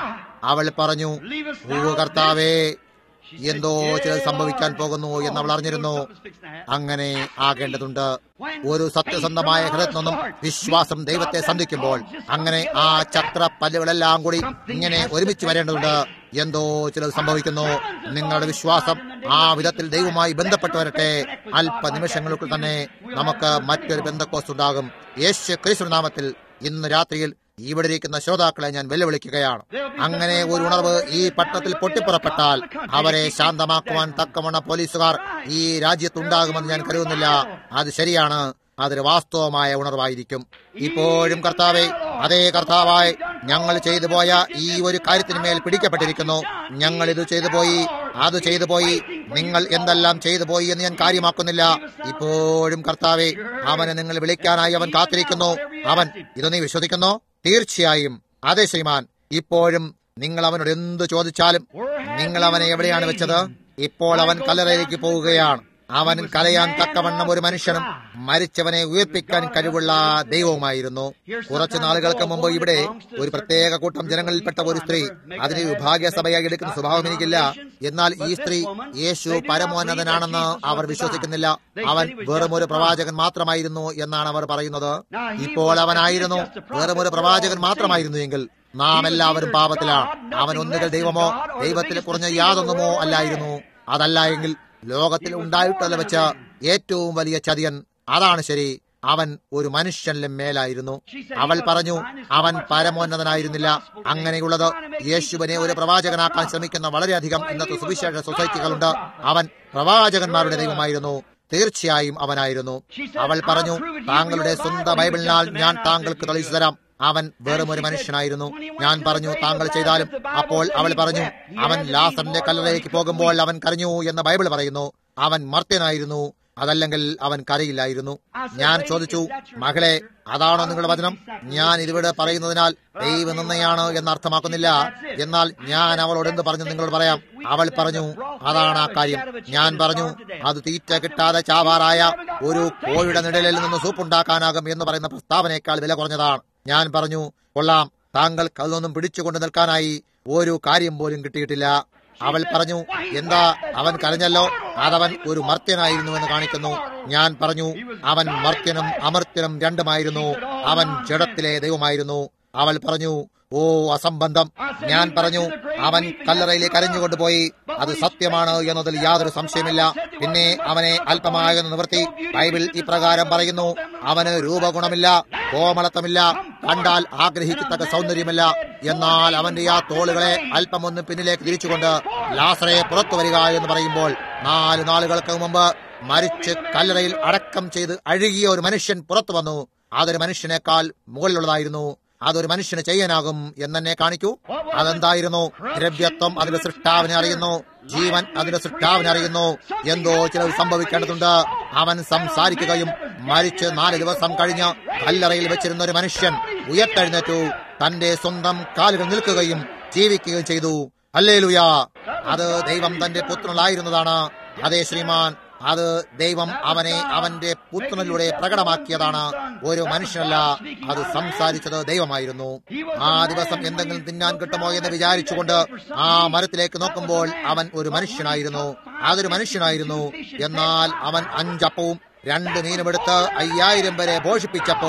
അവൾ പറഞ്ഞു, ഓ കർത്താവേ, എന്തോ ചിലത് സംഭവിക്കാൻ പോകുന്നു എന്നവൾ അറിഞ്ഞിരുന്നു. അങ്ങനെ ആകേണ്ടതുണ്ട്. ഒരു സത്യസന്ധമായ ഹൃദയത്തിൽ നിന്നും വിശ്വാസം ദൈവത്തെ സന്ധിക്കുമ്പോൾ അങ്ങനെ ആ ചക്രപ്പല്ലുകളെല്ലാം കൂടി ഇങ്ങനെ ഒരുമിച്ച് വരേണ്ടതുണ്ട്. എന്തോ ചിലത് സംഭവിക്കുന്നു. നിങ്ങളുടെ വിശ്വാസം ആ വിധത്തിൽ ദൈവവുമായി ബന്ധപ്പെട്ട് വരട്ടെ. അല്പനിമിഷങ്ങൾക്ക് തന്നെ നമുക്ക് മറ്റൊരു ബന്ധക്കോസ് ഉണ്ടാകും. യേശു ക്രിസ്തു നാമത്തിൽ ഇന്ന് രാത്രിയിൽ ഇവിടെ ഇരിക്കുന്ന ശ്രോതാക്കളെ ഞാൻ വെല്ലുവിളിക്കുകയാണ്. അങ്ങനെ ഒരു ഉണർവ് ഈ പട്ടണത്തിൽ പൊട്ടിപ്പുറപ്പെട്ടാൽ അവരെ ശാന്തമാക്കുവാൻ തക്കവണ്ണ പോലീസുകാർ ഈ രാജ്യത്തുണ്ടാകുമെന്ന് ഞാൻ കരുതുന്നില്ല. അത് ശരിയാണ്. അതൊരു വാസ്തവമായ ഉണർവായിരിക്കും. ഇപ്പോഴും കർത്താവെ, അതേ കർത്താവായി, ഞങ്ങൾ ചെയ്തു പോയ ഈ ഒരു കാര്യത്തിന്മേൽ പിടിക്കപ്പെട്ടിരിക്കുന്നു. ഞങ്ങൾ ഇത് ചെയ്തു പോയി, അത് ചെയ്തു പോയി, നിങ്ങൾ എന്തെല്ലാം ചെയ്തു പോയി എന്ന് ഞാൻ കാര്യമാക്കുന്നില്ല. ഇപ്പോഴും കർത്താവെ, അവനെ നിങ്ങൾ വിളിക്കാനായി അവൻ കാത്തിരിക്കുന്നു. അവൻ ഇത് നീ വിശ്വസിക്കുന്നു? തീർച്ചയായും അതെ ശ്രീമാൻ. ഇപ്പോഴും നിങ്ങൾ അവനോട് എന്ത് ചോദിച്ചാലും നിങ്ങൾ അവനെ എവിടെയാണ് വെച്ചത്? ഇപ്പോൾ അവൻ കല്ലറയിലേക്ക് പോവുകയാണ്. അവൻ കലയാൻ തക്കവണ്ണം ഒരു മനുഷ്യനും മരിച്ചവനെ ഉയർപ്പിക്കാൻ കഴിവുള്ള ദൈവവുമായിരുന്നു. കുറച്ചു നാളുകൾക്ക് മുമ്പ് ഇവിടെ ഒരു പ്രത്യേക കൂട്ടം ജനങ്ങളിൽപ്പെട്ട ഒരു സ്ത്രീ, അതിനെ വിഭാഗീയസഭയായി എടുക്കുന്ന സ്വഭാവം എനിക്കില്ല. എന്നാൽ ഈ സ്ത്രീ യേശു പരമോന്നതനാണെന്ന് അവർ വിശ്വസിക്കുന്നില്ല. അവൻ വെറും ഒരു പ്രവാചകൻ മാത്രമായിരുന്നു എന്നാണ് അവർ പറയുന്നത്. ഇപ്പോൾ അവനായിരുന്നു വെറും ഒരു പ്രവാചകൻ മാത്രമായിരുന്നു എങ്കിൽ നാം എല്ലാവരും പാപത്തിലാണ്. അവൻ ഒന്നുകിൽ ദൈവമോ ദൈവത്തിൽ കുറഞ്ഞ യാതൊന്നുമോ അല്ലായിരുന്നു. അതല്ല എങ്കിൽ ലോകത്തിൽ ഉണ്ടായിട്ടുള്ള വെച്ച് ഏറ്റവും വലിയ ചതിയൻ. അതാണ് ശരി. അവൻ ഒരു മനുഷ്യനിലും മേലായിരുന്നു. അവൾ പറഞ്ഞു, അവൻ പരമോന്നതനായിരുന്നില്ല. അങ്ങനെയുള്ളത് യേശുവിനെ ഒരു പ്രവാചകനാക്കാൻ ശ്രമിക്കുന്ന വളരെയധികം ഇന്നത്തെ സുവിശേഷ സൊസൈറ്റികളുണ്ട്. അവൻ പ്രവാചകന്മാരുടെ ദൈവമായിരുന്നു. തീർച്ചയായും അവനായിരുന്നു. അവൾ പറഞ്ഞു, താങ്കളുടെ സ്വന്തം ബൈബിളിനാൽ ഞാൻ താങ്കൾക്ക് തെളിയിച്ചു തരാം. അവൻ വെറും ഒരു മനുഷ്യനായിരുന്നു. ഞാൻ പറഞ്ഞു, താങ്കൾ ചെയ്താലും. അപ്പോൾ അവൾ പറഞ്ഞു, അവൻ ലാസറിന്റെ കല്ലറയിലേക്ക് പോകുമ്പോൾ അവൻ കരഞ്ഞു എന്ന് ബൈബിൾ പറയുന്നു. അവൻ മർത്യനായിരുന്നു, അതല്ലെങ്കിൽ അവൻ കരയില്ലായിരുന്നു. ഞാൻ ചോദിച്ചു, മകളെ, അതാണോ നിങ്ങളുടെ വചനം? ഞാൻ ഇതിവിടെ പറയുന്നതിനാൽ ദൈവ നിന്നയാണ് എന്ന് അർത്ഥമാക്കുന്നില്ല. എന്നാൽ ഞാൻ അവളോട് എന്ത് പറഞ്ഞു നിങ്ങളോട് പറയാം. അവൾ പറഞ്ഞു, അതാണ് ആ കാര്യം. ഞാൻ പറഞ്ഞു, അത് തീറ്റ കിട്ടാതെ ചാവാറായ ഒരു കോഴിയുടെ നിഴലിൽ നിന്ന് സൂപ്പുണ്ടാക്കാനാകും എന്ന് പറയുന്ന പ്രസ്താവനയേക്കാൾ വില കുറഞ്ഞതാണ്. ഞാൻ പറഞ്ഞു, കൊള്ളാം, താങ്കൾക്ക് അതൊന്നും പിടിച്ചുകൊണ്ട് നിൽക്കാനായി ഒരു കാര്യം പോലും കിട്ടിയിട്ടില്ല. അവൾ പറഞ്ഞു, എന്താ, അവൻ കരഞ്ഞല്ലോ, അതവൻ ഒരു മർത്യനായിരുന്നുവെന്ന് കാണിക്കുന്നു. ഞാൻ പറഞ്ഞു, അവൻ മർത്യനും അമർത്യനും രണ്ടുമായിരുന്നു. അവൻ ജഡത്തിലെ ദൈവമായിരുന്നു. അവൾ പറഞ്ഞു, ഓ അസംബന്ധം. ഞാൻ പറഞ്ഞു, അവൻ കല്ലറയിലേക്ക് കരഞ്ഞുകൊണ്ടുപോയി. അത് സത്യമാണ് എന്നതിൽ യാതൊരു സംശയമില്ല. പിന്നെ അവനെ അല്പമായൊന്ന് നിവർത്തി. ബൈബിൾ ഇപ്രകാരം പറയുന്നു, അവന് രൂപഗുണമില്ല, കോമളത്വമില്ല, കണ്ടാൽ ആഗ്രഹിക്കത്തക്ക സൗന്ദര്യമില്ല. എന്നാൽ അവന്റെ ആ തോളുകളെ അല്പമൊന്ന് പിന്നിലേക്ക് തിരിച്ചുകൊണ്ട് ലാസറെ പുറത്തു വരിക എന്ന് പറയുമ്പോൾ, നാല് നാളുകൾക്ക് മുമ്പ് മരിച്ച് കല്ലറയിൽ അടക്കം ചെയ്ത് അഴുകിയ ഒരു മനുഷ്യൻ പുറത്തു വന്നു. അതൊരു മനുഷ്യനേക്കാൾ മുകളിലുള്ളതായിരുന്നു. അതൊരു മനുഷ്യന് ചെയ്യാനാകും എന്നെ കാണിക്കൂ. അതെന്തായിരുന്നു? ദ്രവ്യത്വം അതിന്റെ സൃഷ്ടാവിനെ അറിയുന്നു, ജീവൻ അതിന്റെ സൃഷ്ടാവിനെ അറിയുന്നു. എന്തോ ചിലത് സംഭവിക്കേണ്ടതുണ്ട്. അവൻ സംസാരിക്കുകയും മരിച്ച് നാല് ദിവസം കഴിഞ്ഞ് കല്ലറയിൽ വെച്ചിരുന്ന ഒരു മനുഷ്യൻ ഉയർത്തെഴുന്നേറ്റു, തന്റെ സ്വന്തം കാലുകൾ നിൽക്കുകയും ജീവിക്കുകയും ചെയ്തു. ഹല്ലേലൂയ! അത് ദൈവം തന്റെ പുത്രനായിരുന്നതാണ്. അതേ ശ്രീമാൻ, അത് ദൈവം അവനെ അവന്റെ പുത്രനിലൂടെ പ്രകടമാക്കിയതാണ്, ഒരു മനുഷ്യനല്ല. അത് സംസാരിച്ചത് ദൈവമായിരുന്നു. ആ ദിവസം എന്തെങ്കിലും തിന്നാൻ കിട്ടുമോ എന്ന് വിചാരിച്ചുകൊണ്ട് ആ മരത്തിലേക്ക് നോക്കുമ്പോൾ അവൻ ഒരു മനുഷ്യനായിരുന്നു. അതൊരു മനുഷ്യനായിരുന്നു. എന്നാൽ അവൻ അഞ്ചപ്പവും രണ്ട് മീനുമെടുത്ത് അയ്യായിരം പേരെ പോഷിപ്പിച്ചപ്പോൾ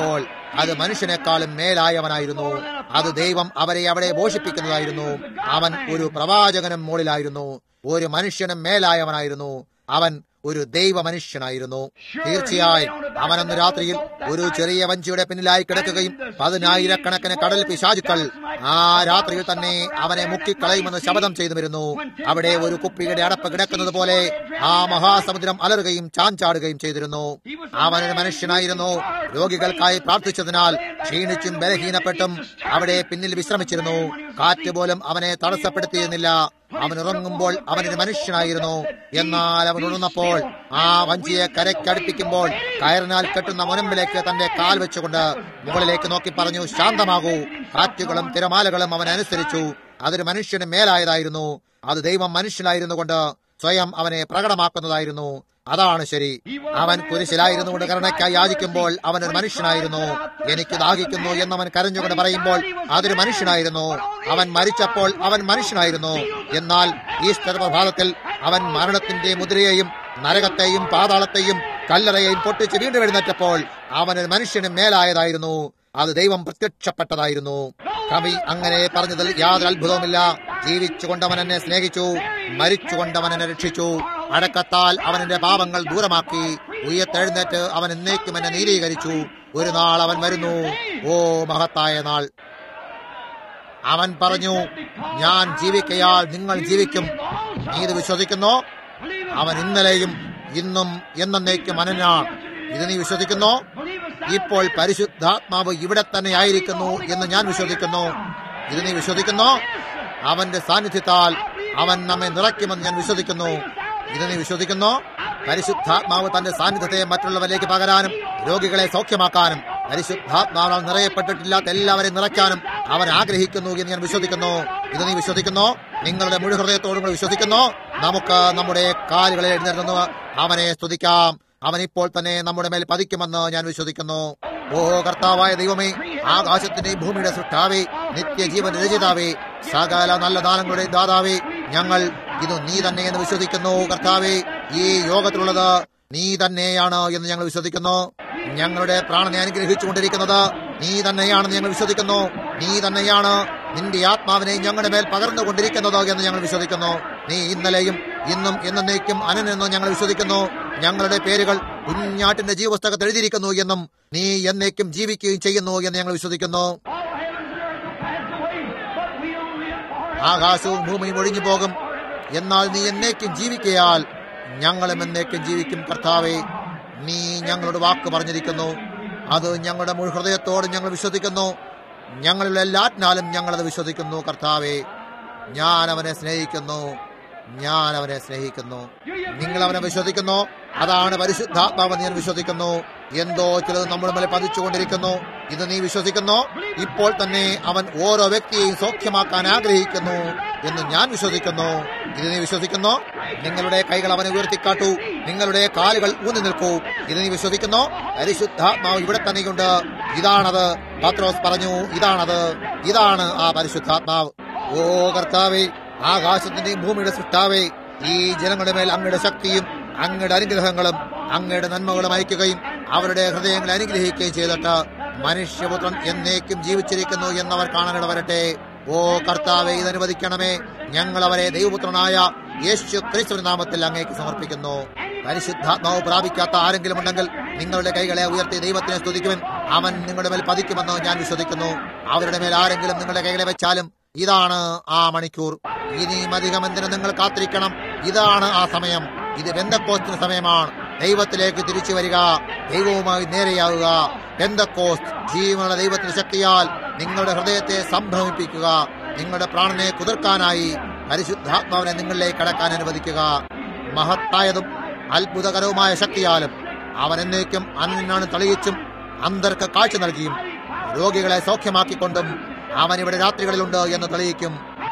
അത് മനുഷ്യനേക്കാളും മേലായവനായിരുന്നു. അത് ദൈവം അവരെ അവിടെ പോഷിപ്പിക്കുന്നതായിരുന്നു. അവൻ ഒരു പ്രവാചകനും മുകളിലായിരുന്നു, ഒരു മനുഷ്യനും മേലായവനായിരുന്നു. അവൻ ഒരു ദൈവ മനുഷ്യനായിരുന്നു. തീർച്ചയായും അവനന്ന് രാത്രിയിൽ ഒരു ചെറിയ വഞ്ചിയുടെ പിന്നിലായി കിടക്കുകയും പതിനായിരക്കണക്കിന് കടൽ പിശാചുക്കൾ ആ രാത്രിയിൽ തന്നെ അവനെ മുക്കിക്കളയുമെന്ന് ശപഥം ചെയ്തു വരുന്നു. അവിടെ ഒരു കുപ്പിയുടെ അടപ്പ് കിടക്കുന്നത് പോലെ ആ മഹാസമുദ്രം അലറുകയും ചാഞ്ചാടുകയും ചെയ്തിരുന്നു. അവനൊരു മനുഷ്യനായിരുന്നു. രോഗികൾക്കായി പ്രാർത്ഥിച്ചതിനാൽ ക്ഷീണിച്ചും ബലഹീനപ്പെട്ടും അവിടെ പിന്നിൽ വിശ്രമിച്ചിരുന്നു. കാറ്റ് പോലും അവനെ തടസ്സപ്പെടുത്തിയിരുന്നില്ല. അവൻ ഉറങ്ങുമ്പോൾ അവനൊരു മനുഷ്യനായിരുന്നു. എന്നാൽ അവൻ ഉണർന്നപ്പോൾ ആ വഞ്ചിയെ കരയ്ക്കടുപ്പിക്കുമ്പോൾ കയറിനാൽ കെട്ടുന്ന മുനമ്പിലേക്ക് തന്റെ കാൽ വെച്ചുകൊണ്ട് മുകളിലേക്ക് നോക്കി പറഞ്ഞു, ശാന്തമാകൂ. കാറ്റുകളും തിരമാലകളും അവൻ അനുസരിച്ചു. അതൊരു മനുഷ്യന് മേലായതായിരുന്നു. അത് ദൈവം മനുഷ്യനായിരുന്നു കൊണ്ട് സ്വയം അവനെ പ്രകടമാക്കുന്നതായിരുന്നു. അതാണ് ശരി. അവൻ കുരിശിലായിരുന്നു കൊണ്ട് കരുണയ്ക്കായി യാചിക്കുമ്പോൾ അവനൊരു മനുഷ്യനായിരുന്നു. എനിക്ക് ദാഹിക്കുന്നു എന്നവൻ കരഞ്ഞുകൊണ്ട് പറയുമ്പോൾ അതൊരു മനുഷ്യനായിരുന്നു. അവൻ മരിച്ചപ്പോൾ അവൻ മനുഷ്യനായിരുന്നു. എന്നാൽ ഈസ്റ്റർ പ്രഭാതത്തിൽ അവൻ മരണത്തിന്റെ മുദ്രയെയും നരകത്തെയും പാതാളത്തെയും കല്ലറയെയും പൊട്ടിച്ച് വീണ്ടും എഴുന്നേറ്റപ്പോൾ അവനൊരു മനുഷ്യന് മേലായതായിരുന്നു. അത് ദൈവം പ്രത്യക്ഷപ്പെട്ടതായിരുന്നു. കവി അങ്ങനെ പറഞ്ഞതിൽ യാതൊരു അത്ഭുതവുമില്ല. ജീവിച്ചുകൊണ്ടവൻ എന്നെ സ്നേഹിച്ചു, മരിച്ചുകൊണ്ടവൻ എന്നെ രക്ഷിച്ചു. അടക്കത്താൽ അവൻ എന്റെ പാപങ്ങൾ ദൂരമാക്കി. ഉയർത്തെഴുന്നേറ്റ് അവൻ എന്നേക്കും എന്നെ നീതീകരിച്ചു. ഒരു നാൾ അവൻ വരുന്നു, ഓ മഹത്തായ നാൾ. അവൻ പറഞ്ഞു, ഞാൻ ജീവിക്കയാൽ നിങ്ങൾ ജീവിക്കും. നീ ഇത് വിശ്വസിക്കുന്നോ? അവൻ ഇന്നലെയും ഇന്നും എന്നേക്കും അനന്യനാണ്. ഇത് നീ വിശ്വസിക്കുന്നോ? ഇപ്പോൾ പരിശുദ്ധാത്മാവ് ഇവിടെ തന്നെ ആയിരിക്കുന്നു എന്ന് ഞാൻ വിശ്വസിക്കുന്നു. ഇത് നീ വിശ്വസിക്കുന്നോ? അവന്റെ സാന്നിധ്യത്താൽ അവൻ നമ്മെ നിറയ്ക്കുമെന്ന് ഞാൻ വിശ്വസിക്കുന്നു. ഇത് നീ വിശ്വസിക്കുന്നോ? പരിശുദ്ധാത്മാവ് തന്റെ സാന്നിധ്യത്തെ മറ്റുള്ളവരിലേക്ക് പകരാനും രോഗികളെ സൗഖ്യമാക്കാനും പരിശുദ്ധാത്മാവാൽ നിറയപ്പെട്ടിട്ടില്ലാത്ത എല്ലാവരെയും നിറയ്ക്കാനും അവൻ ആഗ്രഹിക്കുന്നു എന്ന് ഞാൻ വിശ്വസിക്കുന്നു. ഇത് നീ വിശ്വസിക്കുന്നോ? നിങ്ങളുടെ മുഴു ഹൃദയത്തോടും കൂടെ വിശ്വസിക്കുന്നോ? നമുക്ക് നമ്മുടെ കാലുകളെ എഴുന്നേൽക്കുന്നു അവനെ സ്തുതിക്കാം. അവൻ ഇപ്പോൾ തന്നെ നമ്മുടെ മേൽ പതിക്കുമെന്ന് ഞാൻ വിശ്വസിക്കുന്നു. ഓ കർത്താവായ ദൈവമേ, ആകാശത്തിന്റെയും ഭൂമിയുടെ സൃഷ്ടാവേ, നിത്യജീവൻ രചയിതാവേ, സകല നല്ല ദാനങ്ങളുടെ ദാതാവേ, ഞങ്ങൾ ഇത് നീ തന്നെ എന്ന് വിശ്വസിക്കുന്നു. കർത്താവേ, ഈ യോഗത്തിലുള്ളത് നീ തന്നെയാണ് എന്ന് ഞങ്ങൾ വിശ്വസിക്കുന്നു. ഞങ്ങളുടെ പ്രാണനെ അനുഗ്രഹിച്ചുകൊണ്ടിരിക്കുന്നത് നീ തന്നെയാണെന്ന് ഞങ്ങൾ വിശ്വസിക്കുന്നു. നീ തന്നെയാണ് നിന്റെ ആത്മാവിനെ ഞങ്ങളുടെ മേൽ പകർന്നുകൊണ്ടിരിക്കുന്നത് എന്ന് ഞങ്ങൾ വിശ്വസിക്കുന്നു. നീ ഇന്നലെയും ഇന്നും എന്നേക്കും അനനെന്ന് ഞങ്ങൾ വിശ്വസിക്കുന്നു. ഞങ്ങളുടെ പേരുകൾ കുഞ്ഞാട്ടിന്റെ ജീവപുസ്തകത്തിൽ എഴുതിയിരിക്കുന്നു എന്നും നീ എന്നേക്കും ജീവിക്കുകയും ചെയ്യുന്നു എന്ന് ഞങ്ങൾ വിശ്വസിക്കുന്നു. ആകാശവും ഭൂമിയും ഒഴിഞ്ഞു പോകും, എന്നാൽ നീ എന്നേക്കും ജീവിക്കയാൽ ഞങ്ങളും എന്നേക്കും ജീവിക്കും. കർത്താവേ, നീ ഞങ്ങളുടെ വാക്ക് പറഞ്ഞിരിക്കുന്നു. അത് ഞങ്ങളുടെ മുഴു ഹൃദയത്തോട് ഞങ്ങൾ വിശ്വസിക്കുന്നു. ഞങ്ങളുടെ എല്ലാറ്റിനാലും ഞങ്ങളത് വിശ്വസിക്കുന്നു. കർത്താവേ, ഞാൻ അവനെ സ്നേഹിക്കുന്നു, ഞാൻ അവനെ സ്നേഹിക്കുന്നു. നിങ്ങൾ അവനെ വിശ്വസിക്കുന്നു. അതാണ് പരിശുദ്ധാത്മാവ് ഞാൻ വിശ്വസിക്കുന്നു. എന്തോ ചിലത് നമ്മുടെ മേലെ പതിച്ചുകൊണ്ടിരിക്കുന്നു. ഇത് നീ വിശ്വസിക്കുന്നു. ഇപ്പോൾ തന്നെ അവൻ ഓരോ വ്യക്തിയെയും സൗഖ്യമാക്കാൻ ആഗ്രഹിക്കുന്നു എന്ന് ഞാൻ വിശ്വസിക്കുന്നു. ഇത് നീ വിശ്വസിക്കുന്നു. നിങ്ങളുടെ കൈകൾ അവനെ ഉയർത്തിക്കാട്ടൂ. നിങ്ങളുടെ കാലുകൾ ഊന്നി നിൽക്കൂ. ഇത് നീ വിശ്വസിക്കുന്നു. പരിശുദ്ധാത്മാവ് ഇവിടെ തന്നെയുണ്ട്. ഇതാണത്. പത്രോസ് പറഞ്ഞു, ഇതാണത്. ഇതാണ് ആ പരിശുദ്ധാത്മാവ്. ഓ കർത്താവേ, ആകാശത്തിന്റെയും ഭൂമിയുടെ സൃഷ്ടാവേ, ഈ ജനങ്ങളുടെ മേൽ അങ്ങയുടെ ശക്തിയും അങ്ങയുടെ അനുഗ്രഹങ്ങളും അങ്ങയുടെ നന്മകളും അയക്കുകയും അവരുടെ ഹൃദയങ്ങളെ അനുഗ്രഹിക്കുകയും ചെയ്തിട്ട് മനുഷ്യപുത്രൻ എന്നേക്കും ജീവിച്ചിരിക്കുന്നു എന്നവർ കാണാനിട വരട്ടെ. ഓ കർത്താവേ, ഇതനുവദിക്കണമേ. ഞങ്ങൾ അവരെ ദൈവപുത്രനായ യേശു ക്രിസ്തുവിന്റെ നാമത്തിൽ അങ്ങേക്ക് സമർപ്പിക്കുന്നു. പരിശുദ്ധാത്മാവ് പ്രാപിക്കാത്ത ആരെങ്കിലും ഉണ്ടെങ്കിൽ നിങ്ങളുടെ കൈകളെ ഉയർത്തി ദൈവത്തിനെ സ്തുതിക്കുവാൻ അവൻ നിങ്ങളുടെ മേൽ പതിക്കുമെന്ന് ഞാൻ വിശ്വസിക്കുന്നു. അവരുടെ മേൽ ആരെങ്കിലും നിങ്ങളുടെ കൈകളെ വെച്ചാലും ഇതാണ് ആ മണിക്കൂർ. ഇനിയും അധികം എന്തിനും നിങ്ങൾ കാത്തിരിക്കണം. ഇതാണ് ആ സമയം. ഇത് പെന്തക്കോസ്റ്റിന് സമയമാണ്. ദൈവത്തിലേക്ക് തിരിച്ചു വരിക, ദൈവവുമായി നേരെയാവുക. പെന്തക്കോസ്റ്റ് ജീവനുള്ള ദൈവത്തിന്റെ ശക്തിയാൽ നിങ്ങളുടെ ഹൃദയത്തെ സംഭ്രമിപ്പിക്കുക. നിങ്ങളുടെ പ്രാണനെ കുതിർക്കാനായി പരിശുദ്ധാത്മാവിനെ നിങ്ങളിലേക്ക് കടക്കാൻ അനുവദിക്കുക. മഹത്തായതും അത്ഭുതകരവുമായ ശക്തിയാലും അവൻ എന്നേക്കും അന്യനാണ് തെളിയിച്ചും അന്തർക്ക് കാഴ്ച നൽകിയും രോഗികളെ സൗഖ്യമാക്കിക്കൊണ്ടും അവൻ ഇവിടെ രാത്രികളിലുണ്ട് എന്ന് തെളിയിക്കും.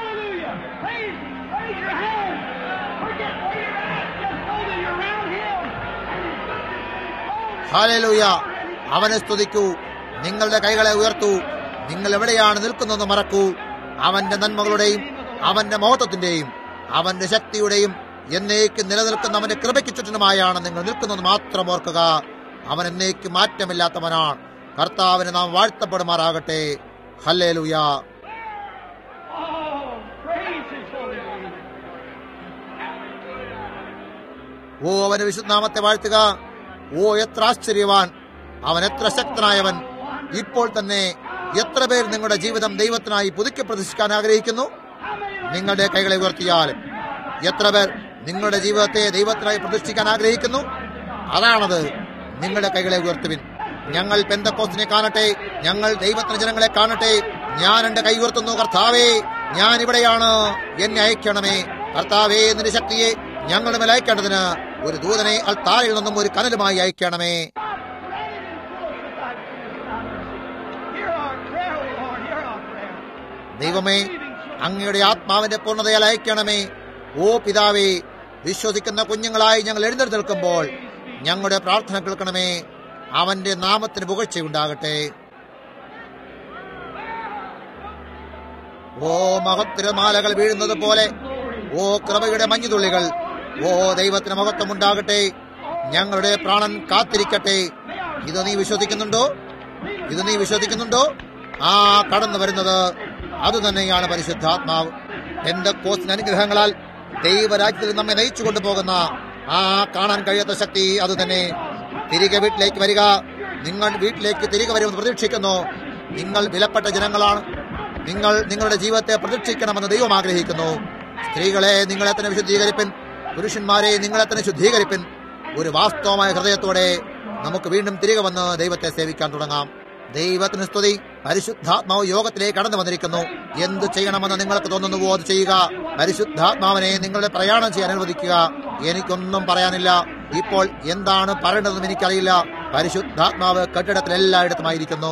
ഹല്ലേലൂയ. അവനെ സ്തുതിക്കൂ. നിങ്ങളുടെ കൈകളെ ഉയർത്തൂ. നിങ്ങൾ എവിടെയാണ് നിൽക്കുന്നതെന്ന് മറക്കൂ. അവന്റെ നന്മകളുടെയും അവന്റെ മഹത്വത്തിന്റെയും അവന്റെ ശക്തിയുടെയും എന്നേക്കും നിലനിൽക്കുന്ന അവന്റെ കൃപയ്ക്ക് ചുറ്റിനുമായാണ് നിങ്ങൾ നിൽക്കുന്നത് മാത്രം ഓർക്കുക. അവൻ എന്നേക്കും മാറ്റമില്ലാത്തവനാണ്. കർത്താവിന് നാം വാഴ്ത്തപ്പെടുമാറാകട്ടെ. ഹല്ലേലൂയ. ഓ അവന് വിശുദ്ധനാമത്തെ വാഴ്ത്തുക. ഓ എത്ര ആശ്ചര്യവാൻ, അവൻ എത്ര ശക്തനായവൻ. ഇപ്പോൾ തന്നെ എത്ര പേർ നിങ്ങളുടെ ജീവിതം ദൈവത്തിനായി പുതുക്കി പ്രതിഷ്ഠിക്കാൻ ആഗ്രഹിക്കുന്നു? നിങ്ങളുടെ കൈകളെ ഉയർത്തിയാലും എത്ര പേർ നിങ്ങളുടെ ജീവിതത്തെ ദൈവത്തിനായി പ്രതിഷ്ഠിക്കാൻ ആഗ്രഹിക്കുന്നു? അതാണത്. നിങ്ങളുടെ കൈകളെ ഉയർത്തുവിൻ. ഞങ്ങൾ പെന്തക്കോസ്തിനെ കാണട്ടെ, ഞങ്ങൾ ദൈവത്തിന്റെ ജനങ്ങളെ കാണട്ടെ. ഞാൻ എന്റെ കൈ ഉയർത്തുന്നു. കർത്താവേ, ഞാൻ ഇവിടെയാണ്, എന്നെ അയക്കണമേ. കർത്താവേ, നിന്റെ ശക്തിയെ ഞങ്ങളുടെ മേൽ അയക്കേണ്ടതിന് ഒരു ദൂതനെ അൾത്താരയിൽ നിന്നും ഒരു കനലുമായി അയക്കണമേ. ദൈവമേ, അങ്ങയുടെ ആത്മാവിന്റെ പൂർണ്ണതയാൽ അയക്കണമേ. ഓ പിതാവേ, വിശ്വസിക്കുന്ന കുഞ്ഞുങ്ങളായി ഞങ്ങൾ എഴുന്നേറ്റ് നിൽക്കുമ്പോൾ ഞങ്ങളുടെ പ്രാർത്ഥന കേൾക്കണമേ. അവന്റെ നാമത്തിന് പുകഴ്ചയുണ്ടാകട്ടെ. ഓ മഹത്തിരമാലകൾ വീഴുന്നത് പോലെ, ഓ കൃപയുടെ മഞ്ഞുതുള്ളികൾ, ഓ ദൈവത്തിന് മഹത്വമുണ്ടാകട്ടെ. ഞങ്ങളുടെ പ്രാണൻ കാത്തിരിക്കട്ടെ. ഇത് നീ വിശ്വസിക്കുന്നുണ്ടോ? ഇത് നീ വിശ്വസിക്കുന്നുണ്ടോ? ആ കടന്നു വരുന്നത് അതുതന്നെയാണ് പരിശുദ്ധാത്മാവ്. പെന്തക്കോസ്തിന്റെ അനുഗ്രഹങ്ങളാൽ ദൈവരാജ്യത്തിൽ നമ്മെ നയിച്ചു കൊണ്ടുപോകുന്ന ആ കാണാൻ കഴിയാത്ത ശക്തി അതുതന്നെ. തിരികെ വീട്ടിലേക്ക് വരിക. നിങ്ങൾ വീട്ടിലേക്ക് തിരികെ വരുമെന്ന് പ്രതീക്ഷിക്കുന്നു. നിങ്ങൾ വിലപ്പെട്ട ജനങ്ങളാണ്. നിങ്ങൾ നിങ്ങളുടെ ജീവിതത്തെ പ്രതീക്ഷിക്കണമെന്ന് ദൈവം ആഗ്രഹിക്കുന്നു. സ്ത്രീകളെ, നിങ്ങളെ തന്നെ വിശുദ്ധീകരിപ്പിൻ. പുരുഷന്മാരെ, നിങ്ങളെ തന്നെ ശുദ്ധീകരിപ്പിൻ. ഒരു വാസ്തവമായ ഹൃദയത്തോടെ നമുക്ക് വീണ്ടും തിരികെ വന്ന് ദൈവത്തെ സേവിക്കാൻ തുടങ്ങാം. ദൈവത്തിന് സ്തുതി. പരിശുദ്ധാത്മാവ് യോഗത്തിലേക്ക് കടന്നു വന്നിരിക്കുന്നു. എന്ത് ചെയ്യണമെന്ന് നിങ്ങൾക്ക് തോന്നുന്നുവോ അത് ചെയ്യുക. പരിശുദ്ധാത്മാവിനെ നിങ്ങളുടെ പ്രയാണം ചെയ്യാൻ അനുവദിക്കുക. എനിക്കൊന്നും പറയാനില്ല. ഇപ്പോൾ എന്താണ് പറയേണ്ടതെന്നും എനിക്കറിയില്ല. പരിശുദ്ധാത്മാവ് കെട്ടിടത്തിൽ എല്ലായിടത്തുമായിരിക്കുന്നു.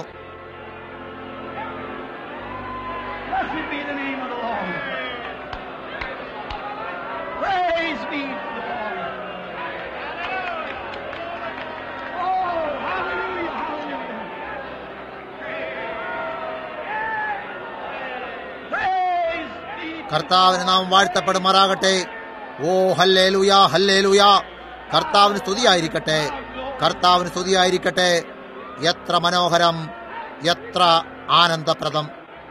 കർത്താവിന് നാം വാഴ്ത്തപ്പെടുമാറാകട്ടെ. ഓ ഹല്ലേലൂയ, ഹല്ലേലൂയ. കർത്താവിന് സ്തുതിയായിരിക്കട്ടെ, കർത്താവിന് സ്തുതിയായിരിക്കട്ടെ. എത്ര മനോഹരം, എത്ര ആനന്ദപ്രദം,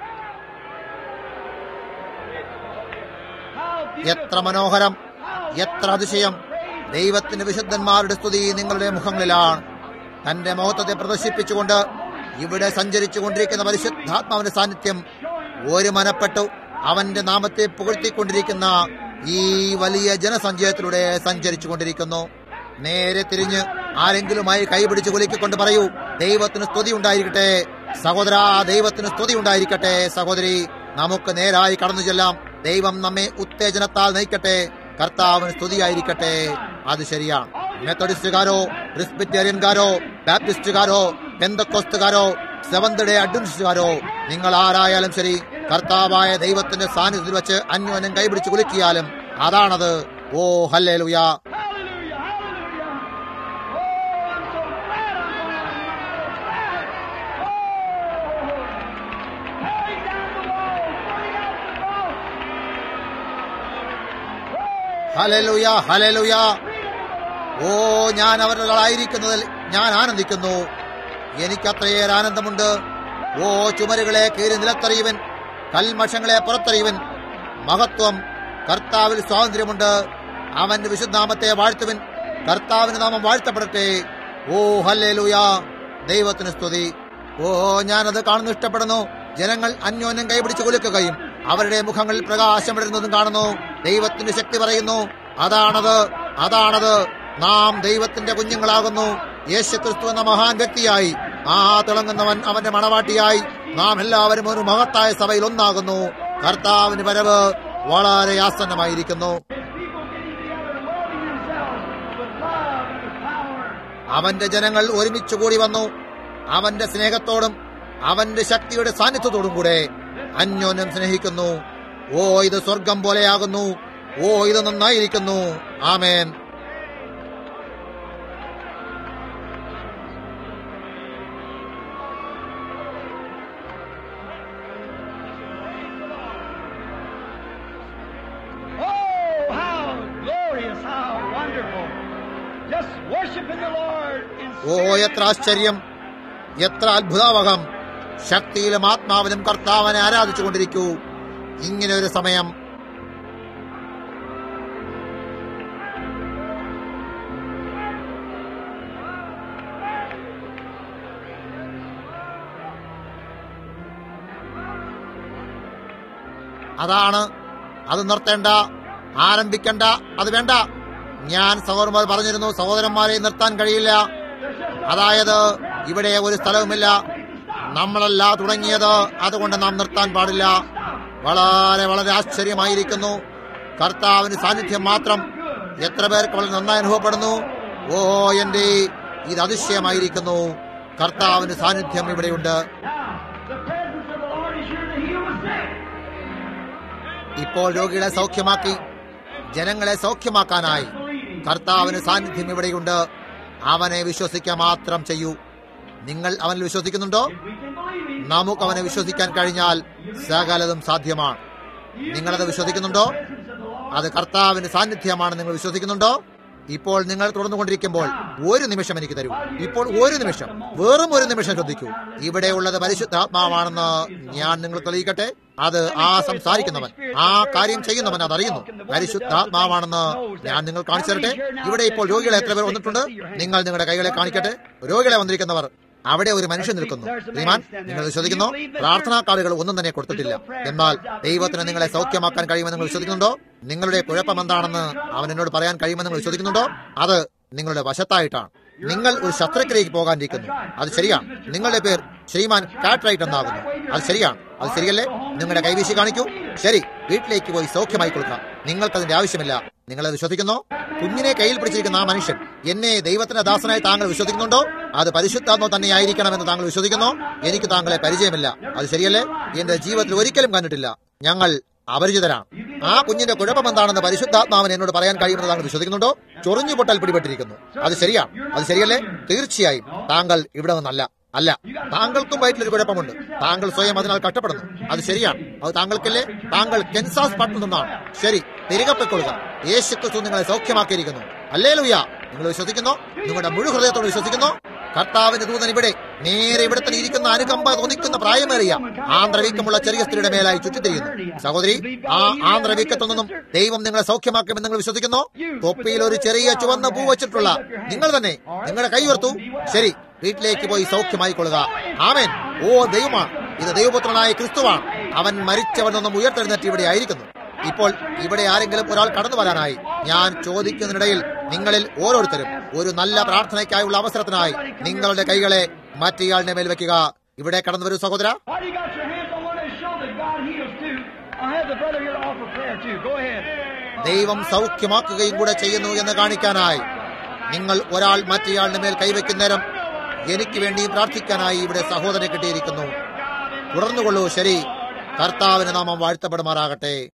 എത്ര മനോഹരം, എത്ര അതിശയം. ദൈവത്തിന്റെ വിശുദ്ധന്മാരുടെ സ്തുതി നിങ്ങളുടെ മുഖങ്ങളിലാണ്. തന്റെ മഹത്വത്തെ പ്രദർശിപ്പിച്ചുകൊണ്ട് ഇവിടെ സഞ്ചരിച്ചു കൊണ്ടിരിക്കുന്ന പരിശുദ്ധാത്മാവിന്റെ സാന്നിധ്യം ഒരു മനപ്പെട്ടു അവന്റെ നാമത്തെ പുകഴ്ത്തിക്കൊണ്ടിരിക്കുന്ന ഈ വലിയ ജനസഞ്ചയത്തിലൂടെ സഞ്ചരിച്ചു കൊണ്ടിരിക്കുന്നു. നേരെ തിരിഞ്ഞ് ആരെങ്കിലുമായി കൈപിടിച്ച് കുലുക്കിക്കൊണ്ട് പറയൂ, ദൈവത്തിന് സ്തുതി ഉണ്ടായിരിക്കട്ടെ. സഹോദര, ദൈവത്തിന് സ്തുതി ഉണ്ടായിരിക്കട്ടെ. സഹോദരി, നമുക്ക് നേരായി കടന്നു ചെല്ലാം. ദൈവം നമ്മെ ഉത്തേജനത്താൽ നയിക്കട്ടെ. കർത്താവിന് സ്തുതിയായിരിക്കട്ടെ. അത് ശരിയാണ്. മെത്തഡിസ്റ്റുകാരോ, പ്രിസ്ബിറ്റേറിയൻകാരോ, ബാപ്റ്റിസ്റ്റുകാരോ, പെന്തക്കോസ്തുകാരോ, സെവന്ത് ഡേ അഡ്വന്റിസ്റ്റുകാരോ, നിങ്ങൾ ആരായാലും ശരി, കർത്താവായ ദൈവത്തിന്റെ സാന്നിധ്യത്തിൽ വെച്ച് അന്യോന്യം കൈപിടിച്ച് കുലുക്കിയാലും അതാണത്. ഓ ഹല്ലേലൂയ. ഹല്ലേലൂയ, ഹല്ലേലൂയ. ഓ, ഞാൻ അവരുകളായിരിക്കുന്നതിൽ ഞാൻ ആനന്ദിക്കുന്നു. എനിക്കത്രയേറെ ആനന്ദമുണ്ട്. ഓ ചുമരുകളെ കീറി നിലത്തറിയുവൻ, കൽമഷങ്ങളെ പുറത്തറിയുവൻ. മഹത്വം. കർത്താവിൽ സ്വാതന്ത്ര്യമുണ്ട്. അവന്റെ വിശുദ്ധനാമത്തെ വാഴ്ത്തുവൻ. കർത്താവിന് നാമം വാഴ്ത്തപ്പെടട്ടെ. ഓ ഹല്ലേലൂയ. ദൈവത്തിന് സ്തുതി. ഓ, ഞാനത് കാണുന്നു, ഇഷ്ടപ്പെടുന്നു. ജനങ്ങൾ അന്യോന്യം കൈപിടിച്ച് കുലുക്കുകയും അവരുടെ മുഖങ്ങളിൽ പ്രകാശം വിടുന്നതും കാണുന്നു. ദൈവത്തിന്റെ ശക്തി പറയുന്നു, അതാണത്, അതാണത്. നാം ദൈവത്തിന്റെ കുഞ്ഞുങ്ങളാകുന്നു. യേശുക്രിസ്തു എന്ന മഹാൻ വ്യക്തിയായി, ആ തിളങ്ങുന്നവൻ അവന്റെ മണവാട്ടിയായി നാം എല്ലാവരും ഒരു മഹത്തായ സഭയിൽ ഒന്നാകുന്നു. കർത്താവിന് വരവ് വളരെ ആസന്നമായിരിക്കുന്നു. അവന്റെ ജനങ്ങൾ ഒരുമിച്ചു കൂടി വന്നു. അവന്റെ സ്നേഹത്തോടും അവന്റെ ശക്തിയുടെ സാന്നിധ്യത്തോടും കൂടെ അന്യോന്യം സ്നേഹിക്കുന്നു. ഓ, ഇത് സ്വർഗം പോലെയാകുന്നു. ഓ, ഇത് നന്നായിരിക്കുന്നു. ആമേൻ. ഓ, എത്ര ആശ്ചര്യം, എത്ര അത്ഭുതാവഹം! ശക്തിയിലും ആത്മാവിലും കർത്താവിനെ ആരാധിച്ചുകൊണ്ടിരിക്കൂ. ഇങ്ങനെ ഒരു സമയം അതാണ്. അത് നിർത്തേണ്ട, ആരംഭിക്കണ്ട, അത് വേണ്ട. ഞാൻ സഹോദരന്മാർ പറഞ്ഞിരുന്നു, സഹോദരന്മാരെ നിർത്താൻ കഴിയില്ല. അതായത് ഇവിടെ ഒരു സ്ഥലവുമില്ല, നമ്മളല്ല തുടങ്ങിയത്, അതുകൊണ്ട് നാം നിർത്താൻ പാടില്ല. വളരെ വളരെ ആശ്ചര്യമായിരിക്കുന്നു. കർത്താവിന് സാന്നിധ്യം മാത്രം എത്ര പേർക്ക് വളരെ നന്നായി അനുഭവപ്പെടുന്നു. ഓ എന്റെ, ഇത് അതിശയമായിരിക്കുന്നു. കർത്താവിന് സാന്നിധ്യം ഇവിടെയുണ്ട്. ഇപ്പോൾ രോഗികളെ സൗഖ്യമാക്കി, ജനങ്ങളെ സൗഖ്യമാക്കാനായി കർത്താവിന് സാന്നിധ്യം ഇവിടെയുണ്ട്. അവനെ വിശ്വസിക്കുക മാത്രം ചെയ്യൂ. നിങ്ങൾ അവനിൽ വിശ്വസിക്കുന്നുണ്ടോ? നമുക്ക് അവനെ വിശ്വസിക്കാൻ കഴിഞ്ഞാൽ സകലതും സാധ്യമാണ്. നിങ്ങളത് വിശ്വസിക്കുന്നുണ്ടോ? അത് കർത്താവിന്റെ സാന്നിധ്യമാണ്. നിങ്ങൾ വിശ്വസിക്കുന്നുണ്ടോ? ഇപ്പോൾ നിങ്ങൾ തുടർന്നുകൊണ്ടിരിക്കുമ്പോൾ ഒരു നിമിഷം എനിക്ക് തരൂ. ഇപ്പോൾ ഒരു നിമിഷം, വെറും ഒരു നിമിഷം ശ്രദ്ധിക്കൂ. ഇവിടെ ഉള്ളത് പരിശുദ്ധാത്മാവാണെന്ന് ഞാൻ നിങ്ങൾ തെളിയിക്കട്ടെ. അത് ആ സംസാരിക്കുന്നവൻ, ആ കാര്യം ചെയ്യുന്നവൻ അതറിയുന്നു. പരിശുദ്ധാത്മാവാണെന്ന് ഞാൻ നിങ്ങൾ കാണിച്ചു തരട്ടെ. ഇവിടെ ഇപ്പോൾ രോഗികളെ എത്ര പേർ വന്നിട്ടുണ്ട്? നിങ്ങൾ നിങ്ങളുടെ കൈകളെ കാണിക്കട്ടെ. രോഗികളെ വന്നിരിക്കുന്നവർ, അവിടെ ഒരു മനുഷ്യൻ നിൽക്കുന്നു. ശ്രീമാൻ, നിങ്ങൾ വിശ്വസിക്കുന്നു? പ്രാർത്ഥനാ കാർഡുകൾ ഒന്നും തന്നെ കൊടുത്തിട്ടില്ല. എന്നാൽ ദൈവത്തിന് നിങ്ങളെ സൗഖ്യമാക്കാൻ കഴിയുമെന്ന് നിങ്ങൾ വിശ്വസിക്കുന്നുണ്ടോ? നിങ്ങളുടെ കുഴപ്പം എന്താണെന്ന് അവൻ എന്നോട് പറയാൻ കഴിയുമെന്ന് നിങ്ങൾ വിശ്വസിക്കുന്നുണ്ടോ? അത് നിങ്ങളുടെ വശത്തായിട്ടാണ്. നിങ്ങൾ ഒരു ശസ്ത്രക്രിയയ്ക്ക് പോകാനിരിക്കുന്നു. അത് ശരിയാണ്. നിങ്ങളുടെ പേർ ശ്രീമാൻ കാട്രൈറ്റ് എന്നാകുന്നു. അത് ശരിയാണ്. അത് ശരിയല്ലേ? നിങ്ങളുടെ കൈവീശി കാണിക്കൂ. ശരി, വീട്ടിലേക്ക് പോയി സൗഖ്യമായി കൊടുക്കാം. നിങ്ങൾക്കതിന്റെ ആവശ്യമില്ല. നിങ്ങളത് വിശ്വസിക്കുന്നോ? കുഞ്ഞിനെ കയ്യിൽ പിടിച്ചിരിക്കുന്ന ആ മനുഷ്യൻ, എന്നെ ദൈവത്തിന്റെ ദാസനായി താങ്കൾ വിശ്വസിക്കുന്നുണ്ടോ? അത് പരിശുദ്ധാത്മാവ് തന്നെയായിരിക്കണമെന്ന് താങ്കൾ വിശ്വസിക്കുന്നോ? എനിക്ക് താങ്കളെ പരിചയമില്ല. അത് ശരിയല്ലേ? എന്റെ ജീവിതത്തിൽ ഒരിക്കലും കണ്ടിട്ടില്ല. ഞങ്ങൾ അപരിചിതരാണ്. ആ കുഞ്ഞിന്റെ കുഴപ്പം എന്താണെന്ന് പരിശുദ്ധാത്മാവിന് എന്നോട് പറയാൻ കഴിയുമെന്ന് താങ്കൾ വിശ്വസിക്കുന്നുണ്ടോ? ചൊറിഞ്ഞു പൊട്ടൽ പിടിപെട്ടിരിക്കുന്നു. അത് ശരിയാണ്. അത് ശരിയല്ലേ? തീർച്ചയായും താങ്കൾ ഇവിടെ നിന്നല്ല. അല്ല, താങ്കൾക്കും വയറ്റിലൊരു കുഴപ്പമുണ്ട്. താങ്കൾ സ്വയം അതിനാൽ കഷ്ടപ്പെടുന്നു. അത് ശരിയാണ്. അത് താങ്കൾക്കല്ലേ? താങ്കൾ കെൻസാസ് പട്ടണത്തിൽ നിന്നാണ്. ശരി, തിരികെ പൊയ്ക്കൊള്ളുക. യേശു ക്രിസ്തു നിങ്ങളെ സൗഖ്യമാക്കിയിരിക്കുന്നു. ഹല്ലേലൂയ! നിങ്ങൾ വിശ്വസിക്കുന്നോ? നിങ്ങളുടെ മുഴു ഹൃദയത്തോട് വിശ്വസിക്കുന്നോ? കർത്താവിന്റെ ദൂതൻ ഇവിടെ, നേരെ ഇവിടെ തന്നെ ഇരിക്കുന്ന അനുകമ്പ തോന്നിക്കുന്ന പ്രായമേറിയ ആന്ധ്രവീക്കമുള്ള ചെറിയ സ്ത്രീയുടെ മേലായി ചുറ്റിത്തിരിയുന്നു. സഹോദരി, ആ ആന്ധ്രവീക്കത്തിൽ നിന്നും ദൈവം നിങ്ങളെ സൗഖ്യമാക്കുമെന്ന് നിങ്ങൾ വിശ്വസിക്കുന്നോ? തൊപ്പിയിൽ ഒരു ചെറിയ ചുവന്ന പൂ വെച്ചിട്ടുള്ള നിങ്ങൾ തന്നെ നിങ്ങളുടെ കൈ ഉയർത്തു. ശരി, വീട്ടിലേക്ക് പോയി സൗഖ്യമായിക്കൊള്ളുക. ആമേൻ. ഓ ദൈവമാണ്, ഇത് ദൈവപുത്രനായ ക്രിസ്തുവാണ്. അവൻ മരിച്ചവൻ നിന്നും ഉയർത്തെഴുന്നേറ്റ് ഇവിടെ ആയിരിക്കുന്നു. ഇപ്പോൾ ഇവിടെ ആരെങ്കിലും ഒരാൾ കടന്നു വരാനായി ഞാൻ ചോദിക്കുന്നതിനിടയിൽ നിങ്ങളിൽ ഓരോരുത്തരും ഒരു നല്ല പ്രാർത്ഥനയ്ക്കായുള്ള അവസരത്തിനായി നിങ്ങളുടെ കൈകളെ മറ്റേയാളിന്റെ മേൽ വെക്കുക. ഇവിടെ കടന്നു വരൂ സഹോദര. ദൈവം സൗഖ്യമാക്കുകയും കൂടെ ചെയ്യുന്നു എന്ന് കാണിക്കാനായി നിങ്ങൾ ഒരാൾ മറ്റേയാളിന്റെ മേൽ കൈവയ്ക്കുന്നേരം എനിക്ക് വേണ്ടി പ്രാർത്ഥിക്കാനായി ഇവിടെ സഹോദരനെ കിട്ടിയിരിക്കുന്നു. തുടർന്നുകൊള്ളൂ. ശരി, കർത്താവിന് നാമം വാഴ്ത്തപ്പെടുമാറാകട്ടെ.